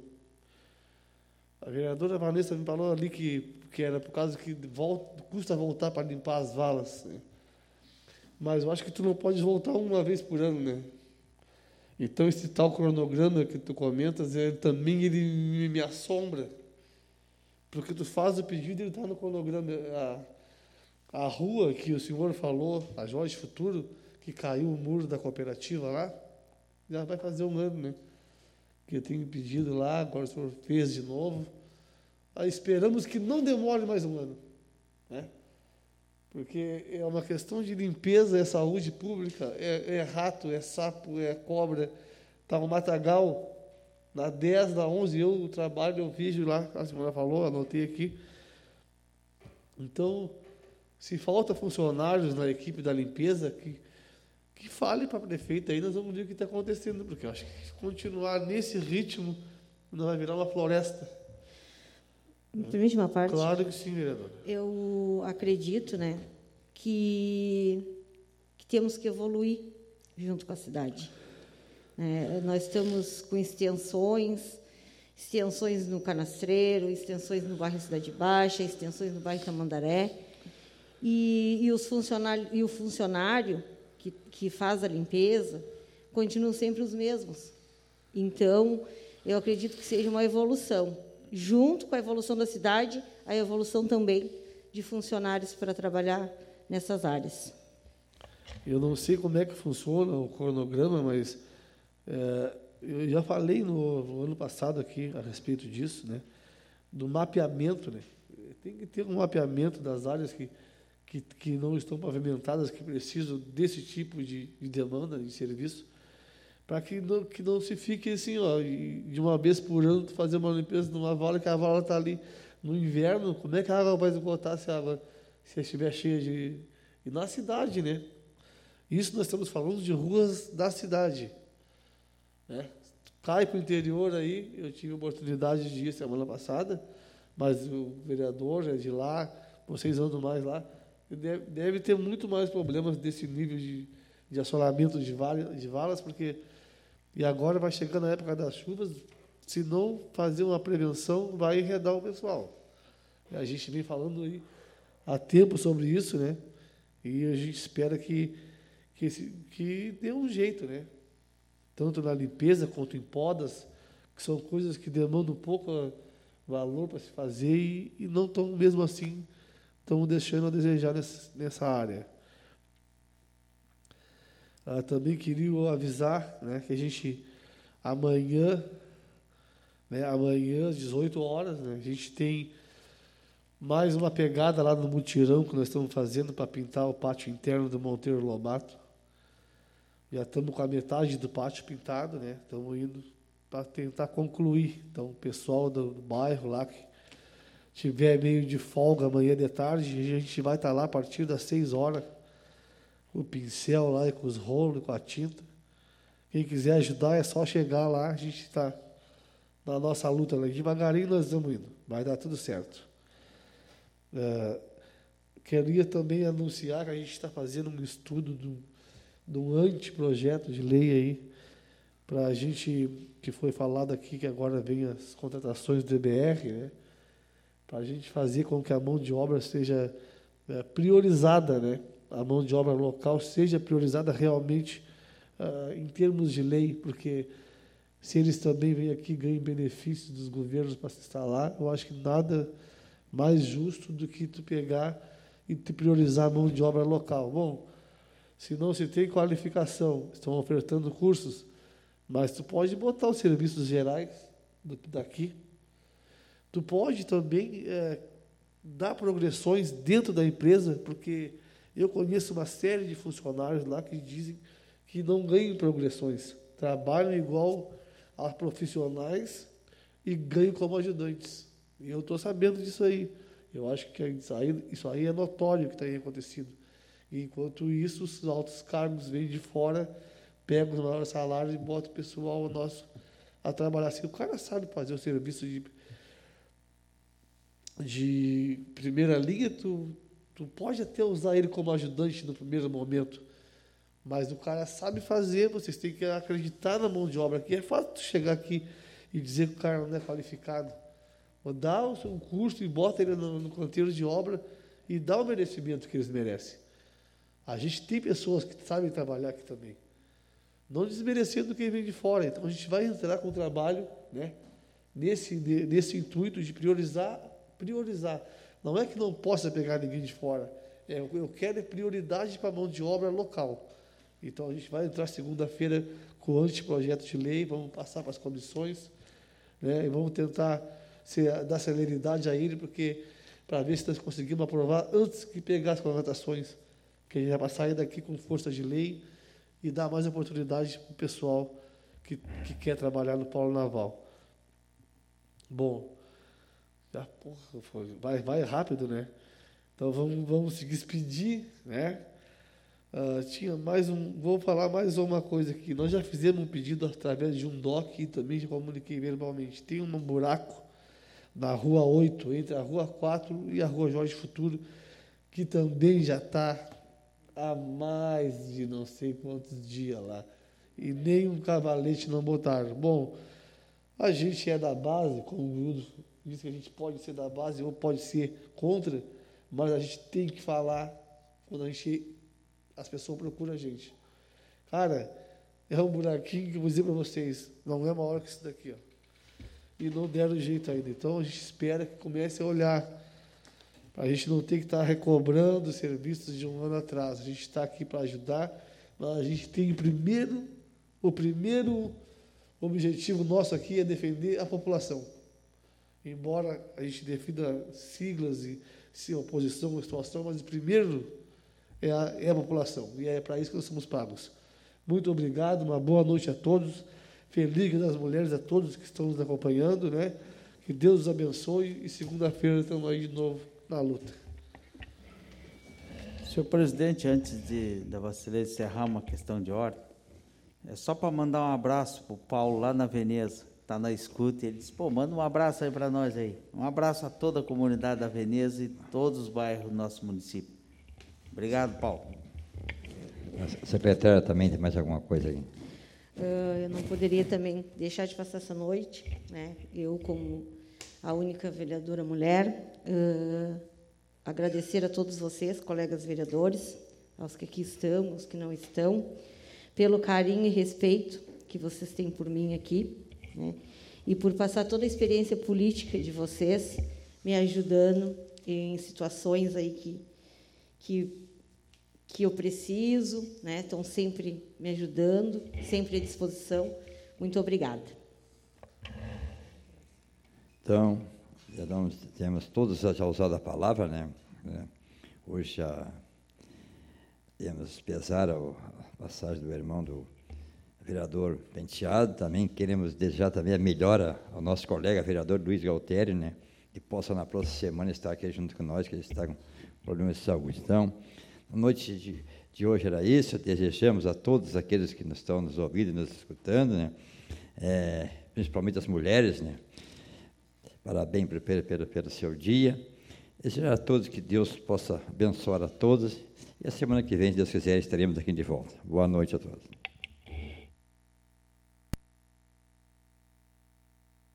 A vereadora Vanessa me falou ali que, que era por causa que volta, custa voltar para limpar as valas, né? Mas eu acho que tu não pode voltar uma vez por ano, né? Então, esse tal cronograma que tu comentas, ele, também ele me, me assombra. Porque tu faz o pedido e ele está no cronograma. A, a rua que o senhor falou, a Jorge Futuro, que caiu o muro da cooperativa lá, já vai fazer um ano, né? Que eu tenho pedido lá, agora o senhor fez de novo. Aí esperamos que não demore mais um ano, né? Porque é uma questão de limpeza, é saúde pública, é, é rato, é sapo, é cobra. Está um matagal, na dez, na onze, eu trabalho, eu vejo lá, a senhora falou, anotei aqui. Então, se falta funcionários na equipe da limpeza, que, que fale para a prefeita aí, nós vamos ver o que está acontecendo, porque eu acho que se continuar nesse ritmo, não vai virar uma floresta. Me permite uma parte? Claro que sim, vereador. Eu acredito, né, que, que temos que evoluir junto com a cidade. É, nós estamos com extensões, extensões no Canastreiro, extensões no bairro Cidade Baixa, extensões no bairro Tamandaré, e, e, os funcionários, e o funcionário que, que faz a limpeza continuam sempre os mesmos. Então, eu acredito que seja uma evolução. Junto com a evolução da cidade, a evolução também de funcionários para trabalhar nessas áreas. Eu não sei como é que funciona o cronograma, mas é, eu já falei no, no ano passado aqui a respeito disso, né, do mapeamento. Né? Tem que ter um mapeamento das áreas que, que, que não estão pavimentadas, que precisam desse tipo de, de demanda de serviço, para que não, que não se fique assim, ó, de uma vez por ano, fazer uma limpeza numa vala, que a vala está ali no inverno. Como é que a água vai esgotar se a água se estiver cheia de... E na cidade, né? Isso nós estamos falando de ruas da cidade. Né? Cai para o interior aí, eu tive a oportunidade de ir semana passada, mas o vereador é de lá, vocês andam mais lá, deve, deve ter muito mais problemas desse nível de, de assolamento de, vale, de valas, porque... E agora vai chegando a época das chuvas, se não fazer uma prevenção, vai enredar o pessoal. A gente vem falando aí há tempo sobre isso, né? E a gente espera que, que, esse, que dê um jeito, né? Tanto na limpeza quanto em podas, que são coisas que demandam um pouco valor para se fazer e, e não estão, mesmo assim, estão deixando a desejar nessa, nessa área. Ah, também queria avisar, né, que a gente, amanhã, né, amanhã, às dezoito horas, né, a gente tem mais uma pegada lá no mutirão que nós estamos fazendo para pintar o pátio interno do Monteiro Lobato. Já estamos com a metade do pátio pintado, né, estamos indo para tentar concluir. Então, o pessoal do, do bairro lá que tiver meio de folga amanhã de tarde, a gente vai estar lá a partir das seis horas, o pincel lá, com os rolos, com a tinta. Quem quiser ajudar é só chegar lá, a gente está na nossa luta lá. Devagarinho nós estamos indo, vai dar tudo certo. É, queria também anunciar que a gente está fazendo um estudo do, do anteprojeto de lei aí, para a gente, que foi falado aqui, que agora vem as contratações do D B R, né, para a gente fazer com que a mão de obra seja é, priorizada, né, a mão de obra local seja priorizada realmente uh, em termos de lei, porque se eles também vêm aqui e ganham benefícios dos governos para se instalar, eu acho que nada mais justo do que tu pegar e te priorizar a mão de obra local. Bom, se não se tem qualificação, estão ofertando cursos, mas tu pode botar os serviços gerais daqui, tu pode também é, dar progressões dentro da empresa, porque eu conheço uma série de funcionários lá que dizem que não ganham progressões, trabalham igual a profissionais e ganham como ajudantes. E eu estou sabendo disso aí. Eu acho que isso aí, isso aí é notório que tem acontecido. E, enquanto isso, os altos cargos vêm de fora, pegam os maiores salários e botam o pessoal nosso a trabalhar. Se o cara sabe fazer o serviço de, de primeira linha, tu... Tu pode até usar ele como ajudante no primeiro momento, mas o cara sabe fazer, vocês têm que acreditar na mão de obra aqui. É fácil tu chegar aqui e dizer que o cara não é qualificado. Ou dá o seu curso e bota ele no, no canteiro de obra e dá o merecimento que eles merecem. A gente tem pessoas que sabem trabalhar aqui também, não desmerecendo quem vem de fora. Então, a gente vai entrar com o trabalho, né, nesse, nesse intuito de priorizar, priorizar. Não é que não possa pegar ninguém de fora. É, eu quero é prioridade para a mão de obra local. Então, a gente vai entrar segunda-feira com o anteprojeto de lei, vamos passar para as comissões, né, e vamos tentar ser, dar celeridade a ele, porque para ver se nós conseguimos aprovar antes que pegar as contratações, que a gente vai sair daqui com força de lei e dar mais oportunidade para o pessoal que, que quer trabalhar no polo naval. Bom, já, porra, foi, vai, vai rápido, né? Então vamos, vamos se despedir, né? Uh, tinha mais um, vou falar mais uma coisa aqui. Nós já fizemos um pedido através de um D O C e também já comuniquei verbalmente. Tem um buraco na Rua oito, entre a Rua quatro e a Rua Jorge Futuro, que também já está há mais de não sei quantos dias lá. e nem um cavalete não botaram. Bom, a gente é da base, como o Wildo disse que a gente pode ser da base ou pode ser contra, mas a gente tem que falar quando a gente, as pessoas procuram a gente. Cara, é um buraquinho que eu vou dizer para vocês, não é maior que isso daqui, ó. E não deram jeito ainda. Então, a gente espera que comece a olhar, para a gente não ter que estar recobrando serviços de um ano atrás. A gente está aqui para ajudar, mas a gente tem primeiro, o primeiro objetivo nosso aqui é defender a população. Embora a gente defenda siglas e se oposição ou situação, mas o primeiro é a, é a população, e é para isso que nós somos pagos. Muito obrigado, uma boa noite a todos. Feliz Dia das Mulheres a todos que estão nos acompanhando, né? Que Deus os abençoe e segunda-feira estamos aí de novo na luta. Senhor presidente, antes de da Vossa Excelência encerrar uma questão de ordem, é só para mandar um abraço para o Paulo lá na Veneza, está na escuta, e ele disse, pô, manda um abraço aí para nós aí. Um abraço a toda a comunidade da Veneza e todos os bairros do nosso município. Obrigado, Paulo. A secretária também tem mais alguma coisa aí? Uh, eu não poderia também deixar de passar essa noite, né? Eu, como a única vereadora mulher, uh, agradecer a todos vocês, colegas vereadores, aos que aqui estão, aos que não estão, pelo carinho e respeito que vocês têm por mim aqui, né? E por passar toda a experiência política de vocês, me ajudando em situações aí que, que que eu preciso, né? Estão sempre me ajudando, sempre à disposição. Muito obrigada. Então, já damos, temos todos já usado a palavra, né? Hoje já temos pesar a passagem do irmão do vereador Penteado, também queremos desejar também a melhora ao nosso colega vereador Luiz Galtério, né? Que possa na próxima semana estar aqui junto com nós, que ele está com problemas de saúde. Então, a noite de, de hoje era isso, desejamos a todos aqueles que nos estão nos ouvindo e nos escutando, né? É, principalmente as mulheres, né? Parabéns pelo, pelo, pelo seu dia. Desejar a todos que Deus possa abençoar a todos. E a semana que vem, se Deus quiser, estaremos aqui de volta. Boa noite a todos.